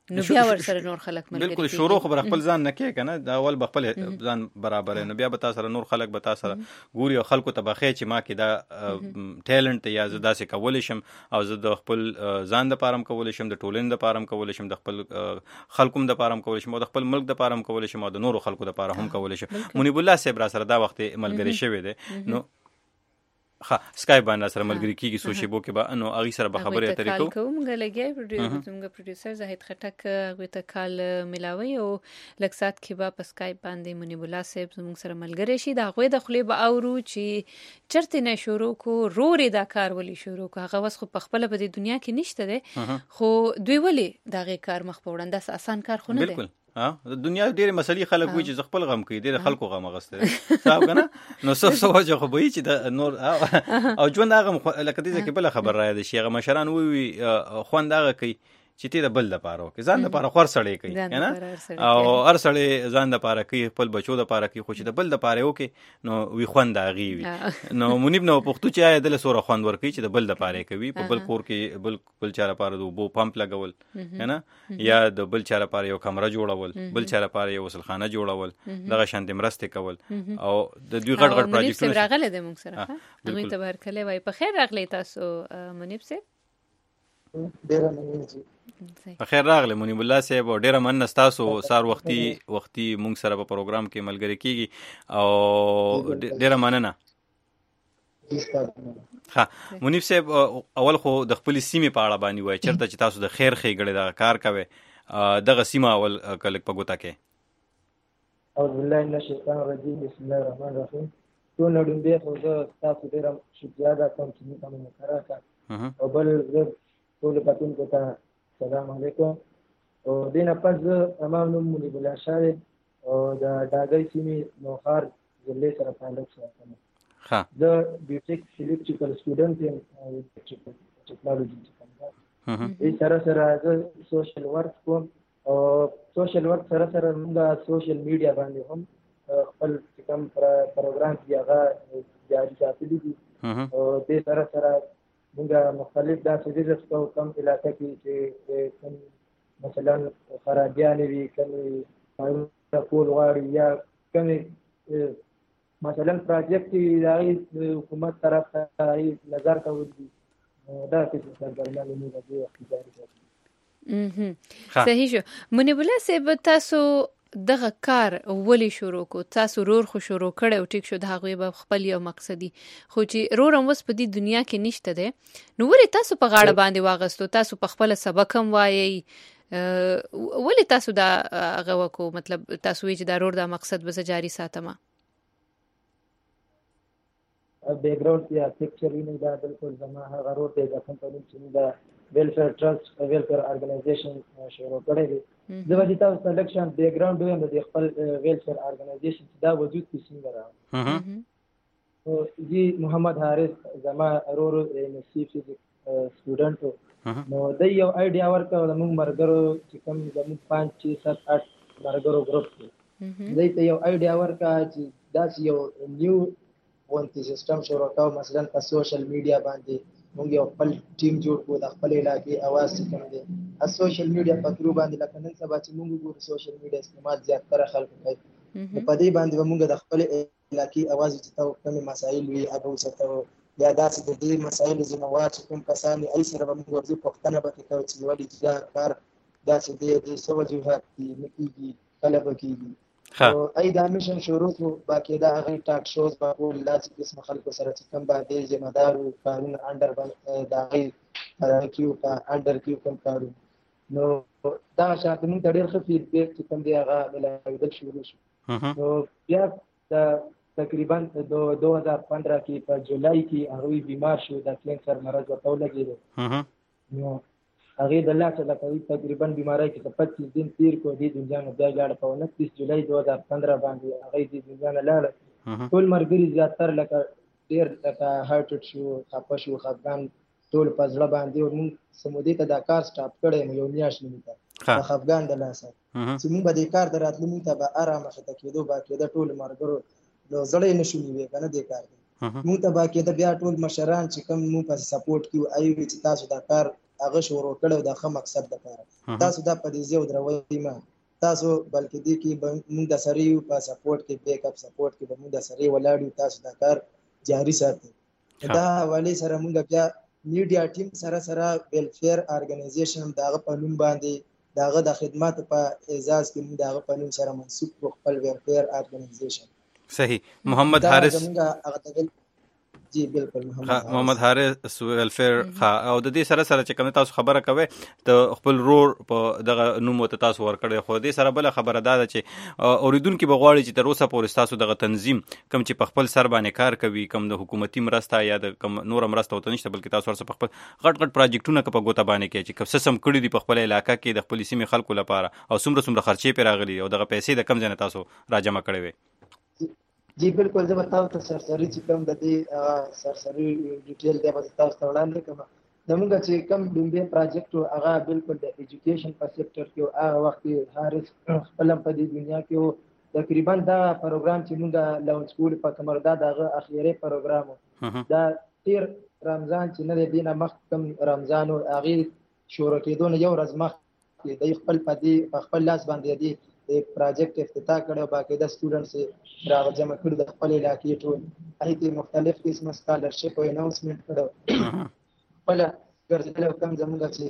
نو بیا ور سره نور خلک ملګری بالکل شروع خبر خپل ځان نه کې کنه دا اول خپل ځان برابر نو بیا به تاسو سره نور خلک به تاسو سره ګوري او خلکو ته بخې چې ما کې دا ټیلنت یا زدا سه کول شم او زه د خپل ځان د پارم کول شم د ټولنې د پارم کول شم د خپل خلکوم د پارم کول شم او د خپل ملک د پارم کول شم او د نورو خلکو د پاره هم کول شم منیب الله صاحب را سره دا وخت ملګری شوی دی نو سکای باندې سره ملګری کیږي سوشیبو کې به نو اغي سره به خبرې اترې کوم موږ لګي زموږ پروډوسر زاهد خټک غوې ته کال ملاوي او لکسات کې به په سکای باندې منیب الله صاحب زموږ سره ملګری شي دا غوې د خلې به اورو چې چرته نه شروع کو روري دا کار ولي شروع کو هغه وس خو په خپل په دنیا کې نشته ده خو دوی ولي دا غي کار مخ په وړاندې اسان کار خو نه ده بالکل د دنیا ډېرې مسلې خلک وي چې خپل غم کوي ډېر خلکو غم غسته صاحب کنه نو څه وجه خو به چې د نور او ژوند هغه لکه دې کې بل خبر راځي چې هغه مشران وي خوند هغه کوي چې ته د بل د پاره کې ځان د پاره خور سړی کوي کنه او هر سړی ځان د پاره کوي خپل بچو د پاره کوي خو چې د بل د پاره وکي نو وی خوند اغي وي نو منیب نو پختو چې آیا د سوره خوند ورکي چې د بل د پاره کوي په بل کور کې بل چاره پاره د بو پمپ لګول کنه یا د بل چاره پاره یو کمره جوړول بل چاره پاره یو وسلخانه جوړول دغه شانت مرسته کول او د دوی غټ غټ پروجیکټونه راغله د موږ سره دوی ته ورکلې وای په خیر راغلی تاسو منیب صاحب ډیر مننه خیر راغله منیب الله صاحب ډیره مننه تاسو سار وختي مونږ سره په پروګرام کې ملګری کیږي او ډیره مننه ها منیب صاحب اول خو د خپل سیمې په اړه باندې وای چرته چې تاسو د خیر خېګړې د کار کوي دغه سیمه اول کلک په ګوتا کې اعوذ بالله من الشیطان الرجیم بسم الله الرحمن الرحیم ټول نړۍ خو زه تاسو ډیره شکریا ده کوم چې موږ مکرره او بل ټول پاتون کوته السلام علیکم او دینه پس امام منیب الله شاه او د ډاګای سیمې نوخار ضلع سره تعلق ساتم ها د بیوټیک الکتریکل سټوډنټ یم ټیکنالوژي څخه سره سره د سوشل ورک کوم او سوشل ورک سره سره موږ سوشل میډیا باندې هم خپل کوم پروګرام دی هغه جاری ساتلی دي او د سره سره موږ مختلف داسې ډیزرټ کوم علاقه کې چې کوم مثلا خرابیان وي کوم کول غواړي یا کوم مثلا پروجیکټ دی حکومت طرف ته نظر کول دي دا څه سرګرمي موږ د اختیاري صحیح شو منیب الله صاحب تاسو دغه کار ولی شروع کو تاسو رور خو شروع کړو ټیک شو د هغه په خپل یو مقصدی خو چې رور هم وس په دې دنیا کې نشته ده نو ولی تاسو په غاړه باندې واغستو تاسو په خپل سبق هم وایي ولی تاسو دا هغه وکړو مطلب تاسو چې دا رور دا مقصد به جاری ساتم بیک گراوند یا پکچر نه دا بالکل زما هغه رور دی د کمپنی چې دا ویلفیر ټرست ویلفیر ارګنایزیشن شروع کړی دی زه به تاسو سلیکشن بیک گراوند وایم د خپل ویلفیر ارګنایزیشن دا وجود کې څنګه راو او جی محمد حارث زما رور نسی فزیک سټوډنټ نو د یو ایډیا ورکړ د موږ مرګرو چې کوم زموږ 5 6 7 8 مرګرو ګروپ دی د یو ایډیا ورکړ چې دا یو نیو ونتی سیستم شروع کاو مثلا په سوشل میډیا باندې موږ یو خپل ټیم جوړ کړو د خپل علاقې اواز څنګه دی د سوشل میډیا په ترو باندې لکه نن سبا چې موږ ګورو سوشل میډیا استعمال زیاتره خلک کوي په دې باندې موږ د خپل علاقې اواز چې تاسو کوم مسایل وي هغه وساتو یا داسې د دې مسایل زموږ چې کوم کسان یې سره موږ ورته پوښتنه وکړو چې ولې دا کار داسې د سوجوهات نکېږي کله بکېږي او ای دا میشن شروع شو باقاعده هغه ټاک شوز په ټول لاسي قسم خلکو سره چې کوم باندې ذمہ دار او قانون انډر باندې دا غي کیو کا انډر کیو کوم کارو نو دا شاته موږ ډېر ښه فیډبیک چې کوم دی هغه ملایدل شروع شو نو بیا دا تقریبا 2015 کې په جولای کې هغه بیمار شو د کینسر مرض ورته لګیدو نو هغه د الله تعالی کوي تقریبا بیماری کې 25 دن تیر کو دي دنیا نه بیا لاړ په 29 جولای 2015 باندې هغه د دنیا نه لاړ ټول مرګري زیاتره لکه ډیر لکه هارټ شو خپه شو خفګان ټول په ځړه باندې او موږ سمودي ته دا کار سٹاپ کړی یو میاشت نیمه خفګان د لاسه چې موږ به د کار دراتلو موږ ته به آرام خته کېدو باقي د ټول مرګرو نو زړې نشو نیوي کنه د کار موږ ته باقي د بیا ټول مشران چې کوم موږ په سپورټ کیو ایو چې تاسو دا کار هغه شروع کړو د ښه مقصد لپاره. تاسو دا په دې ځای دروي ما تاسو بلکې دې کې موږ د سړي په سپورټ کې بیک اپ سپورټ کې موږ د سړي ولاړو تاسو دا کار جاری ساتئ. دا حواله سره موږ بیا میډیا ټیم سره ویلفیر ارګنایزیشن داغه په نوم باندې داغه د خدمات په اعزاز کې موږ داغه په نوم سره منسوب خپل ویلفیر ارګنایزیشن. صحیح. محمد حارث جی بالکل محمد حارث ویلفیر او د دې سره چې کوم تاسو خبره کوي ته خپل رور په دغه نوم ته تاسو ورکړی، خو دې سره بل خبره ده چې اوریدونکو بغواړي چې تر اوسه پورې تاسو دغه تنظیم کم چې په خپل سر باندې کار کوي، کم د حکومتي مرسته یا د کم نور مرسته وته نشته، بلکې تاسو ورسره خپل غټ پروجیکټونه په ګوته باندې کوي چې کوم سم کړی دی په خپل علاقې کې د خپل سیمې خلکو لپاره او څومره خرچې پې راغلي او دغه پیسې د کم ځای نه تاسو راجمع کړې وي. جی بالکل زه به تاسو ته سرسري چې کوم د دې سرسري ډیټیل دی به تاسو ته وړاندې کوم. زموږ چې کوم لومبي پروجیکټ هغه بالکل د ایجوکیشن په سېکټر کې هغه وخت حارث خپل په دې دنیا کې تقریبا دا پروګرام چې موږ لونچ کول په کمرداد هغه اخیری پروګرام دا تیر رمضان چې نه دی نه مخ کم رمضان او هغه شروع کېدو نه یو ورځ مخ د خپل په دې خپل لاس باندې دی پروجیکټ افتتاح کړو، باقاعده سټوډنټس راجمع کړو د خپل علاقې ټول ایته مختلف قسم سکالرشپ او اناونسمنت کړو. خپل ګرځیدل کوم زموږ چې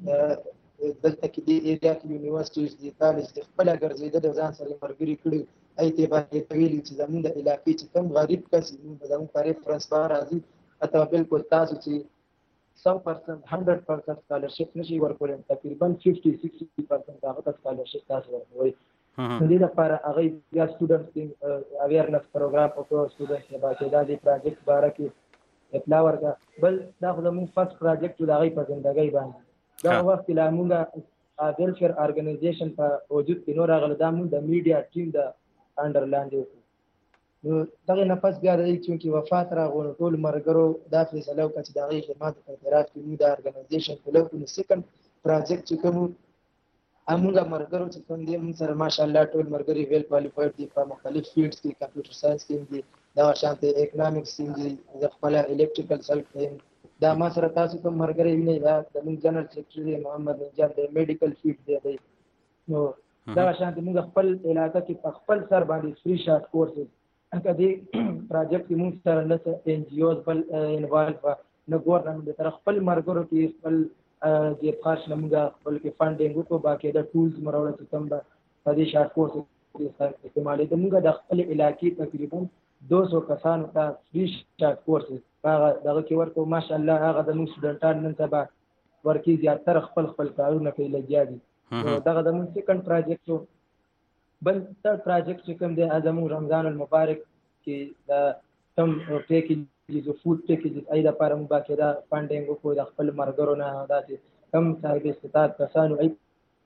دلته کې دی ایریا کې یونیورسيټیز دي کالج د خپل ګرځیدل ځان سره مرګري کړو. ایته باندې ویلي چې زموږ د علاقې چې کوم غریب کس زموږ په ریفرنس بار راځي اته بالکل تاسو چې 100% 100% سکالرشپ نشي ورکولای، تقریبا 50-60% هغه سکالرشپ تاسو ورکوي. د دې لپاره هغه یا سټوډنټ اویرنس پروګرام او سټوډنټ باقاعده د پروجیکټ باره کې اطلاع ورکړه. بل دا زموږ فرست پروجیکټ د هغه په ژوندۍ باندې دا وخت لا موږ ویلفیر ارګنایزیشن په وجود کې نور هغه د موږ د میډیا ټیم د انډرلاند نو دغه نفس بیا د چې وفات راغونو ټول مرګرو دا فیصله وکړه چې د هغه خدمات په اعتراف کې موږ د ارګنایزیشن په لور نو سیکنډ پروجیکټ چې کوم امونږ مرګرو چې کوم دي موږ سره ماشاءالله ټول مرګري ویل کوالیفاید دي په مختلف فیلډز کې، کمپیوټر ساينس کې دي، دا شانته اکونومکس کې دي، خپل الکتریکل سلف دا ما سره تاسو کوم مرګري ویني دا د موږ جنرال سیکریټری محمد نجات د میډیکل فیلډ دی. نو دا شانته موږ خپل علاقې کې په خپل سر باندې فری شارټ کورسز اګه دې پروجیکټ موږ سره نه ان جی اوز بل انوالو نه ګورنمنت تر خپل مرګرو کې خپل د خاص نمګه خپل کې فاندینګ کو باقاعده ټولز مروړه چې کوم د دې شارټ کورس استعمالي د موږ د خپل علاقې تقریبا 200 کسانو ته فری شارټ کورس هغه دغه کې ورته ماشاءالله هغه د موږ سټوډنټان نن سبا ورکی زیاتره خپل کارونه کوي لګیا دي. دغه د موږ سیکنډ پروجیکټ بل تر پروجیکټ چې کوم دی اعظم رمضان المبارک کې د کم پیکیج د فود پیکیج ایدا لپاره موږ باقاعده فاندینګ کو د خپل مرګرو نه داسې کم صاحب استطاعت کسانو ای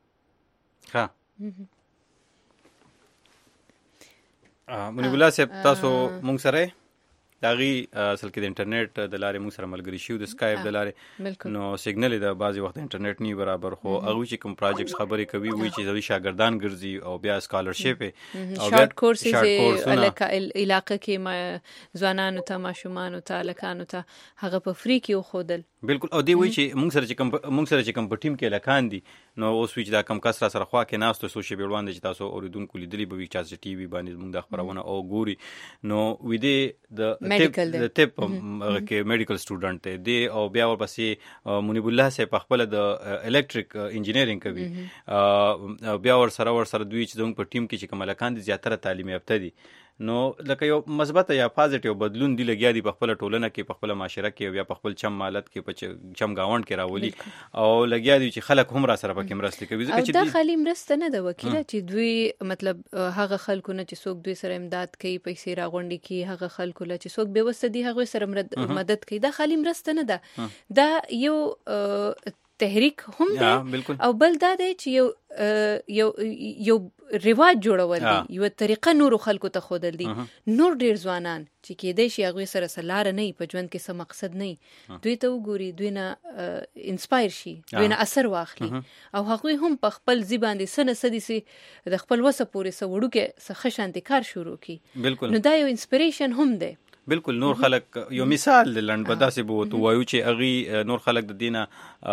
ها منیب الله صاحب تاسو مونږ سره داغي اصل کې د انټرنیټ د لارې موږ سره ملګری شو د اسکایپ د لارې نو سیګنل د بعضي وخت انټرنیټ نه برابر خو هغه چې کوم پروجیکټس خبرې کوي وی چې زوی شاګردان ګرځي او بیا سکالرشپ او شارټ کورسز علاقې کې ځوانانو ته ماشومانو ته لکانو ته هغه په فری کې خودل بالکل. او دی وی چې موږ سره چې کوم په ټیم کې لکان دي نو اوس وی چې دا کم کس را سره خوا کې ناستو سوشي بیروان چې تاسو اوریدونکو لیدلی به وی چې ټي وي باندې موږ د خبرونه او ګوري نو وی دی د ټیپ کې میډیکل سټوډنټ دی او بیا ورپسې منیب الله صاحب په خپل د الکتریک انجینیرینګ کوي بیا ور سره دوی چې زموږ په ټیم کې چې کوم لکان دي زیاتره تعلیم یافته دي نو لکه یو مثبت یا پازیټیو بدلون دی لګیا دی په خپل ټولنه کې په خپل معاشره کې یا په خپل چم مالت کې په چم گاوند کې راولي او لګیا دی چې خلک هم را سره پکې مرسته کوي ځکه چې دا خالي مرسته نه ده وکیله چې دوی مطلب هغه خلکو نه چې څوک دوی سره امداد کوي پیسې راغونډي کوي هغه خلکو له چې څوک به وسدي هغه سره مدد کوي دا خالي مرسته نه ده دا یو تحریک هم دی او بل دا دی چې یو رواج جوړول دي یو طریقه نور خلکو ته خودل دي نور ډیر ځوانان چې کېدای شي هغه سره سلار نه په ژوند کې څه مقصد نه دوی ته وګوري دوی نه انسپایر شي دوی نه اثر واخلي او هغه هم په خپل ځباندې سن سدي سي د خپل وسه پورې سوړو کې څه خشانتي کار شروع کی نو دا یو انسپریشن هم دی بالکل نور خلک یو مثال لند بداسې بو تو وایو چې اغي نور خلک د دینه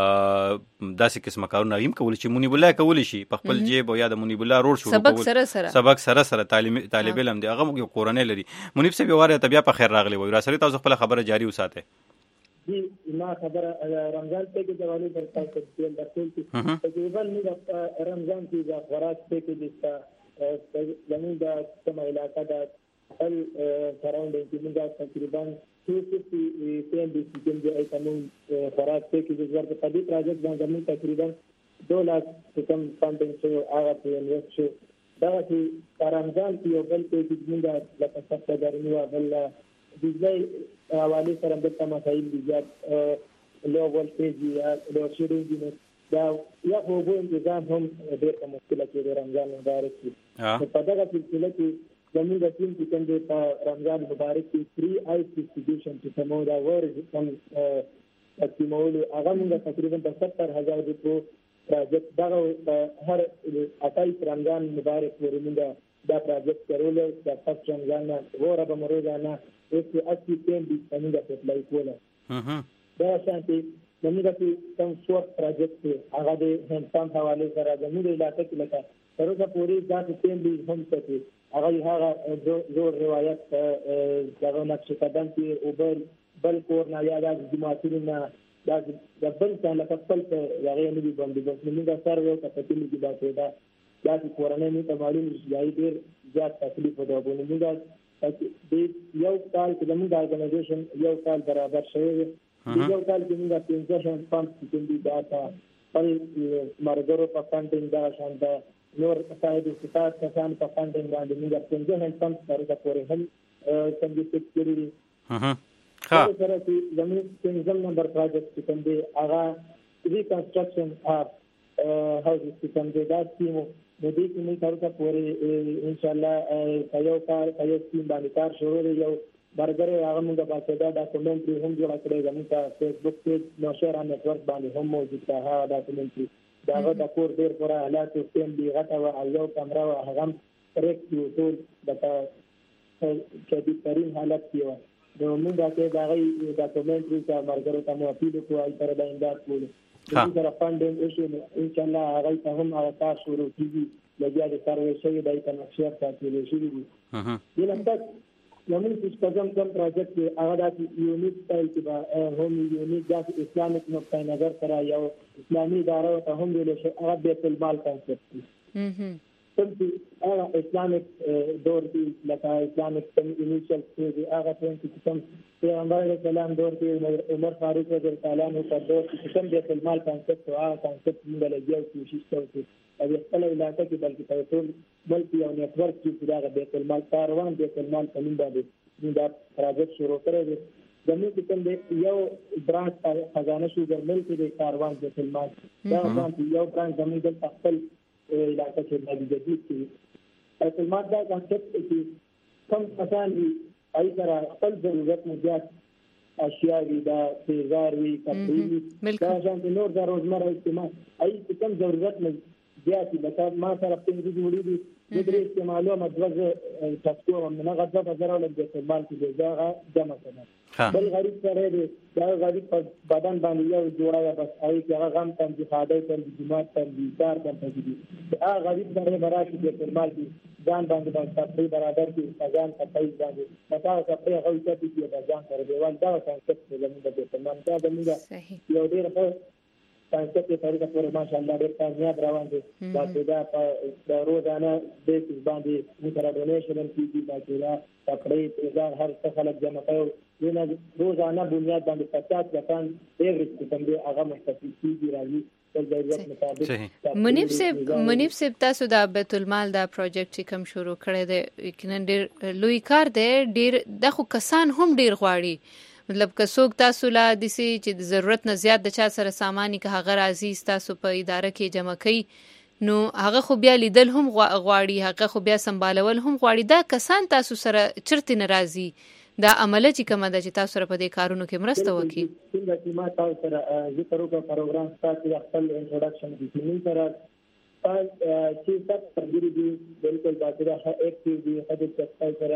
داسې قسمه کارونه غیم کول چې منیب الله کول شي په خپل جیب او یا د منیب الله روړ شروع سبق سره طالب علم دی هغه یو قرانه لري منیب صاحب واره طبيعه په خیر راغلی وای را سره تاسو خپل خبره جاری وساته जी ما خبر رمضان पे के जवानी करता है तो दरअसल तकरीबन में रमजान की खुराक पे के जिसका जमीन का कम इलाका दा हल सराउंडिंग की में तकरीबन 250 पेंडिंग की जो है कानून खुराक पे के जिसका कभी प्रोजेक्ट में जमीन तकरीबन 2 लाख से कम फंडिंग से आगा पे इन्वेस्ट से दासी रमजान की ओबल पे की जमीन का लगा सकता गर्मी वा बल्ला बिजली حواله سره د مسایل دي یا لو ولټیج یا لو شیډینګ دي دا یا خو به انتظام هم ډېر مشکله کې د رمضان مبارک کې په دغه سلسله کې زموږ د ټیم کې کوم د رمضان مبارک کې فری آی ډسټریبیوشن چې کومه دا ورځ کوم تقسیمول هغه موږ تقریبا 70000 روپیه پروجیکټ دا هر 28 رمضان مبارک ورې موږ دا پروجیکټ کړول د پښتون رمضان ورته به مروزانه 180 پین دي څنګه سپلای کوله دا شانتي زموږ کې کوم څوک پروجیکټ هغه د هندستان حواله سره زموږ علاقې کې لکه ترڅو پوری ځات پین دي هم څه هغه زور روایت دغه نقش قدم کې او بل کور نه یا د جماعتونو دا د بل څه لکه خپل هغه نه دي باندې بس موږ سره یو کتلې کې دا دا چې کورنۍ نه ته معلوم شي ډیر زیات تکلیف ورته موږ د یو کال کې زموږ ارګنایزیشن یو کال برابر شوی یو کال کې موږ 15 فند کې دا په مرګرو په فندینګ دا شانته نور صاحب استاد کسان په فندینګ باندې موږ 15 فند سره پورې هم څنګه کېږي سره چې زموږ څنګه نمبر پروجیکټ کوم دی هغه ریکنسټرکشن اف هاوس سیستم دی دا سیمو د دې کې موږ تر څو پورې ان شاء الله یو کار یو سیم باندې کار شروع یو برګر هغه موږ په څه دا ډاکومنټري هم جوړ کړی زموږ په فیسبوک پیج نو شیر ان نتورک باندې هم موجود ده هغه ډاکومنټري دا د کور ډیر پر حالات سیم دی غټه او یو کیمرا او هغه کریکټ یو ټول د کدي ترين حالت کې و نو موږ ته دا غي ډاکومنټري چې مرګرو ته مو اپیل کوی تر دا امداد کوو د سره فاندینګ ایشو ان شاء الله هغه ته هم هغه تاسو شروع کیږي لږه د سروې شوی دای ته نقشه تاسو شي دي لکه زموږ چې کوم پروجیکټ هغه د یونیک سټایل کې هم یونیک د اسلامیک نقطه نظر سره یو اسلامي اداره ته هم ویل شي هغه بیت المال کانسپټ څنګه هغه اسلامیک دور کې لکه اسلامیک کم انیشل سټیج هغه څنګه کوم پیغمبر اسلام دور کې عمر فاروق رضی الله عنه په دور کې کوم بیت المال کانسپټ او هغه کانسپټ موږ لګیو کوشش کوو او خپل علاقې کې بلکې ټول بلکې یو نتورک چې دا بیت المال کاروان بیت المال په نوم باندې دا پروجیکټ شروع کړی دی زموږ کې کوم یو برانچ خزانه شو ګرمل کې د کاروان بیت المال دا باندې یو برانچ زموږ د خپل علاقې کې د جدید کې بیت المال دا کانسپټ چې کوم کسان ای سره خپل ضرورت مجاز اشیاء دا تیزار وی کپڑے دا ځان د نور د روزمره استعمال ای کوم ضرورت نه زیاتې لکه ما سره پنځه جوړې دي د درې استعمالو مدوزه تاسو هم نه غځه په ځراو لږ استعمال کې دا جمع کړه بل غریب سره دی دا غریب په بدن باندې یو جوړه بس هغه کې هغه غم تم دي خاده تم دي جماعت تم دي کار تم دي هغه غریب سره براشي د استعمال دي ځان باندې تقریبا برابر دي ځان په پیسې باندې پتا تقریبا هغه چې دي ځان سره دیوال دا څنګه زموږ د استعمال دا زموږ یو ډیر ښه څنګه طریقه پر ماشاءالله ډېر کامیاب روان دي دا په روزانه بیس باندې موږ ډونیشن کیږي دا کپڑے دا هر څه خلک جمع کوي نه روزانه بنیاد باندې 50 لکان ایوریج کوم دی هغه مستفید کیږي راځي منیب صاحب تاسو د بیت المال دا پروجیکټ کوم شروع کړی دی یقینا ډېر لوی کار دی ډېر د خو کسان هم ډېر غواړي مطلب که څوک تاسو لا دسی چې د ضرورت نه زیات د چا سره سامانی که هغه راځي تاسو په اداره کې جمع کوي نو هغه خو بیا لیدل هم غواړي هغه خو بیا سمبالول هم غواړي دا کسان تاسو سره چرته ناراضي دا عمله چې کومه د چې تاسو سره په دې کارونو کې مرسته وکړي څنګه چې ما تاسو سره ذکر وکړ پروګرام تاسو خپل انټروډکشن دي موږ سره چې تاسو ترګری دي بالکل باندې اکټیو دي خدای تاسو سره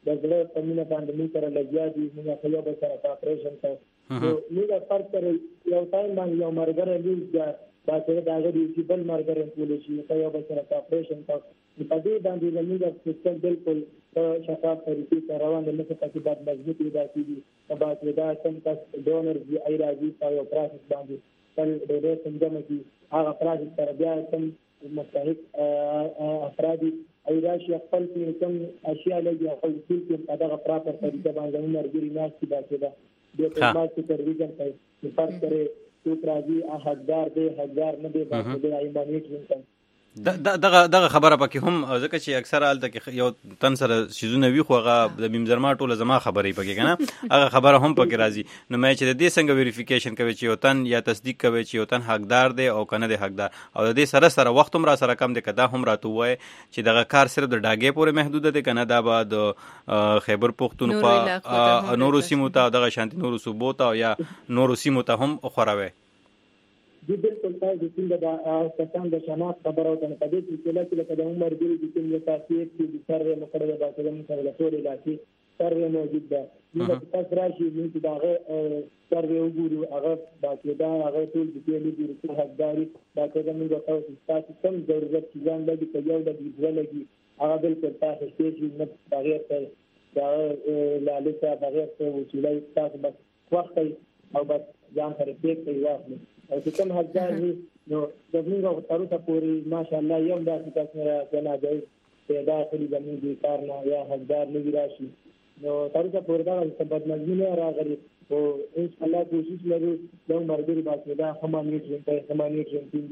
د زړه په مینه باندې موږ سره لګیا دي، موږ په یو بل سره کاپریشن کوو. نو موږ فرق کړی یو ټایم باندې یو مرګره لوز دا چې دا غوډي چې بل مرګره کول شي په یو بل سره کاپریشن کوو. په دې باندې زموږ سیستم بالکل شفاف طریقې سره روان دی، نه څه چې بعد مضبوط وي دا کېږي بعد دا کوم کس ډونر دي ای راځي په یو پروسس باندې تل ډېر څنګه مګي هغه پروسس سره بیا کوم مستحق افراد ای راشي خپل کوم اشیاء لګي خپل ټول په دغه پراپر طریقه باندې مرګري نه شي دا د ما سپرویژن کوي فرق کوي څوک راځي حقدار دی حقدار نه دی باندې د ایمانیت کوي. دغه خبره پکې هم ځکه چې اکثره حالت کې یو تن سره شیزونه وي خو هغه د بیم ټوله زما خبرې پکې کنه هغه خبره هم پکې راځي. نو مې چې د دې څنګه ویریفیکیشن کوي چې یو تن یا تصدیق کوي چې یو تن حقدار دی او کنه دی حقدار، او د دې سره وخت هم را سره کم دی کدا هم راته وای چې دغه کار صرف د ډاګې پورې محدود دی کنه دا به د خیبر پختونخوا نورو سیمو ته دغه شانتي نورو صوبو ته یا نورو سیمو ته هم خوروي. دي بالکل تاسو د څنګه د کسان د شناخت خبره او د پدې چې لکه د عمر ګری د څنګه تاسو چې د سره مقرره ده چې موږ سره ټول علاقې سره موجود ده. نو تاسو راشي چې داغه سره وګورو هغه دا هغه ټول د دې لپاره چې حقداري دا چې موږ تاسو کوم ضرورت ځان لګي په یو د دې لګي هغه بالکل تاسو چې نه بغیر ته دا لاله بغیر ته وسیله تاسو بس وخت او بس ځان سره پېښ کوي او چې کوم حقدار وي نو د موږ تر اوسه پورې ماشاءالله یو داسې کس نه جایز پیدا کړي زموږ د کار نه یا حقدار نه راشي. نو تر اوسه پورې دا سبب مضمون راغلي او ان شاء الله کوشش لرو د مرګري باندې همانیت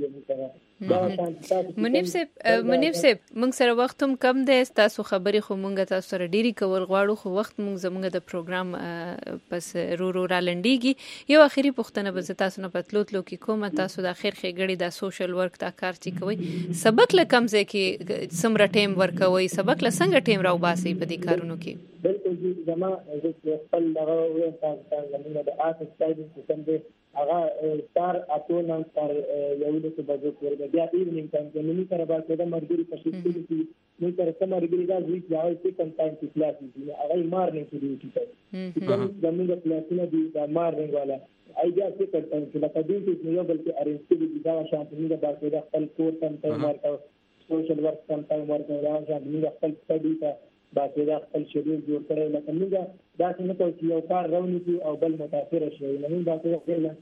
منیب صاحب موږ سره وخت هم کم دی، تاسو خبرې خو موږ تاسو سره ډیری کول غواړو خو وخت موږ زموږ د پروګرام پس رو را لنډیږي. یو اخیری پوښتنه به تاسو نه پتلوتلو کې کومه تاسو د اخر خېګړې د سوشل ورک تا کار چې کوي سبق لکم ځکه کې سمره ټیم ورکوي سبق لسنګ ټیم راو باسي په دې کارونو کې؟ بالکل زما د خپل دغه وې زمونږ د آرټ سټایل سیستم دی هغه ستار اټو تر یو د بجو پورې بیا ایونینګ ټایم کې موږ سره باندې د مرګري په شکل کې موږ سره کوم مرګري دا ویک راوي چې کوم ټایم کې کلاس دي هغه مارنینګ کې دی چې کوم زمونږ کلاسونه دي دا مارنینګ والا ایډیا څه کوي چې لکه دوی چې یو بل کې ارینج کړي دا شانتي د باندې د خپل کور ټایم ورکو سوشل ورک ټایم ورکو دا شانتي د خپل سټډي ته باندې د خپل شیډول جوړ کړی لکه موږ دا څنګه کوي چې یو کار راونی او بل متاثر شي نو موږ دا څنګه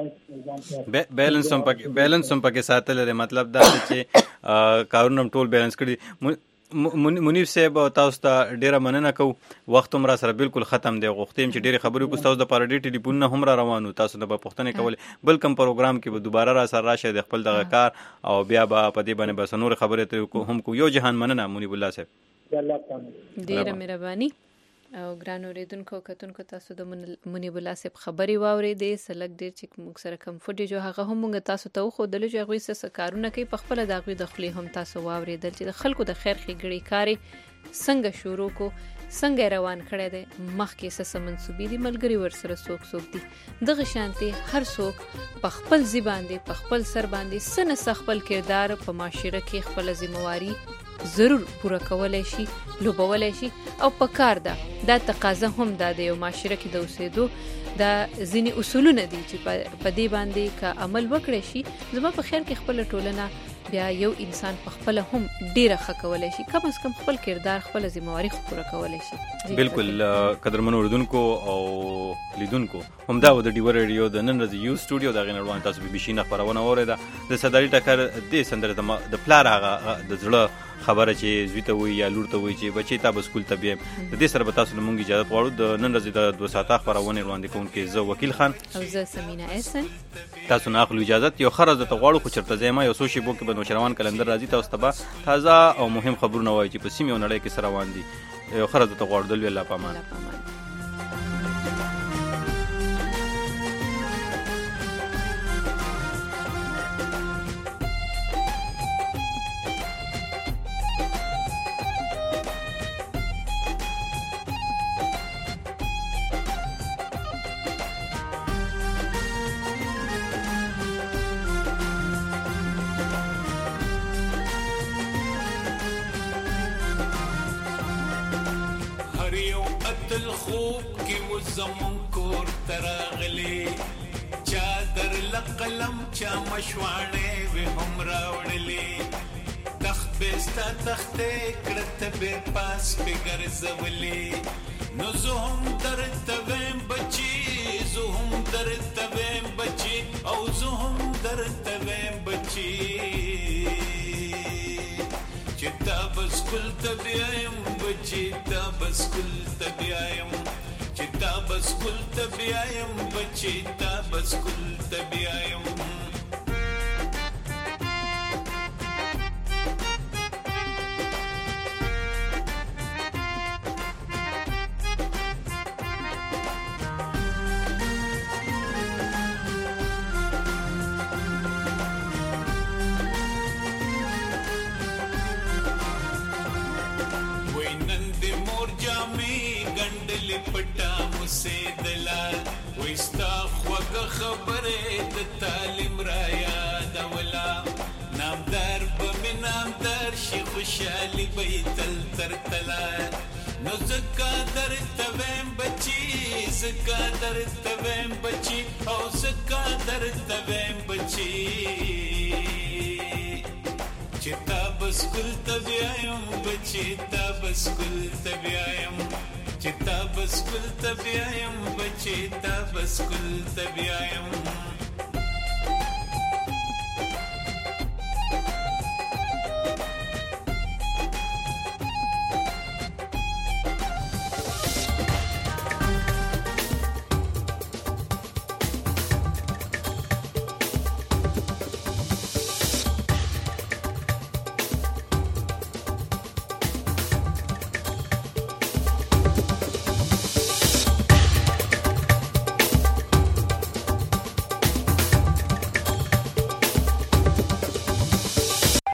بیلنس هم پکې ساتل لري مطلب دا چې کارونه ټول بیلنس کړي. منیب صاحب تاسو ته ډیره مننه کوم وخت هم را سره بالکل ختم دی غوښتم چې ډیره خبرې کو تاسو د پاره ټلیفون نه هم را روانو تاسو د پښتنې کول بل کوم پروګرام کې به دوباره را سره راشه د خپل دغه کار او بیا به په دې باندې بس نور خبرې ته هم کو یو جهان مننه منیب الله صاحب ډیره مهرباني. او ګران اوریدونکو کتونکو تاسو د منیب الله صاحب خبري واورېدې سلګ ډیر چې موږ سره کم فوټیج هغه هم موږ تاسو ته خو د لږه غوي څه کارونه کوي په خپل د غوي د خلی هم تاسو واورېدل چې د خلکو د خیر خېګړي کاری څنګه شروع کو څنګه روان کړی دی مخکې څه منسوبې دي ملګری ورسره څوک دي دغه شانتي هر څوک په خپل ځبان دي په خپل سر باندې سن خپل کردار په معاشره کې خپل ذمہواری ضرور پوره کولای شي لوبولای شي او په کار ده دا تقاضا هم ده د یو معاشره کې د اوسېدو دا ځینې اصولونه دي چې په دې باندې که عمل وکړي شي زما په خیر کې خپل ټولنه بیا یو انسان په خپل هم ډیره ښه کولای شي کم از کم خپل کردار خپل ذمہواری پوره کولای شي. بالکل قدرمنو اوردونکو او لیدونکو هم دا د ډیور ریډیو د نن ورځې یو سټوډیو د غنړوان تاسو به بشینه خبرونه اوریده د صداري ټکر د سندره د پلار هغه د زړه خبره چې زوی ته وي یا لور ته وي چې بچی ته بس کول ته بیا د دې سره به تاسو له مونږ اجازه غواړو د نن ورځې د 2 ساعته خبرونه وړاندې کوونکې زه وکیل خان او زه سمینا احسن تاسو نه اخلو اجازه یو خرز ته غواړو خو چرته زما یو سوشي بو کې بنوشروان کلندر راځي تاسو ته تازه او مهم خبرونه وایي چې په سیمه نړۍ کې سره روان دي یو خرز ته غواړو د الله پامان تل خوب کې و زمون کور تراغلی چادر لقلم چا مشوانه و هم راوړلی تخت بستا تخته کړت به پاس به ګرځولې نو زه هم درته ویم بچي زه هم درته ویم بچي او زه هم درته ویم بچي چې تا بس کول ته بیایم بچي تا بس کول ته بیایم چې تا بس کول ته بیایم بچي تا بس کول ته بیایم پټا مسه دلال وستا خوګه خبره د تعلیم را یاد ولا نامدار به نامدار شي خوشالي به تل تر تلال نو زکا در تویم بچي زکا در تویم بچي او زکا در تویم بچي چې تا بس کول تبيایم بچي تا بس کول تبيایم چې تا بس کول ته بیایم بچي تا بس کول ته بیایم